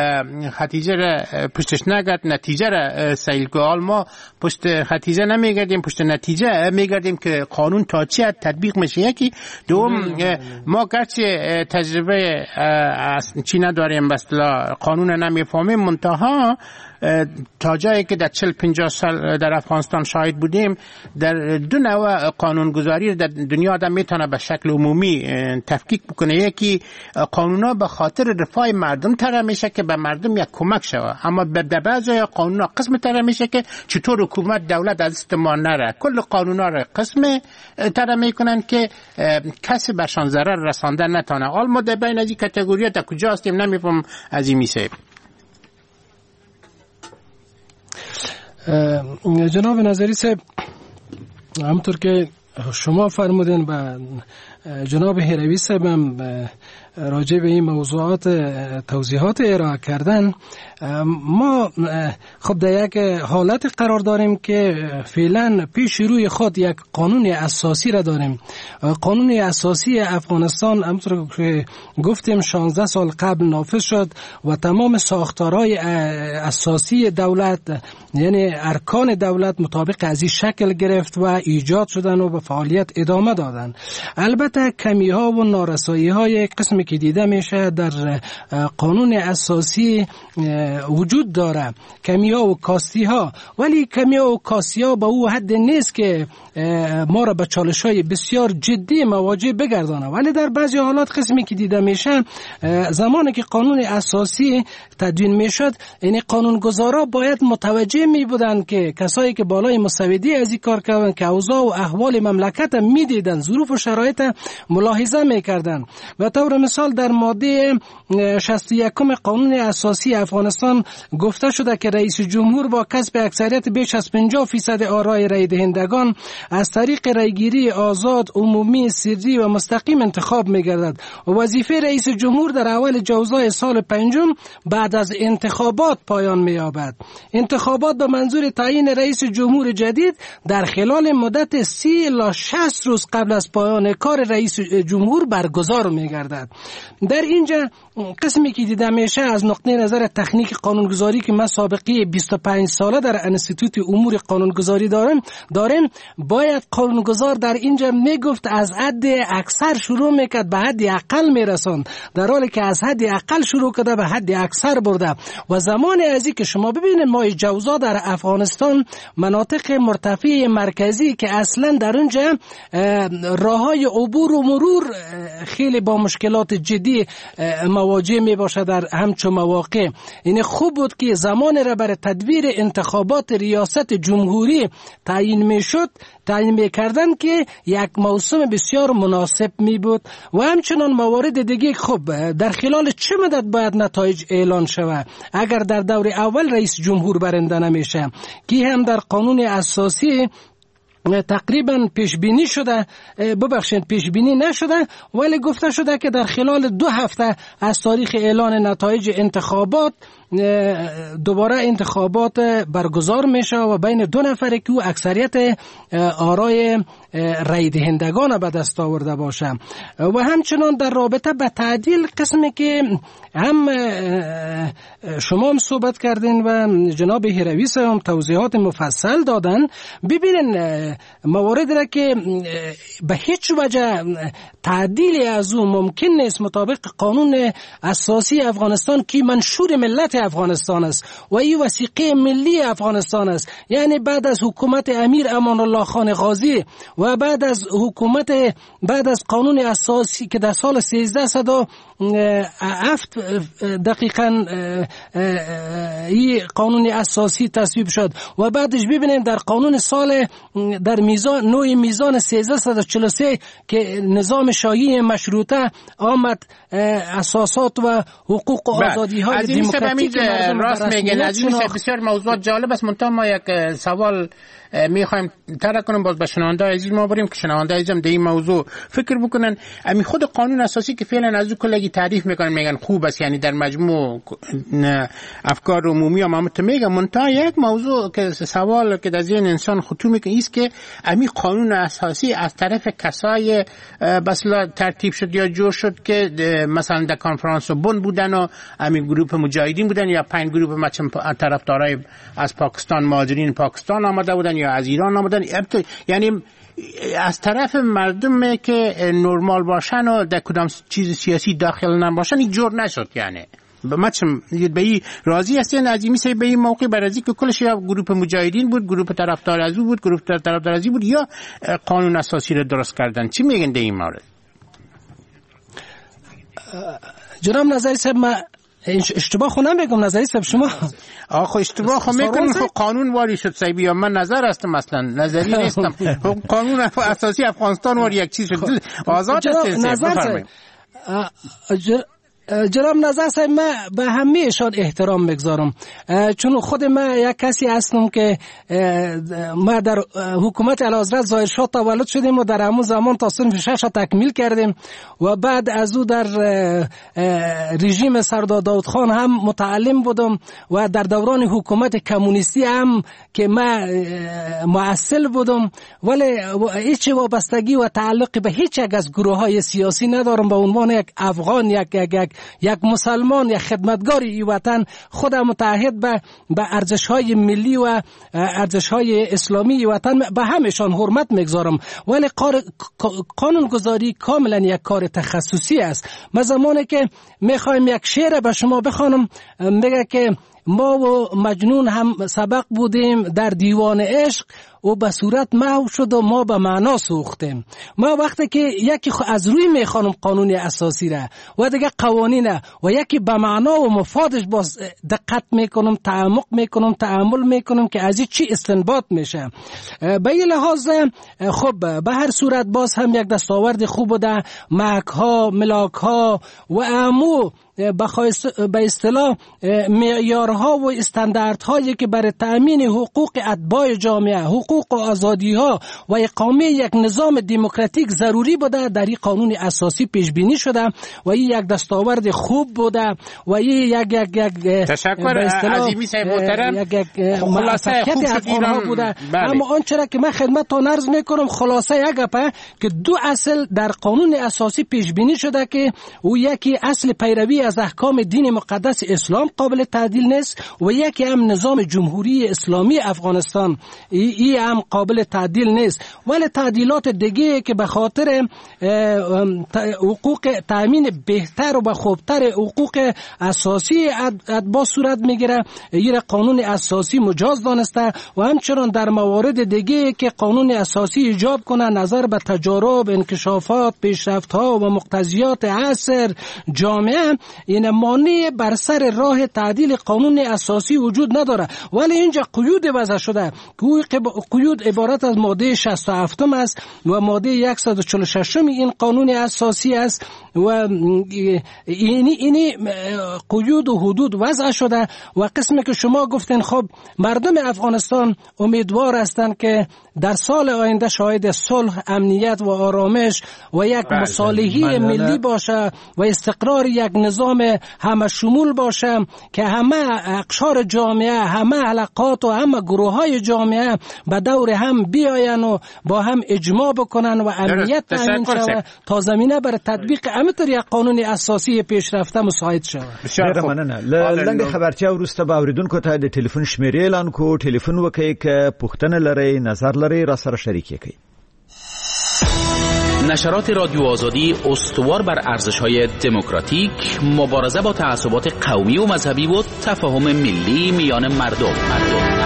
Speaker 5: خطیجه را پشتش نگرد نتیجه را سیل کال. ما پشت خطیجه نمیگردیم، پشت نتیجه میگردیم که قانون تا چی تطبیق میشه. یکی دوم ما گرچه تجربه چی نداریم به اصطلاح قانون نمیفهمیم، منتها تا جایی که در چهل پنجاه سال در افغانستان شاهد بودیم در دو نوع قانونگذاری در دنیا آدم میتونه به شکل عمومی تفکیک بکنه. یکی قانونا به خاطر رفاه مردم طرح میشه که به مردم یک کمک شود، اما در بعضی قانونا قسم طرح میشه که چطور حکومت دولت از استعمال نره. کل قانونا را قسم طرح میکنن که کسی برشان ضرر رساندن نتونه. حال ما در بین از این کاتگوری تا کجا هستیم نمیفهم از این میشه.
Speaker 20: جناب نظری صاحب، همونطور که شما فرمودین و جناب هروی صاحب هم راجع به این موضوعات توضیحات ارائه کردن، ما خب در یک حالت قرار داریم که فعلا پیش روی خود یک قانون اساسی را داریم. قانون اساسی افغانستان همونطور که گفتیم شانزده سال قبل نافذ شد و تمام ساختارهای اساسی دولت یعنی ارکان دولت مطابق از این شکل گرفت و ایجاد شدن و به فعالیت ادامه دادن. البته کمی ها و نارسایی های قسمی که دیده میشه در قانون اساسی وجود داره، کمی ها و کاستی ها، ولی کمی ها و کاستی ها به او حد نیست که ما را به چالش های بسیار جدی مواجه بگردانه. ولی در بعضی حالات قسمی که دیده میشه زمانی که قانون اساسی تدوین میشد یعنی قانونگذارا باید متوجه می بودن که کسایی که بالای مسودی از این کار کردن که اوضاع و احوال مملکت میدیدن، ظروف و شرایط ملاحظه میکردن. و طور مثال در ماده شصت و یک قانون اساسی افغانستان گفته شده که رئیس جمهور با کسب اکثریت بیش از پنجاه فیصد آرای رای دهندگان از طریق رایگیری آزاد، عمومی، سری و مستقیم انتخاب می‌گردد. وظیفه رئیس جمهور در اول جوزای سال پنجم بعد از انتخابات پایان می‌یابد. انتخابات به منظور تعیین رئیس جمهور جدید در خلال مدت سی الی شصت روز قبل از پایان کار رئیس جمهور برگزار می‌گردد. در اینجا قسمی که دیدم میشه از نقطه نظر تکنیک قانونگذاری که من سابقه بیست و پنج ساله در انستیتوت امور قانونگذاری دارم دارم باید قانونگذار در اینجا میگفت از حد اکثر شروع میکرد به حد اقل میرسوند، در حالی که از حد اقل شروع کرده به حد اکثر برده. و زمان ازی که شما ببینید ما جوزا در افغانستان مناطق مرتفع مرکزی که اصلا در اونجا راههای عبور و مرور خیلی با مشکلات جدی مواجه می باشه در همچون مواقع. این خوب بود که زمان را برای تدبیر انتخابات ریاست جمهوری تعیین می شد تعیین می کردن که یک موسم بسیار مناسب می بود. و همچنان موارد دیگه خوب در خلال چه مدت باید نتایج اعلان شود اگر در دور اول رئیس جمهور برنده نمیشه، که هم در قانون اساسی تقریبا پیش بینی شده، ببخشید پیش بینی نشده، ولی گفته شده که در خلال دو هفته از تاریخ اعلان نتایج انتخابات دوباره انتخابات برگزار میشه و بین دو نفر که او اکثریت آرای رای دهندگان به دست آورده باشه. و همچنان در رابطه به تعدیل قسمی که هم شما هم صحبت کردین و جناب هرویس هم توضیحات مفصل دادن، ببینن موارد را که به هیچ وجه تعدیل از اون ممکن نیست مطابق قانون اساسی افغانستان که منشور ملت افغانستان است و این وثیقه ملی افغانستان است. یعنی بعد از حکومت امیر امان الله خان غازی و بعد از حکومت بعد از قانون اساسی که در سال سیزده و هفت دقیقاً این قانون اساسی تصویب شد و بعدش ببینیم در قانون سال در میزان نوع میزان سیزده و چهل و سه که نظام شاهی مشروطه آمد اساسات و حقوق و آزادی های دموکراتیک
Speaker 5: راست میگن. از این بسیار موضوعات جالب است. منتها ما یک سوال میخوایم طرح کنیم باز به شنونده عزیز ما بریم که شنونده عزیزم در این موضوع فکر بکنن. امی خود قانون اساسی که فعلا از او کلگی تعریف میکنن میگن خوب است، یعنی در مجموع افکار عمومی هم همت میگن. منتها یک موضوع که سوال که در ذهن انسان خطور میکنه است که امی قانون اساسی از طرف کسای بسلا ترتیب شد یا جور شد که مثلا در کنفرانس بن بودن و امی گروه مجاهدین بودن یا پنج گروه مثلا طرفدارای از پاکستان مهاجرین پاکستان آمده بودن یا از ایران آمدن، یعنی از طرف مردم که نرمال باشن و در کدام چیز سیاسی داخل نباشن این جور نشد. یعنی ما چم به این راضی هستین از این میشه به این موقع برازی که کلش یا گروه مجاهدین بود، گروه طرفدار از او بود، گروه طرفدار از بود، یا قانون اساسی رو درست کردن؟ چی میگن در این مورد؟
Speaker 20: جناب نظری صاحب ما اشتباه خونم بگم نظری صاحب شما
Speaker 5: آخه اشتباه خو میکنن. خب قانون واری شد صاحبی یا من نظر هستم مثلا نظری نیستم. قانون اساسی افغانستان واری یک چیز شد آزاد است.
Speaker 20: نظر جناب نظر صاحب ما به همهشان احترام میگذارم، چون خود ما یک کسی هستم که ما در حکومت اعلیحضرت ظاهرشاه تولد شدیم و در همون زمان تا صنف شش تکمیل کردیم و بعد از او در رژیم سردار داود خان هم متعلم بودم و در دوران حکومت کمونیستی هم که ما معسل بودم، ولی هیچ وابستگی و تعلق به هیچ یک از گروه های سیاسی ندارم. به عنوان یک افغان، یک یک یک مسلمان، یک خدمتگار این وطن خودم متعهد به به ارزش‌های ملی و ارزش‌های اسلامی وطن به همشان حرمت می‌گذارم. ولی قانون گذاری کاملا یک کار تخصصی است. ما زمانی که می‌خوایم یک شعر به شما بخوانم میگه که ما و مجنون هم سبق بودیم در دیوان عشق و به صورت محو شد و ما به معنا سوختیم. ما وقتی که یکی از روی میخوانم قانون اساسی را و دیگه قوانین و یکی به معنا و مفادش باز دقت میکنم، تعمق میکنم، تأمل میکنم که از چی استنباط میشه. به این لحاظ خب به هر صورت باز هم یک دستاورد خوب بوده. مک ها، ملاک ها و امو به اصطلاح معیارها و استانداردهایی که برای تأمین حقوق اتباع جامعه، حقوق و آزادی‌ها و اقامه یک نظام دموکراتیک ضروری بوده در این قانون اساسی پیش بینی شده و این یک دستاورد خوب بوده و این یک یک یک
Speaker 5: تشکر عظیمی صاحب محترم.
Speaker 20: یک یک موفقیت افغان‌ها بوده. اما آنچه را که من خدمتتان عرض میکنم خلاصه یک گپه که دو اصل در قانون اساسی پیش بینی شده که او یکی اصل پیروی از احکام دین مقدس اسلام قابل تعدیل نیست و یکی هم نظام جمهوری اسلامی افغانستان ای هم قابل تعدیل نیست، ولی تعدیلات دیگه که به خاطر حقوق تامین بهتر و خوبتر حقوق اساسی اتباع صورت میگیره این قانون اساسی مجاز دانسته و همچنان در موارد دیگه که قانون اساسی ایجاب کنه نظر به تجارب، انکشافات، پیشرفت‌ها و مقتضیات عصر جامعه این مانع بر سر راه تعدیل قانون اساسی وجود نداره، ولی اینجا قیود وضع شده. قیود عبارت از ماده شصت و هفت است و ماده صد و چهل و شش این قانون اساسی است و اینی اینی قیود و حدود وضع شده و قسمی که شما گفتین خب مردم افغانستان امیدوار هستند که در سال آینده شاهد صلح، امنیت و آرامش و یک مصالحه ملی باشه و استقرار یک نظام همه شمول باشه که همه اقشار جامعه، همه حلقات و همه گروه های جامعه به دور هم بیاین و با هم اجماع بکنن و امنیت تامین شود تا زمینه برای تطبیق همینطور یک قانون اساسی پیشرفته مساعد شود.
Speaker 6: ډیره مننه. لنډه خبرتیا وروسته به اوریدونکو ته د ټلیفون شمیرې اعلان کو. ټلیفون وکړئ که پوښتنه لرئ، نظر لرئ، را سره شریک کړئ.
Speaker 21: نشرات رادیو آزادی استوار بر ارزش‌های دموکراتیک، مبارزه با تعصبات قومی و مذهبی و تفاهم ملی میان مردم. مردم.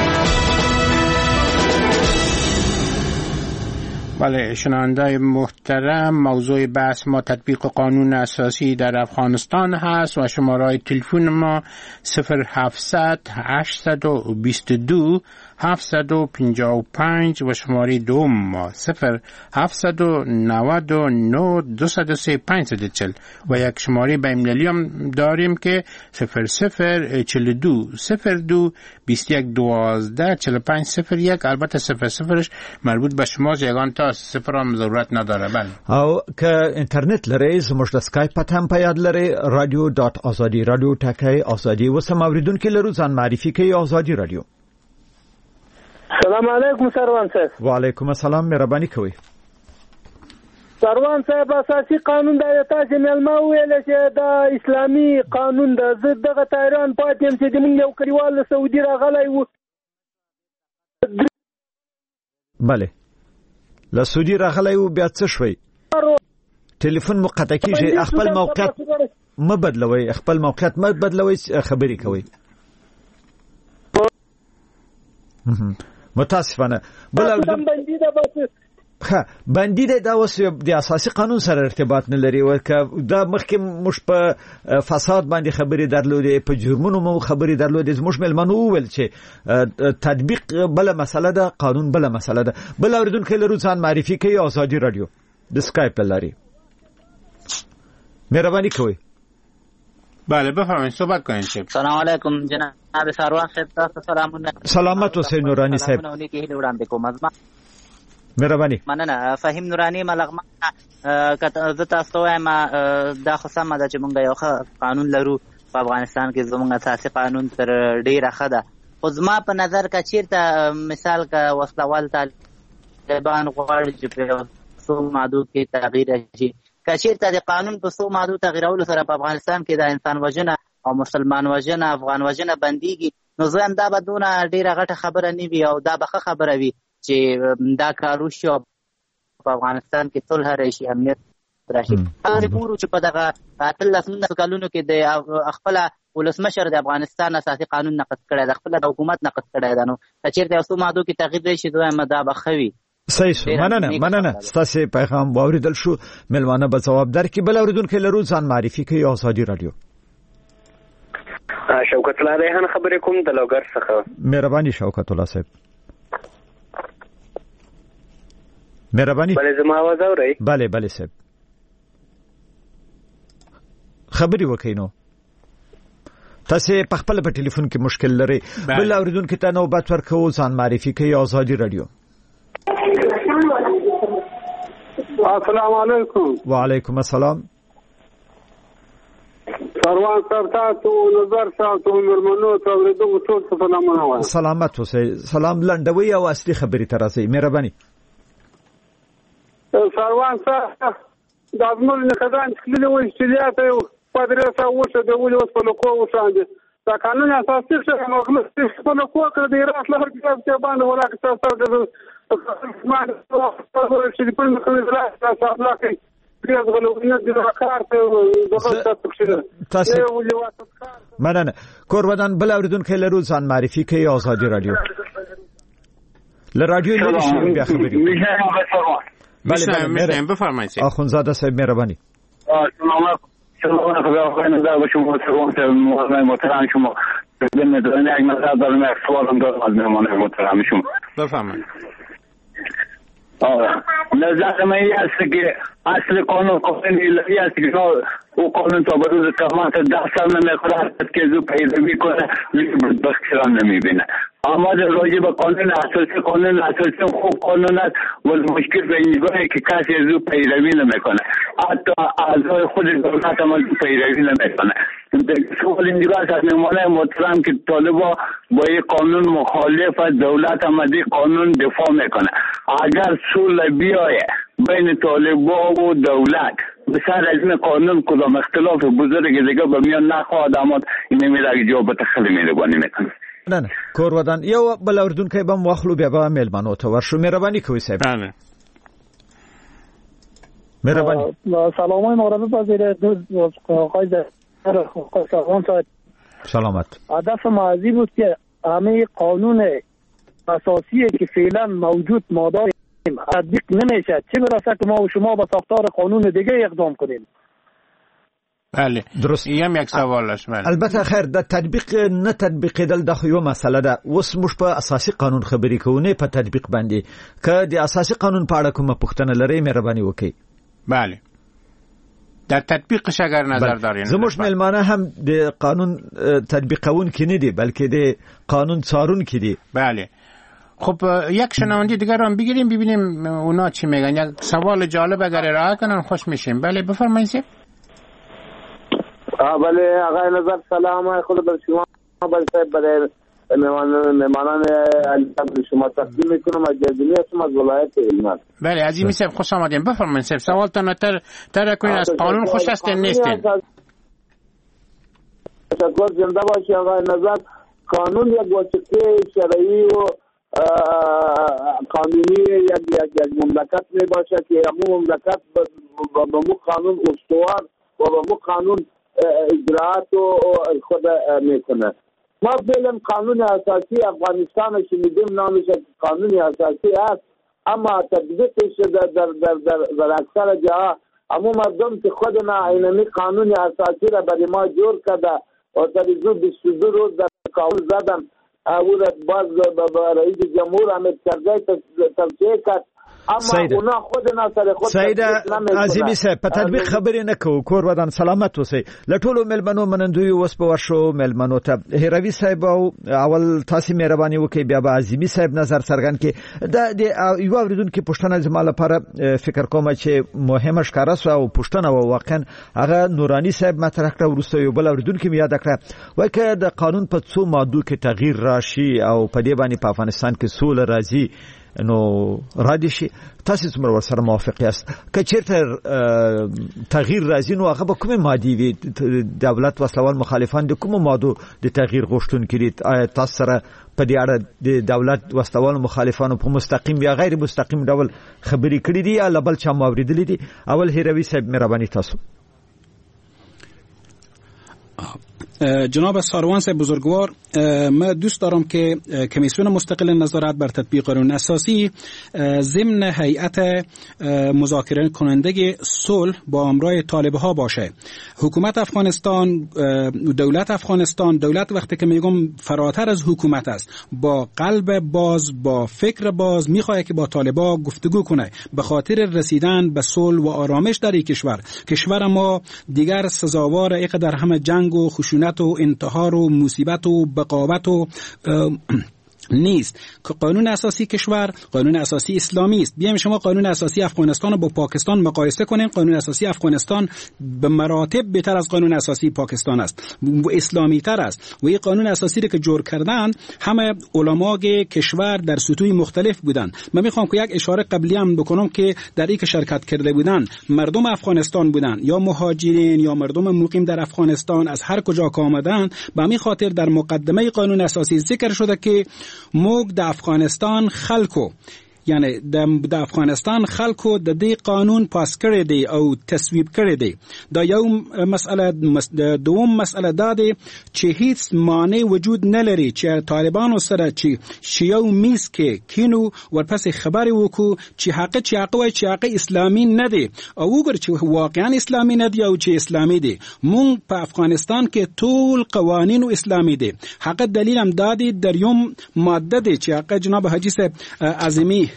Speaker 5: بله شنونده محترم، موضوع بحث ما تطبیق قانون اساسی در افغانستان هست و شماره تلفن ما صفر هفتصد هشتصد و بیست و دو هفتصد و پنجاه و پنج و شماره دوم ما صفر هفتصد و نود و نه دویست و سه پانصد و چهل و یک شماره بین‌المللی هم داریم که صفر صفر چهل و دو صفر دو بیست و یک دوازده چهل و پنج صفر یک. البته صفر صفرش مربوط به شماست، یگان تا صفر هم ضرورت نداره. بله.
Speaker 6: او که اینترنت لرئ زموږ د اسکایپ پته هم په یاد لرئ رادیو ډاټ ازادي رادیو ټکی ازادي. اوس هم اوریدونکي لرو ځان معرفي کوي. ازادي رادیو.
Speaker 22: سلام علیکم سروان صاحب.
Speaker 6: وعلیکم السلام، مهرباني کوي.
Speaker 22: سروان صاحب اساسي قانون د تاسو ملما ویل چې د اسلامي قانون د ضد دغه تایران پاتې چې د موږ یو کلیوال سعودي راغلی و.
Speaker 6: بله له سعودي راغلی و بیا څه شوی؟ ټلیفون مو قطع کیږي. خپل موقعیت مه بدلوئ، خپل موقعیت مه بدلوئ، خبرې کوئ. متاسفانه بل ها بندي دا اوس د اساسي قانون سره ارتباط نه لري او دا مخکې مش په فساد باندې خبرې درلودې، په جرمونو مو خبرې درلودې. زموږ ملمنو وویل چې تطبیق بل مسله ده، قانون بل مسله ده. بل اوریدونکو لرو ځان معرفي کوي. ازادي رادیو د اسکایپ لري، مهرباني کوئ.
Speaker 5: بله بفرمایید صحبت کنید.
Speaker 23: سلام علیکم جناب سروان صاحب، تاسو سلامونه.
Speaker 6: سلامت اوسئ نورانی صاحب.
Speaker 23: نورانی کې وړاندې کوم ازما.
Speaker 6: مهرباني.
Speaker 23: مننه. فهیم نورانی ملغمه کته د تاسو وایم دا خو سم ده چې مونږ یو قانون لرو په افغانستان کې. زموږ اساسي قانون تر ډیره ښه ده، خو زما په نظر که چیرته مثال که وسلوال طالبان غواړي چې په څو مادو کې تغییر راشي، که چیرته د قانون په څو مادو تغیرولو سره په افغانستان کې د انسان وژنه او مسلمان وژنه، افغان وژنه بنديږي، نو زه هم دا به دونه ډیره غټه خبره نه وي او دا به ښه خبره وي چې دا کار وشي او په افغانستان کې صلح راشي، امنیت راشي. هغه ګورو چې په دغه اتلس نولس کلونو کې د خپل ولسمشر د افغانستان اساسي قانون نقض کړی، د خپل حکومت نقض کړی دی، نو که چیرته یو څو مادو کې تغییر راشي دویم دا به ښه وي.
Speaker 6: صحیح. مننه مننه ستاسو پیغام واوریدل شو. ملوانه به جواب درکې. بل اوریدونکو لرو ځان معرفي کوي. ازادي رادیو.
Speaker 24: شوکت الله ریحان خبرې کوم د لوګر څخه.
Speaker 6: مهرباني شوکت الله صاحب. مهرباني.
Speaker 24: بله زما आवाज اورئ؟
Speaker 6: بله بله صاحب. خبري وکینو تاسو په خپل په ټلیفون کې مشکل لري بل اوریدونکو ته نوبت ورکو ځان معرفي کوي آزادي رادیو.
Speaker 1: السلام علیکم.
Speaker 6: وعلیکم السلام.
Speaker 1: سروان صاحب تاسو نظر تاسو مرمنو ته ورته ټول سلامونه وایم.
Speaker 6: سلامت اوسئ. سلام لنډوي او اصلي خبرې ته راځي مهرباني.
Speaker 1: سروان صاحب د ازمل نه خدان کلی وې استلیاته پدرسه وشه د ولې وس په لکو وشاندې دا قانون اساسي څه مغلق په لکو کړ دی راس لهر کې څه باندې ولاکه تاسو د ما چې په کومه کې راځي تاسو لا کې پیاز غلوونه د کار ته دغه تاسو
Speaker 6: مننه. کور ودان بل اوریدونکو لرو ځان معرفي کوي آزادي رادیو. ل رادیو لري شي بیا خبرې
Speaker 5: بله بله بفرمایید
Speaker 6: اخوندزاده صاحب مهربانی.
Speaker 7: سلام علیکم. شما خداوند دا به شما سلام محترم شما بدون دونه یک مطلب دارم یک سوالم دارم از مهمان محترم شما.
Speaker 5: بفرمایید.
Speaker 7: آره نظر من این است که اصل قانون قانون الهی است که او قانون تا به روز قیامت ده سال نمیخوره که زو پیروی کنه بدبخت شدن نمیبینه. اما راجع به قانون اساسی قانون اساسی خوب قانون است ولی مشکل به اینجاست که کسی زو پیروی نمیکنه حتی اعضای خود دولت هم زو پیروی نمیکنه. سوال اینجاست از مهمان محترم که طالبا با این قانون مخالف دولت هم از این قانون دفاع میکنه. اگر صلح بیایه بین طالبا و دولت بسر از این قانون کدام اختلاف بزرگ دیگه به میان نخواهد آمد این میره جواب تخلی میربانی میکنه.
Speaker 6: نه نه کور ودان یو بل اوردونکو به مخلو بیا به میلمنو ته ورشو مهرباني کوي صاحب.
Speaker 5: بله
Speaker 1: مهرباني. سلام مورد پذیر دوست آقای سلام صاحب.
Speaker 6: سلامت.
Speaker 1: هدف معزی بود که همه قانون اساسی که فعلا موجود ما داریم تطبیق نمیشه چه برسه که ما و شما به ساختار قانون دیگه اقدام کنیم.
Speaker 5: بله
Speaker 6: درست.
Speaker 5: یم یک سوال است. بله
Speaker 6: البته خیر د تطبیق نه تطبیق دل د خو یو مسله ده. اوس موږ په اساسي قانون خبرې کوو نه په تطبیق باندې. که د اساسي قانون په اړه کومه پوښتنه لرئ مهرباني وکړئ.
Speaker 5: بله در تطبیقش اگر نظر دارین
Speaker 6: زموږ ملمانه هم د قانون تطبیقون کې نه دي بلکې د قانون څارون کې دي.
Speaker 5: بله خب یک شنونده دیگر هم بگیریم ببینیم اونا چی میگن. یک سوال جالب اگر ارائه کنن خوش میشیم. بله بفرمایید.
Speaker 1: بله آقای نظر سلام خود بر شما بر صاحب برای مهمانان علی شما تقدیم میکنم از جزیره شما از ولایت هلمند.
Speaker 5: بله عزیزی صاحب خوش آمدین. بفرمایید صاحب سوالتان تر تر کنین از قانون خوش هستین نیستین.
Speaker 1: تشکر زنده باشی آقای نظر. قانون یک واسطه شرعی و قانونی یک یک یک مملکت می باشه که همون مملکت با مو قانون استوار و با مو قانون اجراعات خود میکنه. ما فعلا قانون اساسی افغانستان شنیدیم نامش قانون اساسی است اما تطبیقش در در در در, در اکثر جاها همون مردم که خودنا اینمی قانون اساسی را برای ما جور کرده و در زود بیست و دو روز در قانون زدن او را باز رئیس جمهور حامد کرزی توصیه کرد
Speaker 6: سید سید عظیمی صاحب په تطبیق خبرې نه کوو. کور ودان سلامت اوسئ. له ټولو ملمنو منندوی اوس په ورشو ملمنو ته هیروي صاحب او اول تاسو مهرباني وکړئ بیا به عظیمی صاحب نظر څرګند کړي. د یو اوریدونکو پوښتنه زما لپاره فکر کوم چې مهمه ښکاره سو او پوښتنه و واقعا هغه نورانی صاحب مطرح کړه ورسته یو بل اوریدونکو یاد کړه وای که د قانون په څو ماده کې تغییر راشي او په دې باندې په افغانستان کې سوله راځي نو رادي شي تاسو څومره ورسره موافق یاست؟ که چیرته تغییر راځي نو هغه به کومه ماده وي؟ دولت وسلوال مخالفان د کومه ماده د تغییر غوښتونکي دي؟ تاسو سره په دې اړه د دولت وسلوال مخالفانو په مستقیم یا غیر مستقیم ډول خبرې کړې دي یا بل چا موریدلې دي؟ اول هیروي صاحب مهرباني تاسو.
Speaker 19: جناب ساروان صاحب بزرگوار، من دوست دارم که کمیسیون مستقل نظارت بر تطبیق قانون اساسی ضمن هیئت مذاکره کننده صلح با همراه طالبه ها باشه. حکومت افغانستان، دولت افغانستان، دولت وقتی که میگم فراتر از حکومت است، با قلب باز، با فکر باز میخواد که با طالبا گفتگو کنه به خاطر رسیدن به صلح و آرامش در این کشور. کشور ما دیگر سزاوار اینقدر همه جنگ و خشونت و انتحار و مصیبت و بغاوت و نیست. که قانون اساسی کشور قانون اساسی اسلامی است. بیایم شما قانون اساسی افغانستان رو با پاکستان مقایسه کنیم. قانون اساسی افغانستان به مراتب بهتر از قانون اساسی پاکستان است و اسلامی تر است. و این قانون اساسی رو که جور کردن همه علمای کشور در سطوح مختلف بودن. من میخوام که یک اشاره قبلی هم بکنم که در این که شرکت کرده بودن مردم افغانستان بودن، یا مهاجرین یا مردم مقیم در افغانستان از هر کجا که آمدن. به همین خاطر در مقدمه قانون اساسی ذکر شده که موږ د افغانستان خلکو یعنی د افغانستان خلکو د دې قانون پاس کړی دی او تصویب کړی دی. دا یو مسئله. دوم مسئله دا دی چې هیڅ معنی وجود نه لري چې طالبانو سره چې شیو میز کې کینو ورپسې خبرې وکړو چې حق چې حق وای چې حق اسلامي نه دی او وګور چې واقعا اسلامي نه دی او چې اسلامي دی. مونږ په افغانستان کې ټول قوانین اسلامي دي. حق دلیل هم دا دی در یوم ماده دی چې حق جناب حاجی صاحب اعظمي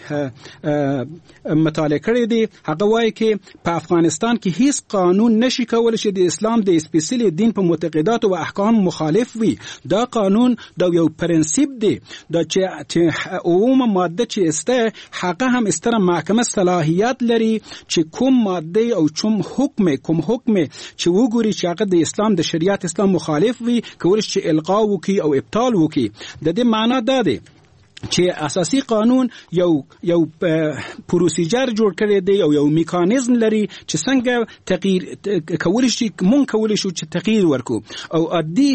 Speaker 19: مطالعه کړی دی. هغه وایي چې په افغانستان کې هیڅ قانون نشي کولای چې د اسلام د سپیشلی دین په معتقدات او احکام مخالف وي. دا قانون دا یو پرنسیپ دی دا چې عموم ماده چې استه حق هم استره محکمه صلاحیت لري چې کوم ماده او چوم حکم کوم حکم چې وګوري چې هغه د اسلام د شریعت اسلام مخالف وي کولای چې الغا وکي او ابطال وکي. د دې معنی دا دی چې اساسي قانون یو یو پروسیجر جوړ کړی دی او یو میکانیزم لري چې څنګه تغییر کولای شي مونږ کولای شو چې تغییر ورکو او عادي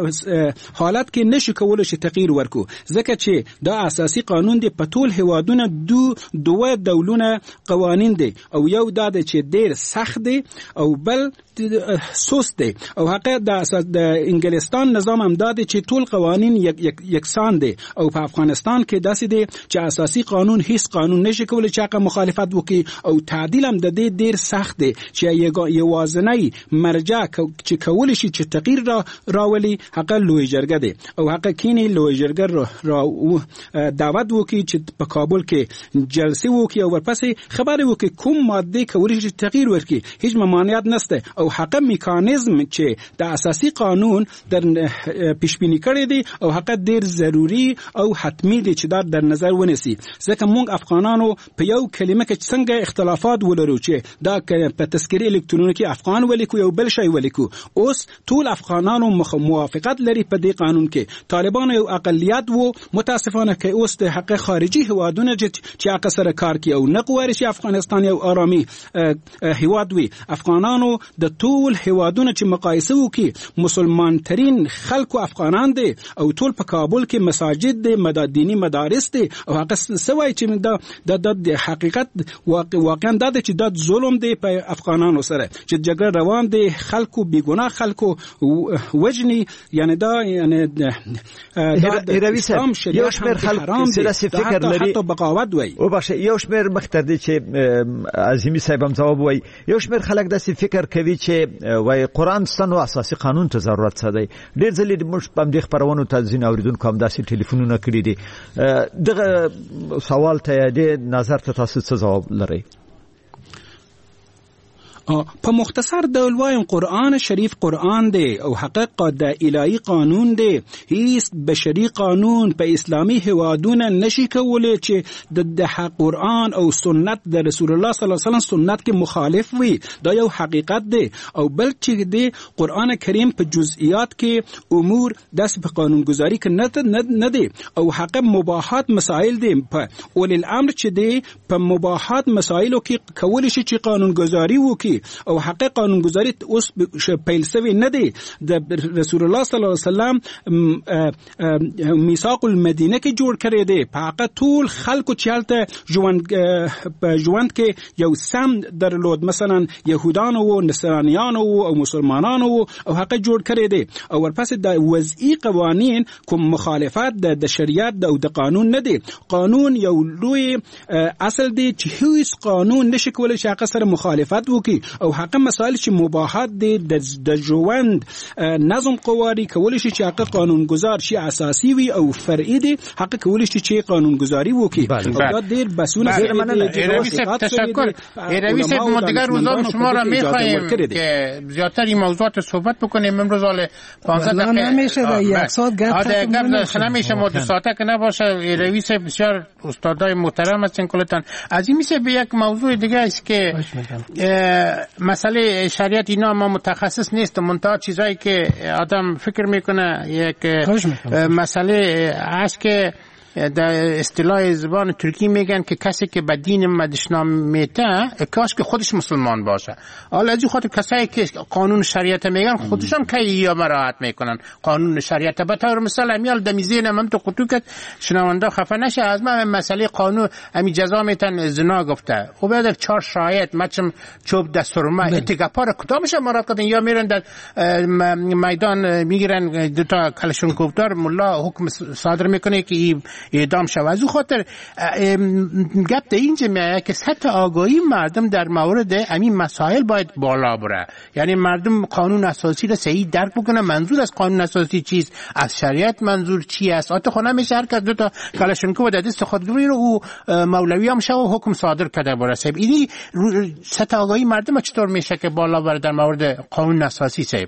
Speaker 19: حالت کې نشو کولای شي تغییر ورکو ځکه چې دا اساسي قانون دی په ټول هوادونو دو دوه دولونه قوانین دی او یو دا چې ډیر سخت دی او بل سوست دی او حقیقت د اساس د انګلستان نظام هم دا دی چې ټول قوانین یک یکسان دی او په افغانستان کې داسې دی چې اساسي قانون هیڅ قانون نشي کولای چې هغه مخالفت وکړي او تعدیل هم د دې ډیر سخت دی چې یوازنی مرجع چې کولای شي چې تغییر را راولي هغه لوی جرګه دی او هغه کینی لوی جرګه را دعوت وکړي چې په کابل کې جلسه وکړي او ورپسې خبرې وکړي کوم ماده کولای شي تغییر ورکړي. هیڅ ممانعت نشته او حق میکانیزم چې د اساسي قانون در پیش بینی کړی دی او حق ډیر ضروری او حتمی دی چې دا در نظر ونیسي. ځکه موږ افغانانو په یو کلمه کې څنګه اختلافات ولرو چې دا په تذکره الکترونیکی افغان ولیکو یو بل شی ولیکو. اوس ټول افغانانو موافقت لري په دې قانون کې. طالبان یو اقلیت وو متاسفانه که اوس د حق خارجي هوادونه چې حق سره کار کوي او نه غواړي چې افغانستان یو آرامي هواد وي. افغانانو د ټول هوادونه چې مقایسه وکي مسلمان ترین خلکو افغانان دي او ټول په کابل کې مساجد دي مدادینی مدارس دي او هغه سوای چې دا د حقیقت واقعا دا چې د ظلم دی په افغانانو سره چې جګړه روان دي خلکو بیګناه خلکو وجنی یعنی دا یعنی
Speaker 6: د اسلام شریعت شمیر خلک سیاسي فکر لري
Speaker 19: حتی بغاوت وای
Speaker 6: او باشه یو شمیر مختر دي چې عظیمی صاحب هم جواب وای یو شمیر خلک د فکر کوي چې وای قران ستنو اساسي قانون ته ضرورت څه دی. ډیر ځلې موږ په دې خبرونو ته ځین اوریدونکو هم داسې ټلیفونونه کړی دي. دغه سوال ته د نظر ته تاسو څه جواب لرئ؟
Speaker 19: په مختصر ډول وایم قرآن شریف قرآن دی او حقیقت د الهی قانون دی. هیڅ بشری قانون په اسلامی هوادونه نشي کولای چې د قرآن او سنت د رسول الله صلی الله علیه وسلم سنت کې مخالف وي. دا یو حقیقت دی او بل چې دی قرآن کریم په جزئیات کې امور داس په قانون گذاری کې نه دی او حق مباحات مسائل دی. په اول الامر چې دی په مباحات مسائلو کې کولای شي چې قانون گذاری وکړي وکی او حق قانونگذاری اوس پیلسوی ندی د رسول الله صلی الله علیه وسلم میثاق المدینه کې جوړ کړی دی په حق ټول خلکو چالته ژوند ژوند کې یو سم درلود مثلا يهودان او نصرانیان او مسلمانان او حق جوړ کړی دی او ورپسې د وضعي قوانین کوم مخالفت د شریعت او د قانون نه دی. قانون یو لوی اصل دی چې هیڅ قانون نشي کولای چې هغه سره مخالفت وکړي او هغه مسائل چې مباحات دي د ژوند نظم قواري کولای شي چې هغه قانونګذار شي اساسي وي او فرعي دي هغه کولای شي چې قانونګذاری وکړي. او دا ډیر بسونه
Speaker 5: زیر مننه. تشکر. ایروی صاحب ما دیگر روزا شما را می‌خوایم که زیادتر این موضوعات صحبت بکنیم. امروز حال پانزده دقیقه
Speaker 20: نمیشه در یک ساعت گپ
Speaker 5: گپ نمیشه ما دو ساعته که نباشه. ایروی صاحب بسیار استادای محترم هستین کلتان. از این میشه به یک موضوع دیگه است که مسئله شریعت اینا ما متخصص نیست منتها چیزایی که آدم فکر میکنه یک مسئله است که در اصطلاح زبان ترکی میگن که کسی که به دین مدشنا میته کاش که خودش مسلمان باشه. حالا از این خاطر کسایی که قانون شریعت میگن خودشان که یا مراعات میکنن قانون شریعت. به طور مثال امیال دمیزین هم تو قطو که شنونده خفه نشه از من مسئله قانون امی جزا میتن زنا گفته خب بعد چهار شاهد مچم چوب دستورما اتگاپا را کدامش مراد کردن یا میرن در میدان میگیرن دو تا کلاشینکوف ملا حکم صادر میکنه که اعدام شود. از اون خاطر گپ در اینجا میایه که سطح آگاهی مردم در مورد همین مسائل باید بالا بره. یعنی مردم قانون اساسی را صحیح درک بکنه. منظور از قانون اساسی چیست، از شریعت منظور چی است. آتا خونه میشه هر کس دو تا کلاشینکوف در دست خود روی رو او مولوی هم شو حکم صادر کرده بره. صاحب اینی سطح آگاهی مردم چطور میشه که بالا بره در مورد قانون اساسی؟ صاحب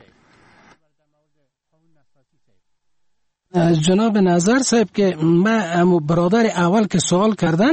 Speaker 20: جناب نظر صاحب که من برادر اول که سوال کردن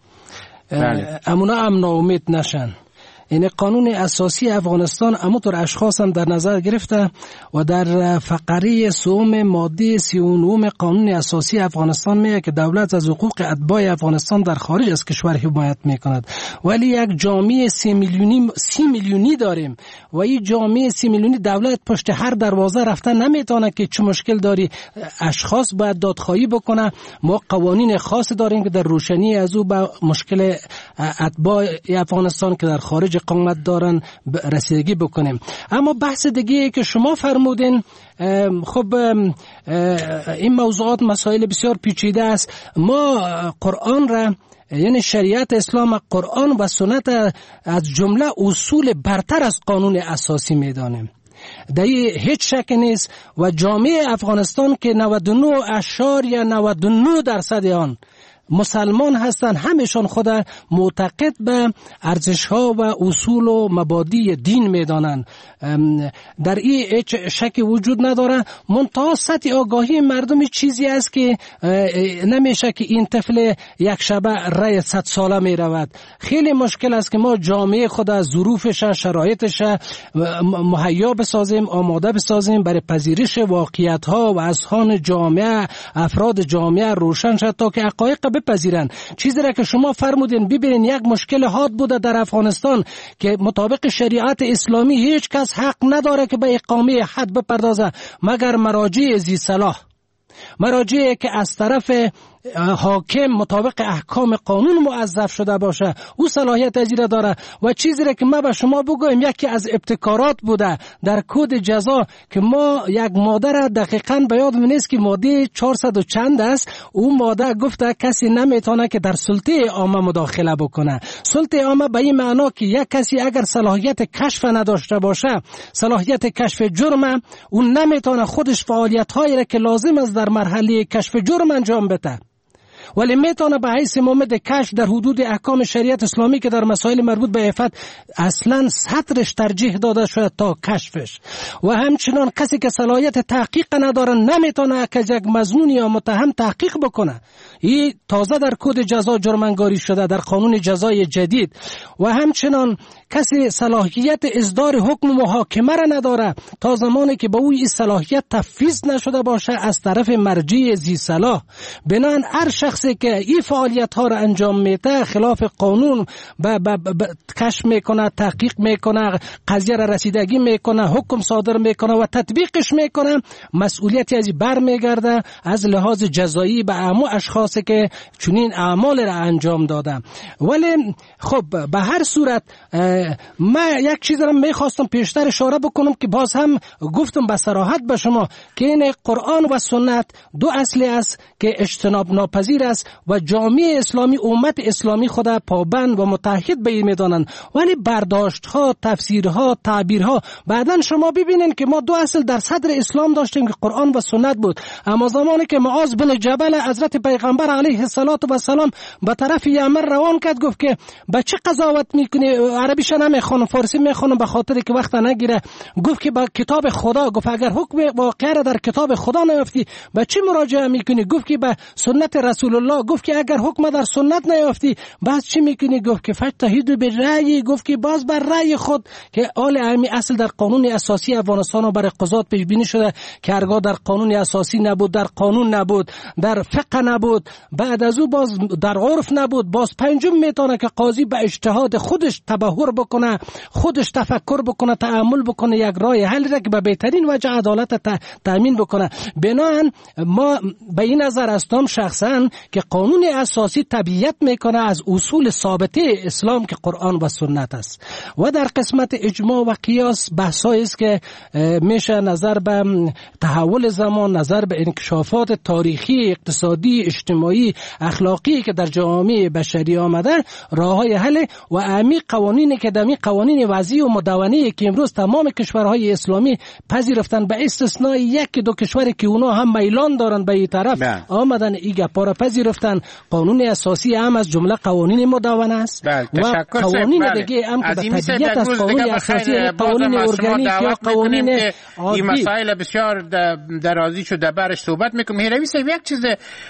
Speaker 20: امونا هم ناامید نشن. این قانون اساسی افغانستان همونطور اشخاص هم در نظر گرفته و در فقره سوم ماده سی و نه قانون اساسی افغانستان میگه که دولت از حقوق اتباع افغانستان در خارج از کشور حمایت میکند. ولی یک جامعه سی میلیونی سی میلیونی داریم و این جامعه سی میلیونی دولت پشت هر دروازه رفته نمیتونه که چه مشکل داری اشخاص باید دادخواهی بکنه. ما قوانین خاص داریم که در روشنی از او به مشکل اتباع افغانستان که در خارج قامت دارن رسیدگی بکنیم. اما بحث دیگه که شما فرمودین خب این موضوعات مسائل بسیار پیچیده است. ما قرآن را یعنی شریعت اسلام قرآن و سنت از جمله اصول برتر از قانون اساسی میدانیم. در هیچ شک نیست و جامعه افغانستان که نود و نه اشاریه نود و نه درصد آن مسلمان هستند همشان خود معتقد به ارزش‌ها و اصول و مبادی دین می‌دانند. در این هیچ شکی وجود نداره. منتها سطح آگاهی مردم چیزی است که نمیشه که این طفل یک شبه رای صد ساله می رود. خیلی مشکل است که ما جامعه خود ظروفش شرایطش مهیا بسازیم، آماده بسازیم برای پذیرش واقعیت‌ها و اذهان جامعه افراد جامعه روشن شد تا که حقایق بپذیرن. چیزی را که شما فرمودین ببینین یک مشکل حاد بوده در افغانستان که مطابق شریعت اسلامی هیچ کس حق نداره که به اقامه حد بپردازه مگر مراجع ذی صلاح، مراجعی که از طرف حاکم مطابق احکام قانون موظف شده باشه او صلاحیت اجرا داره. و چیزی را که ما به شما بگویم یکی از ابتکارات بوده در کد جزا که ما یک ماده را دقیقاً به یادم نیست که ماده چهارصد و چند است، اون ماده گفته کسی نمیتونه که در سلطه عامه مداخله بکنه. سلطه عامه به این معنا که یک کسی اگر صلاحیت کشف نداشته باشه، صلاحیت کشف جرم، اون نمیتونه خودش فعالیت هایی را که لازم است در مرحله کشف جرم انجام بده. ولی میتونه به حیث مومد کشف در حدود احکام شریعت اسلامی که در مسائل مربوط به عفت اصلا سطرش ترجیح داده شده تا کشفش. و همچنان کسی که صلاحیت تحقیق نداره نمیتونه که یک مظنون یا متهم تحقیق بکنه. این تازه در کد جزا جرم‌انگاری شده در قانون جزای جدید. و همچنان کسی صلاحیت اصدار حکم محاکمه را نداره تا زمانی که به او این صلاحیت تفویض نشده باشه از طرف مرجع ذی صلاح. بنابراین هر شخص شخصی که این فعالیت ها را انجام میده خلاف قانون ب ب ب کشف میکنه، تحقیق میکنه، قضیه را رسیدگی میکنه، حکم صادر میکنه و تطبیقش میکنه، مسئولیتی از بر میگرده از لحاظ جزایی به همون اشخاصی که چنین اعمال را انجام داده. ولی خب به هر صورت من یک چیز را میخواستم پیشتر اشاره بکنم که باز هم گفتم به صراحت به شما که این قرآن و سنت دو اصلی است که اجتناب ناپذیر است و جامعه اسلامی، امت اسلامی خود پابند و متحد به این میدانند. ولی برداشت ها، تفسیرها، تعبیرها، بعدن شما ببینید که ما دو اصل در صدر اسلام داشتیم که قرآن و سنت بود. اما زمانی که معاذ بن جبل حضرت پیغمبر علیه السلام به طرف یمن روان کرد، گفت که به چه قضاوت میکنی؟ عربیش نمیخونم، فارسی میخونم به خاطر که وقت نگیره. گفت که با کتاب خدا، گفت اگر حکم واقع را در کتاب خدا نیافتی به چه مراجعه میکنی؟ گفت که به سنت رسول الله. گفت که اگر حکم در سنت نیافتی باز چی میکنی؟ گفت که فجتهدوا بالرأی. گفت که باز بر رأی خود که آل امی اصل در قانون اساسی افغانستان و برای قضات پیش بینی شده که هرگاه در قانون اساسی نبود، در قانون نبود، در فقه نبود، بعد از او باز در عرف نبود، باز پنجم میتونه که قاضی به اجتهاد خودش تبحر بکنه، خودش تفکر بکنه، تأمل بکنه، یک راه حل را که به بهترین وجه عدالت تامین بکنه. بنابراین ما به این نظر هستم شخصا که قانون اساسی تبعیت میکنه از اصول ثابته اسلام که قرآن و سنت است. و در قسمت اجماع و قیاس بحثایی است که میشه نظر به تحول زمان، نظر به انکشافات تاریخی، اقتصادی، اجتماعی، اخلاقی که در جامعه بشری آمده راههای حل و عمیق قوانینی که دمی قوانین وضعی و مدونی که امروز تمام کشورهای اسلامی پذیرفتن به استثنای یک دو کشوری که اونا هم میلان دارن به این طرف بله. آمدن این گپا را پذیرفتن. قانون اساسی هم از جمله قوانین مدونه است
Speaker 5: بله.
Speaker 20: و قوانین بله. دیگه هم که به طبیعت از قانون اساسی قوانین ارگانیک یا قوانین
Speaker 5: این مسائل بسیار درازی شده برش صحبت میکنم. هیروی صاحب یک چیز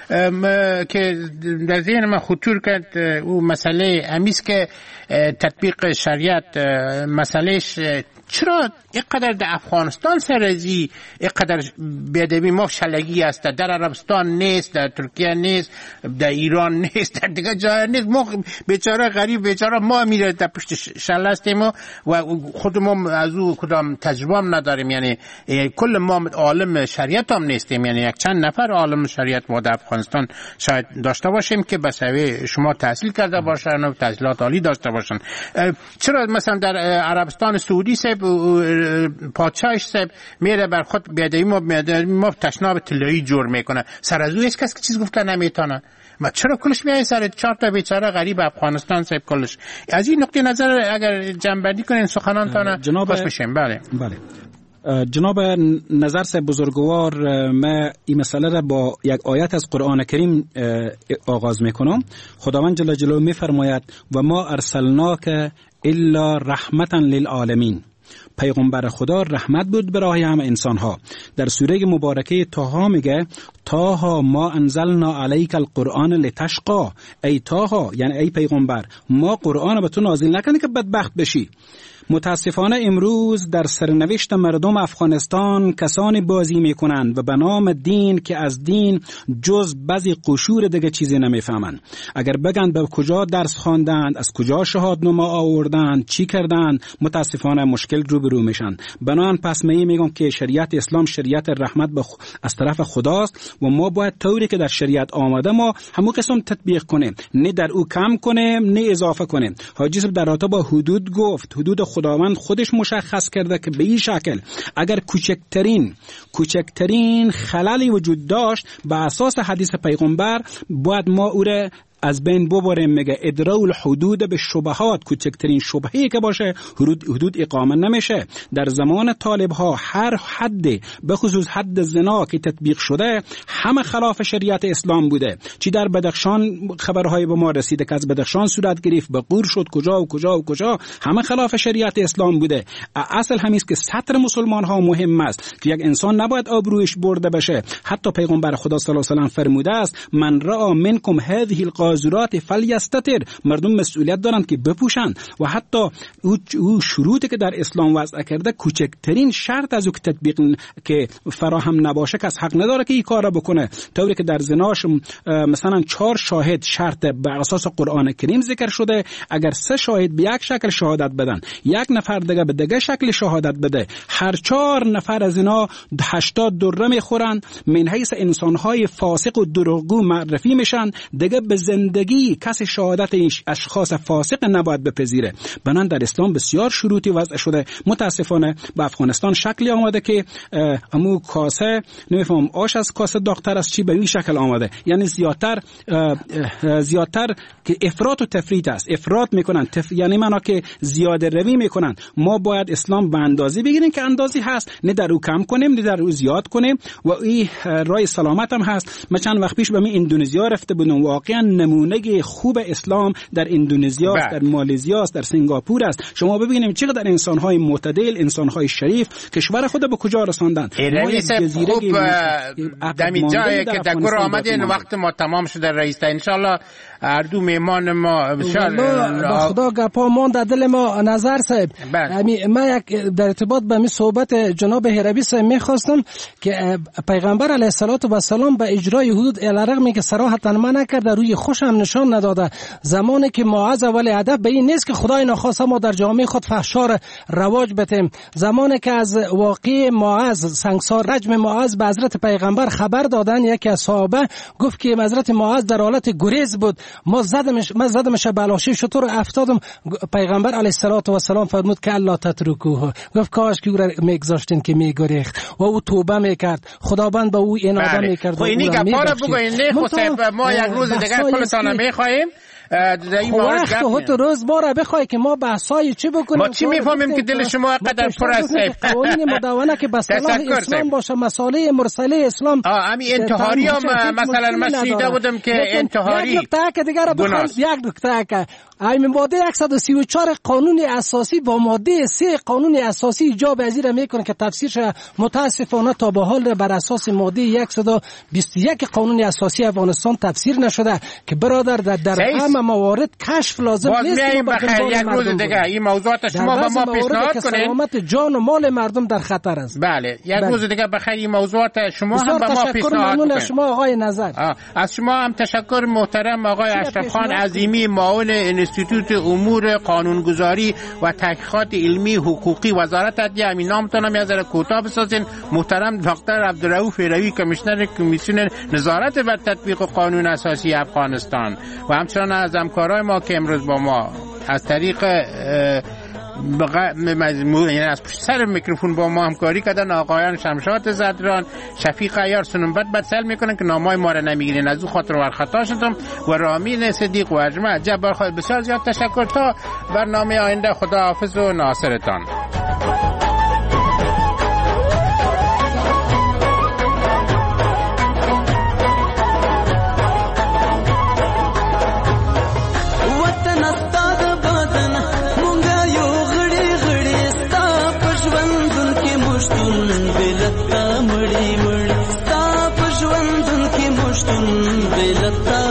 Speaker 5: که در ذهن من خطور کرد او مسئله امیست که تطبیق شریعت مسئلهش چرا اینقدر در افغانستان سرزی اینقدر بیادبی ما شلگی است؟ در عربستان نیست، در ترکیه نیست، در ایران نیست، در دیگه جای نیست. ما بیچاره غریب بیچاره ما میره در پشت شله هستیم و خود ما از او کدام تجربه هم نداریم. یعنی کل ما عالم شریعت هم نیستیم. یعنی یک چند نفر عالم شریعت ما در افغانستان شاید داشته باشیم که به سوی شما تحصیل کرده باشن و تحصیلات عالی داشته باشن. چرا مثلا در عربستان سعودی سب پادشاهش سب میره بر خود بیادبی ما ما تشناب طلایی جور میکنه، سر از او هیچ کس که چیز گفته نمیتونه. ما چرا کلش میای سر چهار تا بیچاره غریب افغانستان سب کلش؟ از این نقطه نظر اگر جنبندی کنین سخنانتان خوش میشیم. بله
Speaker 19: بله جناب نظر سے بزرگوار، من این مسئله را با یک آیت از قرآن کریم آغاز میکنم. خداوند جل جلاله میفرماید و ما ارسلناک الا رحمتا للعالمین. پیغمبر خدا رحمت بود برای همه انسان ها. در سوره مبارکه طه میگه طه ما انزلنا علیک القرآن لتشقا. ای طه یعنی ای پیغمبر ما قرآن به تو نازل نکنیم که بدبخت بشی. متاسفانه امروز در سرنوشت مردم افغانستان کسانی بازی میکنند و به نام دین که از دین جز بعضی قشور دیگه چیزی نمیفهمند. اگر بگن به کجا درس خواندند، از کجا شهادتنامه آوردند، چی کردند، متاسفانه مشکل روبرو میشن. بنابراین پس می میگم که شریعت اسلام شریعت رحمت بخ... از طرف خداست و ما باید طوری که در شریعت آمده ما همون قسم تطبیق کنیم، نه در او کم کنیم نه اضافه کنیم. حاجی صاحب در رابطه با حدود گفت، حدود خداوند خودش مشخص کرده که به این شکل اگر کوچکترین کوچکترین خللی وجود داشت به اساس حدیث پیغمبر باید ما او را از بین ببریم. میگه ادراء الحدود به شبهات، کوچکترین شبهه‌ای که باشه حدود حدود اقامه نمیشه. در زمان طالب ها هر حد به خصوص حد زنا که تطبیق شده همه خلاف شریعت اسلام بوده. چی در بدخشان خبرهای به ما رسیده که از بدخشان صورت گرفت به قور شد کجا و کجا و کجا، همه خلاف شریعت اسلام بوده. اصل همیست که سطر مسلمان ها مهم است که یک انسان نباید آبرویش برده بشه. حتی پیغمبر خدا صلی الله علیه و سلم فرموده است من رأى منکم هذه المعذورات فلیستتر، مردم مسئولیت دارند که بپوشند و حتی او شروطی که در اسلام وضع کرده کوچکترین شرط از او که تطبیق که فراهم نباشه کس حق نداره که این کار را بکنه. طوری که در زناش مثلا چهار شاهد شرط به اساس قرآن کریم ذکر شده، اگر سه شاهد به یک شکل شهادت بدن، یک نفر دیگه به دیگه شکل شهادت بده، هر چهار نفر از اینا هشتاد دره میخورن، من حیث انسانهای فاسق و دروغگو معرفی میشن، دیگه به زندگی کسی شهادت اشخاص فاسق نباید بپذیره. بنان در اسلام بسیار شروطی وضع شده. متاسفانه به افغانستان شکلی آمده که امو کاسه نمیفهم آش از کاسه داغ‌تر از چی به این شکل آمده، یعنی زیادتر زیادتر که افراط و تفریط است. افراط میکنن تف... یعنی معنا که زیاده روی میکنن. ما باید اسلام به اندازه بگیریم که اندازی هست، نه در او کم کنیم نه در او زیاد کنیم و این رای سلامت هم هست. من چند وقت پیش به من اندونزیا رفته بودم، واقعا نمونه خوب اسلام در اندونزیا است، در مالزیا است، در سنگاپور است. شما ببینید چقدر انسان‌های معتدل، انسان‌های شریف کشور خود به کجا رساندن.
Speaker 5: رئیس خوب دمی جایی که در گروه آمدین، وقت ما تمام شده رئیس. ان شاء الله هر دو میمان ما
Speaker 20: به خدا گپا مان در دل ما نظر صاحب. من یک در ارتباط به می صحبت جناب هربی صاحب میخواستم که پیغمبر علیه السلام به اجرای حدود الرغم که صراحتا من نکرده، روی خوش هم نشان نداده. زمانی که معاذ ولی ادب به این نیست که خدای نخواسته ما در جامعه خود فحشا رواج بدیم. زمانی که از واقع معاذ سنگسار رجم معاذ به حضرت پیغمبر خبر دادن، یکی از صحابه گفت که حضرت معاذ در حالت گریز بود، ما زدمش ما زدمش بلاشی شطور افتادم. پیغمبر علیه السلام فرمود که الله تترکوه، گفت کاش که او را میگذاشتین که میگریخت و او توبه میکرد، خداوند به او انابه میکرد.
Speaker 5: خب اینی گپا را بگوین. نه خب ما یک روز دیگر پلتان میخواهیم
Speaker 20: وقت خود روز باره بخوای که ما بحثای چی بکنیم.
Speaker 5: ما چی میفهمیم که دل شما قدر پر است؟
Speaker 20: قوانین مدونه که به صلاح اسلام باشه، مسائل مرسله اسلام.
Speaker 5: همین انتحاری هم مثلا من شنیده بودم که انتحاری
Speaker 20: یک نکته که دیگه بخوام یک نکته که این ماده صد و سی و چهار قانون اساسی با ماده سه قانون اساسی ایجاب پذیر میکنه که تفسیرش متاسفانه تا به حال بر اساس ماده صد و بیست و یک قانون اساسی افغانستان تفسیر نشده که برادر در در همه موارد کشف لازم نیست.
Speaker 5: باز بخیر یک روز دیگه این موضوعات شما به ما پیشنهاد کنین.
Speaker 20: سلامت جان و مال مردم در خطر است.
Speaker 5: بله یک بله. روز دیگه بخیر این موضوعات شما هم به ما پیشنهاد کنین.
Speaker 20: شما آقای نظر.
Speaker 5: از شما هم تشکر محترم آقای اشرف خان عظیمی، معاون انستیتوت امور قانونگذاری و تحقیقات علمی حقوقی وزارت عدلیه. همین نامتون هم یه کوتاه بسازین. محترم دکتر عبدالرؤوف روی کمیشنر کمیسیون نظارت بر تطبیق قانون اساسی افغانستان و همچنان از همکارای ما که امروز با ما از طریق بغ... یعنی از پشت سر میکروفون با ما همکاری کردن، آقایان شمشاد زدران، شفیق عیار سنوبت بدسل میکنن که نامای ما را نمیگیرین، از او خاطر ور خطا شدم. و رامین صدیق و اجمع جبار خواهد بسیار زیاد تشکر. تا برنامه آینده خدا حافظ و ناصرتان.
Speaker 8: مړی مړی ستا په ژوندون کې مشتون بلتا